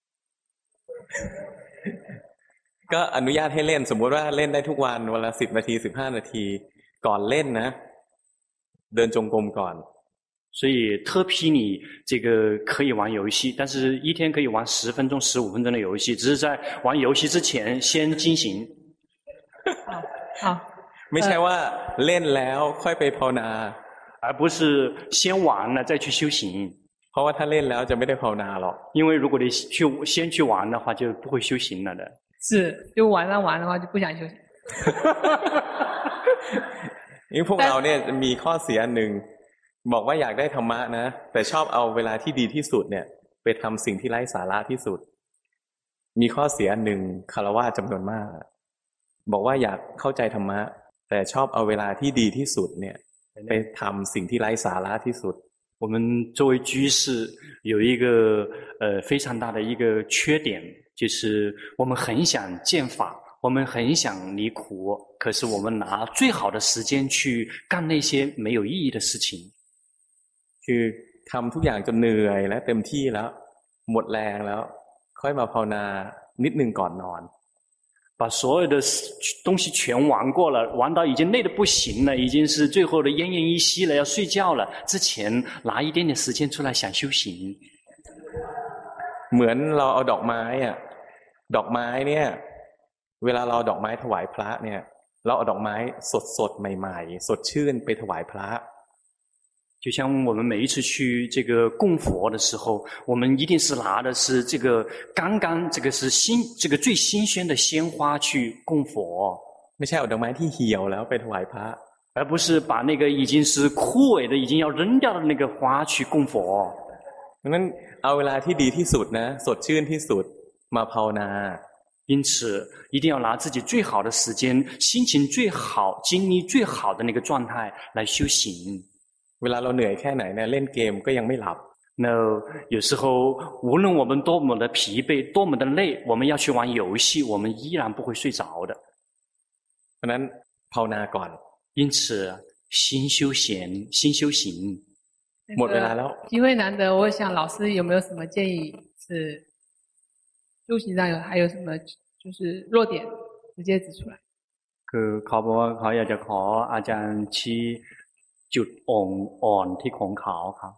ก็อนุญาตให้เล่นสมมุติว่าเล่นได้ทุกวันวันละสิบนาทีสิบห้านาทีก่อนเล่นนะเดินจงกรมก่อน所以特批你这个可以玩游戏，但是一天可以玩十分钟、十五分钟的游戏，只是在玩游戏之前先进行。 好， ไม่ใช่ว่าเล่นแล้วค่อยไปภาวนา而不是先玩了再去修行。 เพราะว่าถ้าเล่นแล้วจะไม่ได้ภาวนาหรอก因为如果你去先去玩的话，就不会修行了的。 是，就晚上玩的话就不想修行。 因为พวกเราเนี่ยมีข้อเสียหนึ่งบอกว่าอยากได้ธรรมะนะแต่ชอบเอาเวลาที่ดีที่สุดเนี่ยไปทำสิ่งที่ไร้สาระที่สุดมีข้อเสียหนึ่งคฤหัสถ์จำนวนมากบอกว่าอยากเข้าใจธรรมะแต่ชอบเอาเวลาที่ดีที่สุดเนี่ยไปทำสิ่งที่ไร้สาระที่สุด我们作为居士有一个呃非常大的一个缺点，就是我们很想见法，我们很想离苦，可是我们拿最好的时间去干那些没有意义的事情。 คือทำทุกอย่างจนเหนื่อยและเต็มที่แล้วหมดแรงแล้วค่อยมาภาวนานิดนึงก่อนนอน把所有的东西全玩过了，玩到已经累得不行了，已经是最后的奄奄一息了，要睡觉了。之前拿一点点时间出来想修行。 เหมือนเราเอาดอกไม้อ่ะดอกไม้เนี่ยเวลาเราดอกไม้ถวายพระเนี่ยเราเอาดอกไม้สดๆใหม่ๆสดชื่นไปถวายพระ就像我们每一次去这个供佛的时候，我们一定是拿的是这个刚刚这个是新这个最新鲜的鲜花去供佛， ไม่ใช่เอาดอกไม้ที่เหี่ยวแล้วไปถวายพระ而不是把那个已经是枯萎的、已经要扔掉的那个花去供佛。 ดังนั้นเอาเวลาที่ดีที่สุดนะสดชื่นที่สุดมาภาวนา因此一定要拿自己最好的时间、心情最好、精力最好的那个状态来修行。 เวลาเราเหนื่อยแค่ไหนเนี่ยเล่นเกมก็ยังไม่หลับ那有时候无论我们多么的疲惫多么的累我们要去玩游戏我们依然不会睡着的เพราะนั้นภาวนาก่อน因此心修闲心修行หมดเวลาแล้ว机会难得我想老师有没有什么建议是修行上有还有什么就是弱点直接指出来คือเขาบอกว่าเขาอยากจะขออาจารย์ชี้จุดอ่อนอ่อนที่ของเขาครับ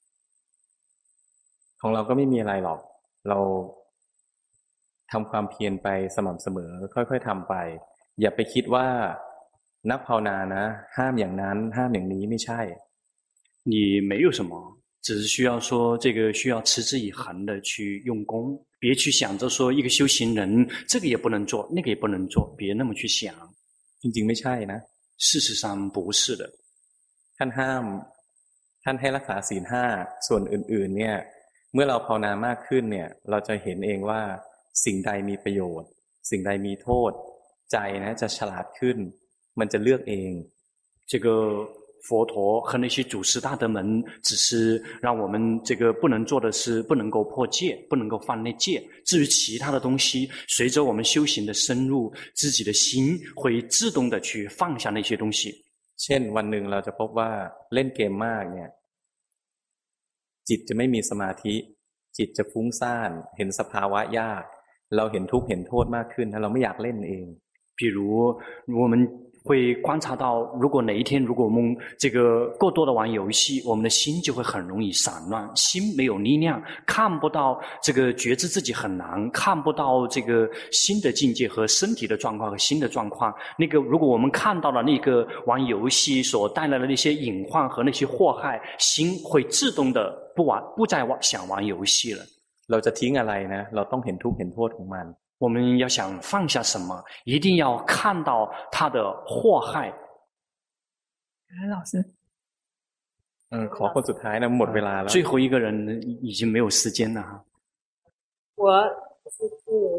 ของเราก็ไม่มีอะไรหรอกเราทำความเพียรไปสม่ำเสมอค่อยๆทำไปอย่าไปคิดว่านักภาวนานะห้ามอย่างนั้นห้ามอย่างนี้ไม่ใช่你没有什么只是需要说这个需要持之以恒的去用功别去想着说一个修行人这个也不能做那个也不能做别那么去想จริงๆไม่ใช่นะ事实上不是的ท่านห้ามท่านให้รักษาศีลห้าส่วนอื่นๆเนี่ยเมื่อเราภาวนามากขึ้นเนี่ยเราจะเห็นเองว่าสิ่งใดมีประโยชน์สิ่งใดมีโทษใจนะจะฉลาดขึ้นมันจะเลือกเอง这个佛陀和那些祖师大德们只是让我们这个不能做的是不能够破戒不能够犯那戒至于其他的东西随着我们修行的深入自己的心会自动的去放下那些东西เช่นวันหนึ่งเราจะพบว่าเล่นเกมมากเนี่ยจิตจะไม่มีสมาธิจิตจะฟุ้งซ่านเห็นสภาวะยากเราเห็นทุกข์เห็นโทษมากขึ้นถ้าเราไม่อยากเล่นเอง比如我们会观察到如果哪一天如果我们这个过多的玩游戏我们的心就会很容易散乱心没有力量看不到这个觉知自己很难看不到这个新的境界和身体的状况和新的状况那个如果我们看到了那个玩游戏所带来的那些隐患和那些祸害心会自动的不玩不再想玩游戏了เราจะทิ้งอะไรนะเราต้องเห็นทุกข์เห็นโทษของมัน我们要想放下什么一定要看到它的祸害老师เออขอคนสุดท้ายนะหมดเวลาแล้ว最后一个人已经没有时间了我是今年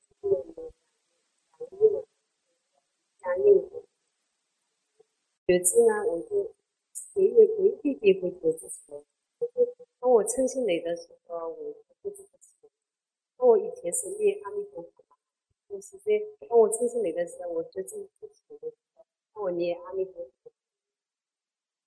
相应觉知呢我就有一有一点点会觉知出来当我称心雷的时候我不知道那我以前是念阿弥陀佛我是在当我称心雷的时候我觉知自己的时候那我念阿弥陀佛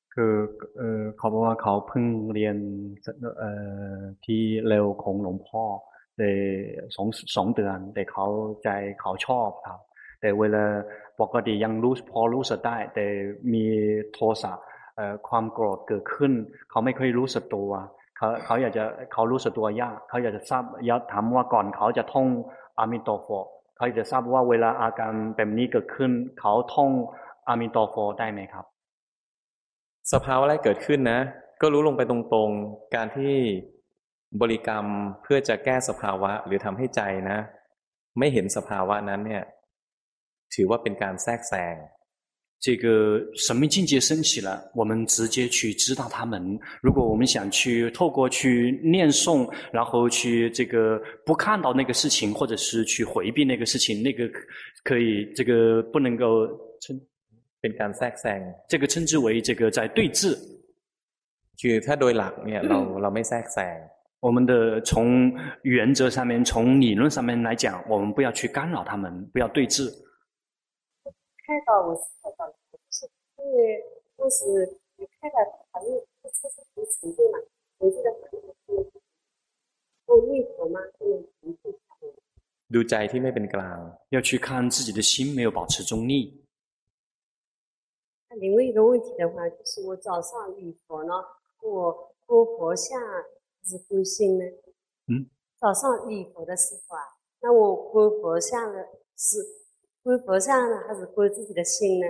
คือเออเขาบอกว่าเขาเพิ่งเรียนเอ่อที่เร็วของหลวงพ่อแต่สองสองเดือนแต่เขาใจเขาชอบครับแต่เวลาปกติยังรู้พอรู้สึกได้แต่มีโทสะเอ่อความโกรธเกิดขึ้นเขาไม่ค่อยรู้สึกตัวเขาเขาอยากจะเขารู้สึกตัวยากเขาอยากจะทราบอยากถามว่าก่อนเขาจะท่องอามิโตโฟเขาจะทราบว่าเวลาอาการแบบนี้เกิดขึ้นเขาท่องอามิโตโฟได้ไหมครับสภาวะอะไรเกิดขึ้นนะก็รู้ลงไปตรงๆการที่บริกรรมเพื่อจะแก้สภาวะหรือทำให้ใจนะไม่เห็นสภาวะนั้นเนี่ยถือว่าเป็นการแทรกแซง这个神秘境界升起了，我们直接去知道它们。如果我们想去透过去念诵，然后去这个不看到那个事情，或者是去回避那个事情，那个可以这个不能够称เป็นการแทรกแซง这个称之为这个在对峙。 คือถ้าโดยหลักเนี่ยเราเราไม่แทรกแซง我们的从原则上面，从理论上面来讲，我们不要去干扰他们，不要对峙。 看到我是看到了，就是因为当时你看到好像不出是什么程度嘛，我记得好像是用念佛嘛，用平静下来。 ดูใจที่ไม่เป็นกลาง要去看自己的心没有保持中立。 那另外一个问题的话，就是我早上礼佛呢，我供佛像还是供心呢？ 嗯， 早上礼佛的时候啊，那我供佛像的是。归佛像呢，还是归自己的心呢？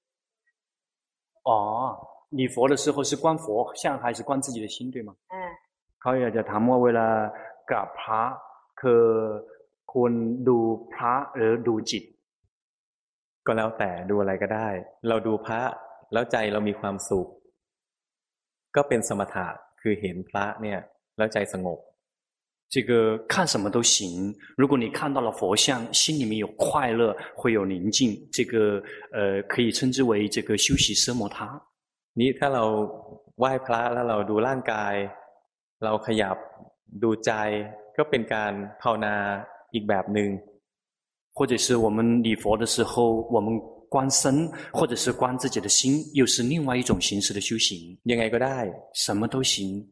哦，礼佛的时候是观佛像还是观自己的心，对吗？ 哎。 เขาอยากจะถามว่าเวลากราบพระคือควรดูพระหรือดูจิตก็แล้วแต่ดูอะไรก็ได้เราดูพระแล้วใจเรามีความสุขก็เป็นสมถะคือเห็นพระเนี่ยแล้วใจสงบ这个看什么都行。如果你看到了佛像，心里面有快乐，会有宁静，这个呃可以称之为这个修习奢摩他。 นี่ถ้าเราไหว้พระแล้วเราดูร่างกายเราขยับดูใจก็เป็นการภาวนาอีกแบบหนึ่ง或者是我们礼佛的时候，我们观身，或者是观自己的心，又是另外一种形式的修行。 ยังไงก็ได้什么都行。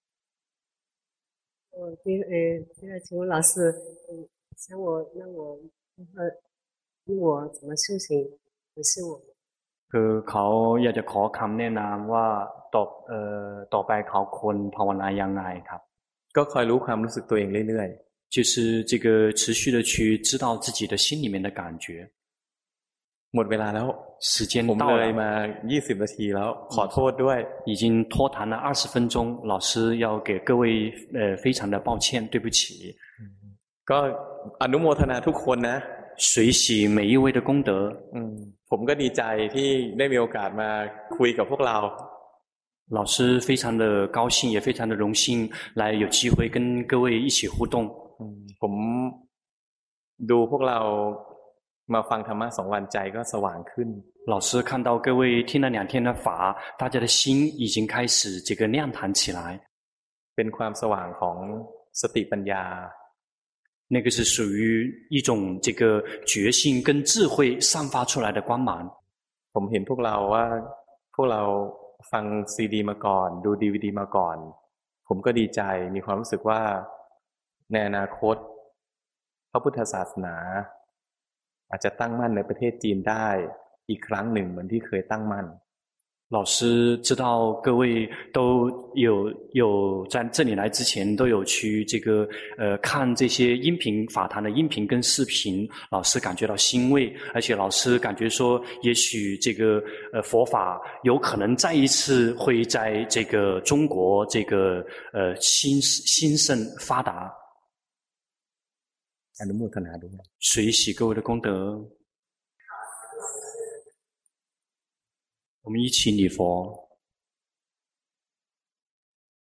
我第呃，第二请问老师，嗯，想我那我呃，我怎么修行合适我？ คือเขาอยากจะขอคำแนะนำว่าต่อเอ่อต่อไปเขาควรภาวนายังไงครับก็คอยรู้ความรู้สึกตัวเองเรื่อยๆ就是这个持续的去知道自己的心里面的感觉。 หมดเวลาแล้ว时间ผมเลยมายี่สิบนาทีแล้วขอโทษด้วย已经拖谈了二十分钟，老师要给各位呃非常的抱歉，对不起。 ก็อนุโมทนาทุกคนนะ随喜每一位的功德。 อืมผมก็ดีใจที่ได้มีโอกาสมาคุยกับพวกเรา老师非常的高兴，也非常的荣幸来有机会跟各位一起互动。 ผมดูพวกเรามาฟังธรรมะสองวันใจก็สว่างขึ้น老师看到各位听了两天的法，大家的心已经开始这个亮堂起来。 เป็นความสว่างของสติปัญญา那个是属于一种这个觉性跟智慧散发出来的光芒。 ผมเห็นพวกเราว่าพวกเราฟังซีดีมาก่อนดูดีวีดีมาก่อนผมก็ดีใจมีความรู้สึกว่าในอนาคตพระพุทธศาสนาอาจจะตั้งมั่นในประเทศจีนได้อีกครั้งหนึ่งเหมือนที่เคยตั้งมั่น老师知道各位都有有在这里来之前都有去这个呃看这些音频法坛的音频跟视频，老师感觉到欣慰，而且老师感觉说，也许这个呃佛法有可能再一次会在这个中国这个呃兴兴盛发达。 อนุโมทนาด้วย随喜各位的功德。我们一起礼佛。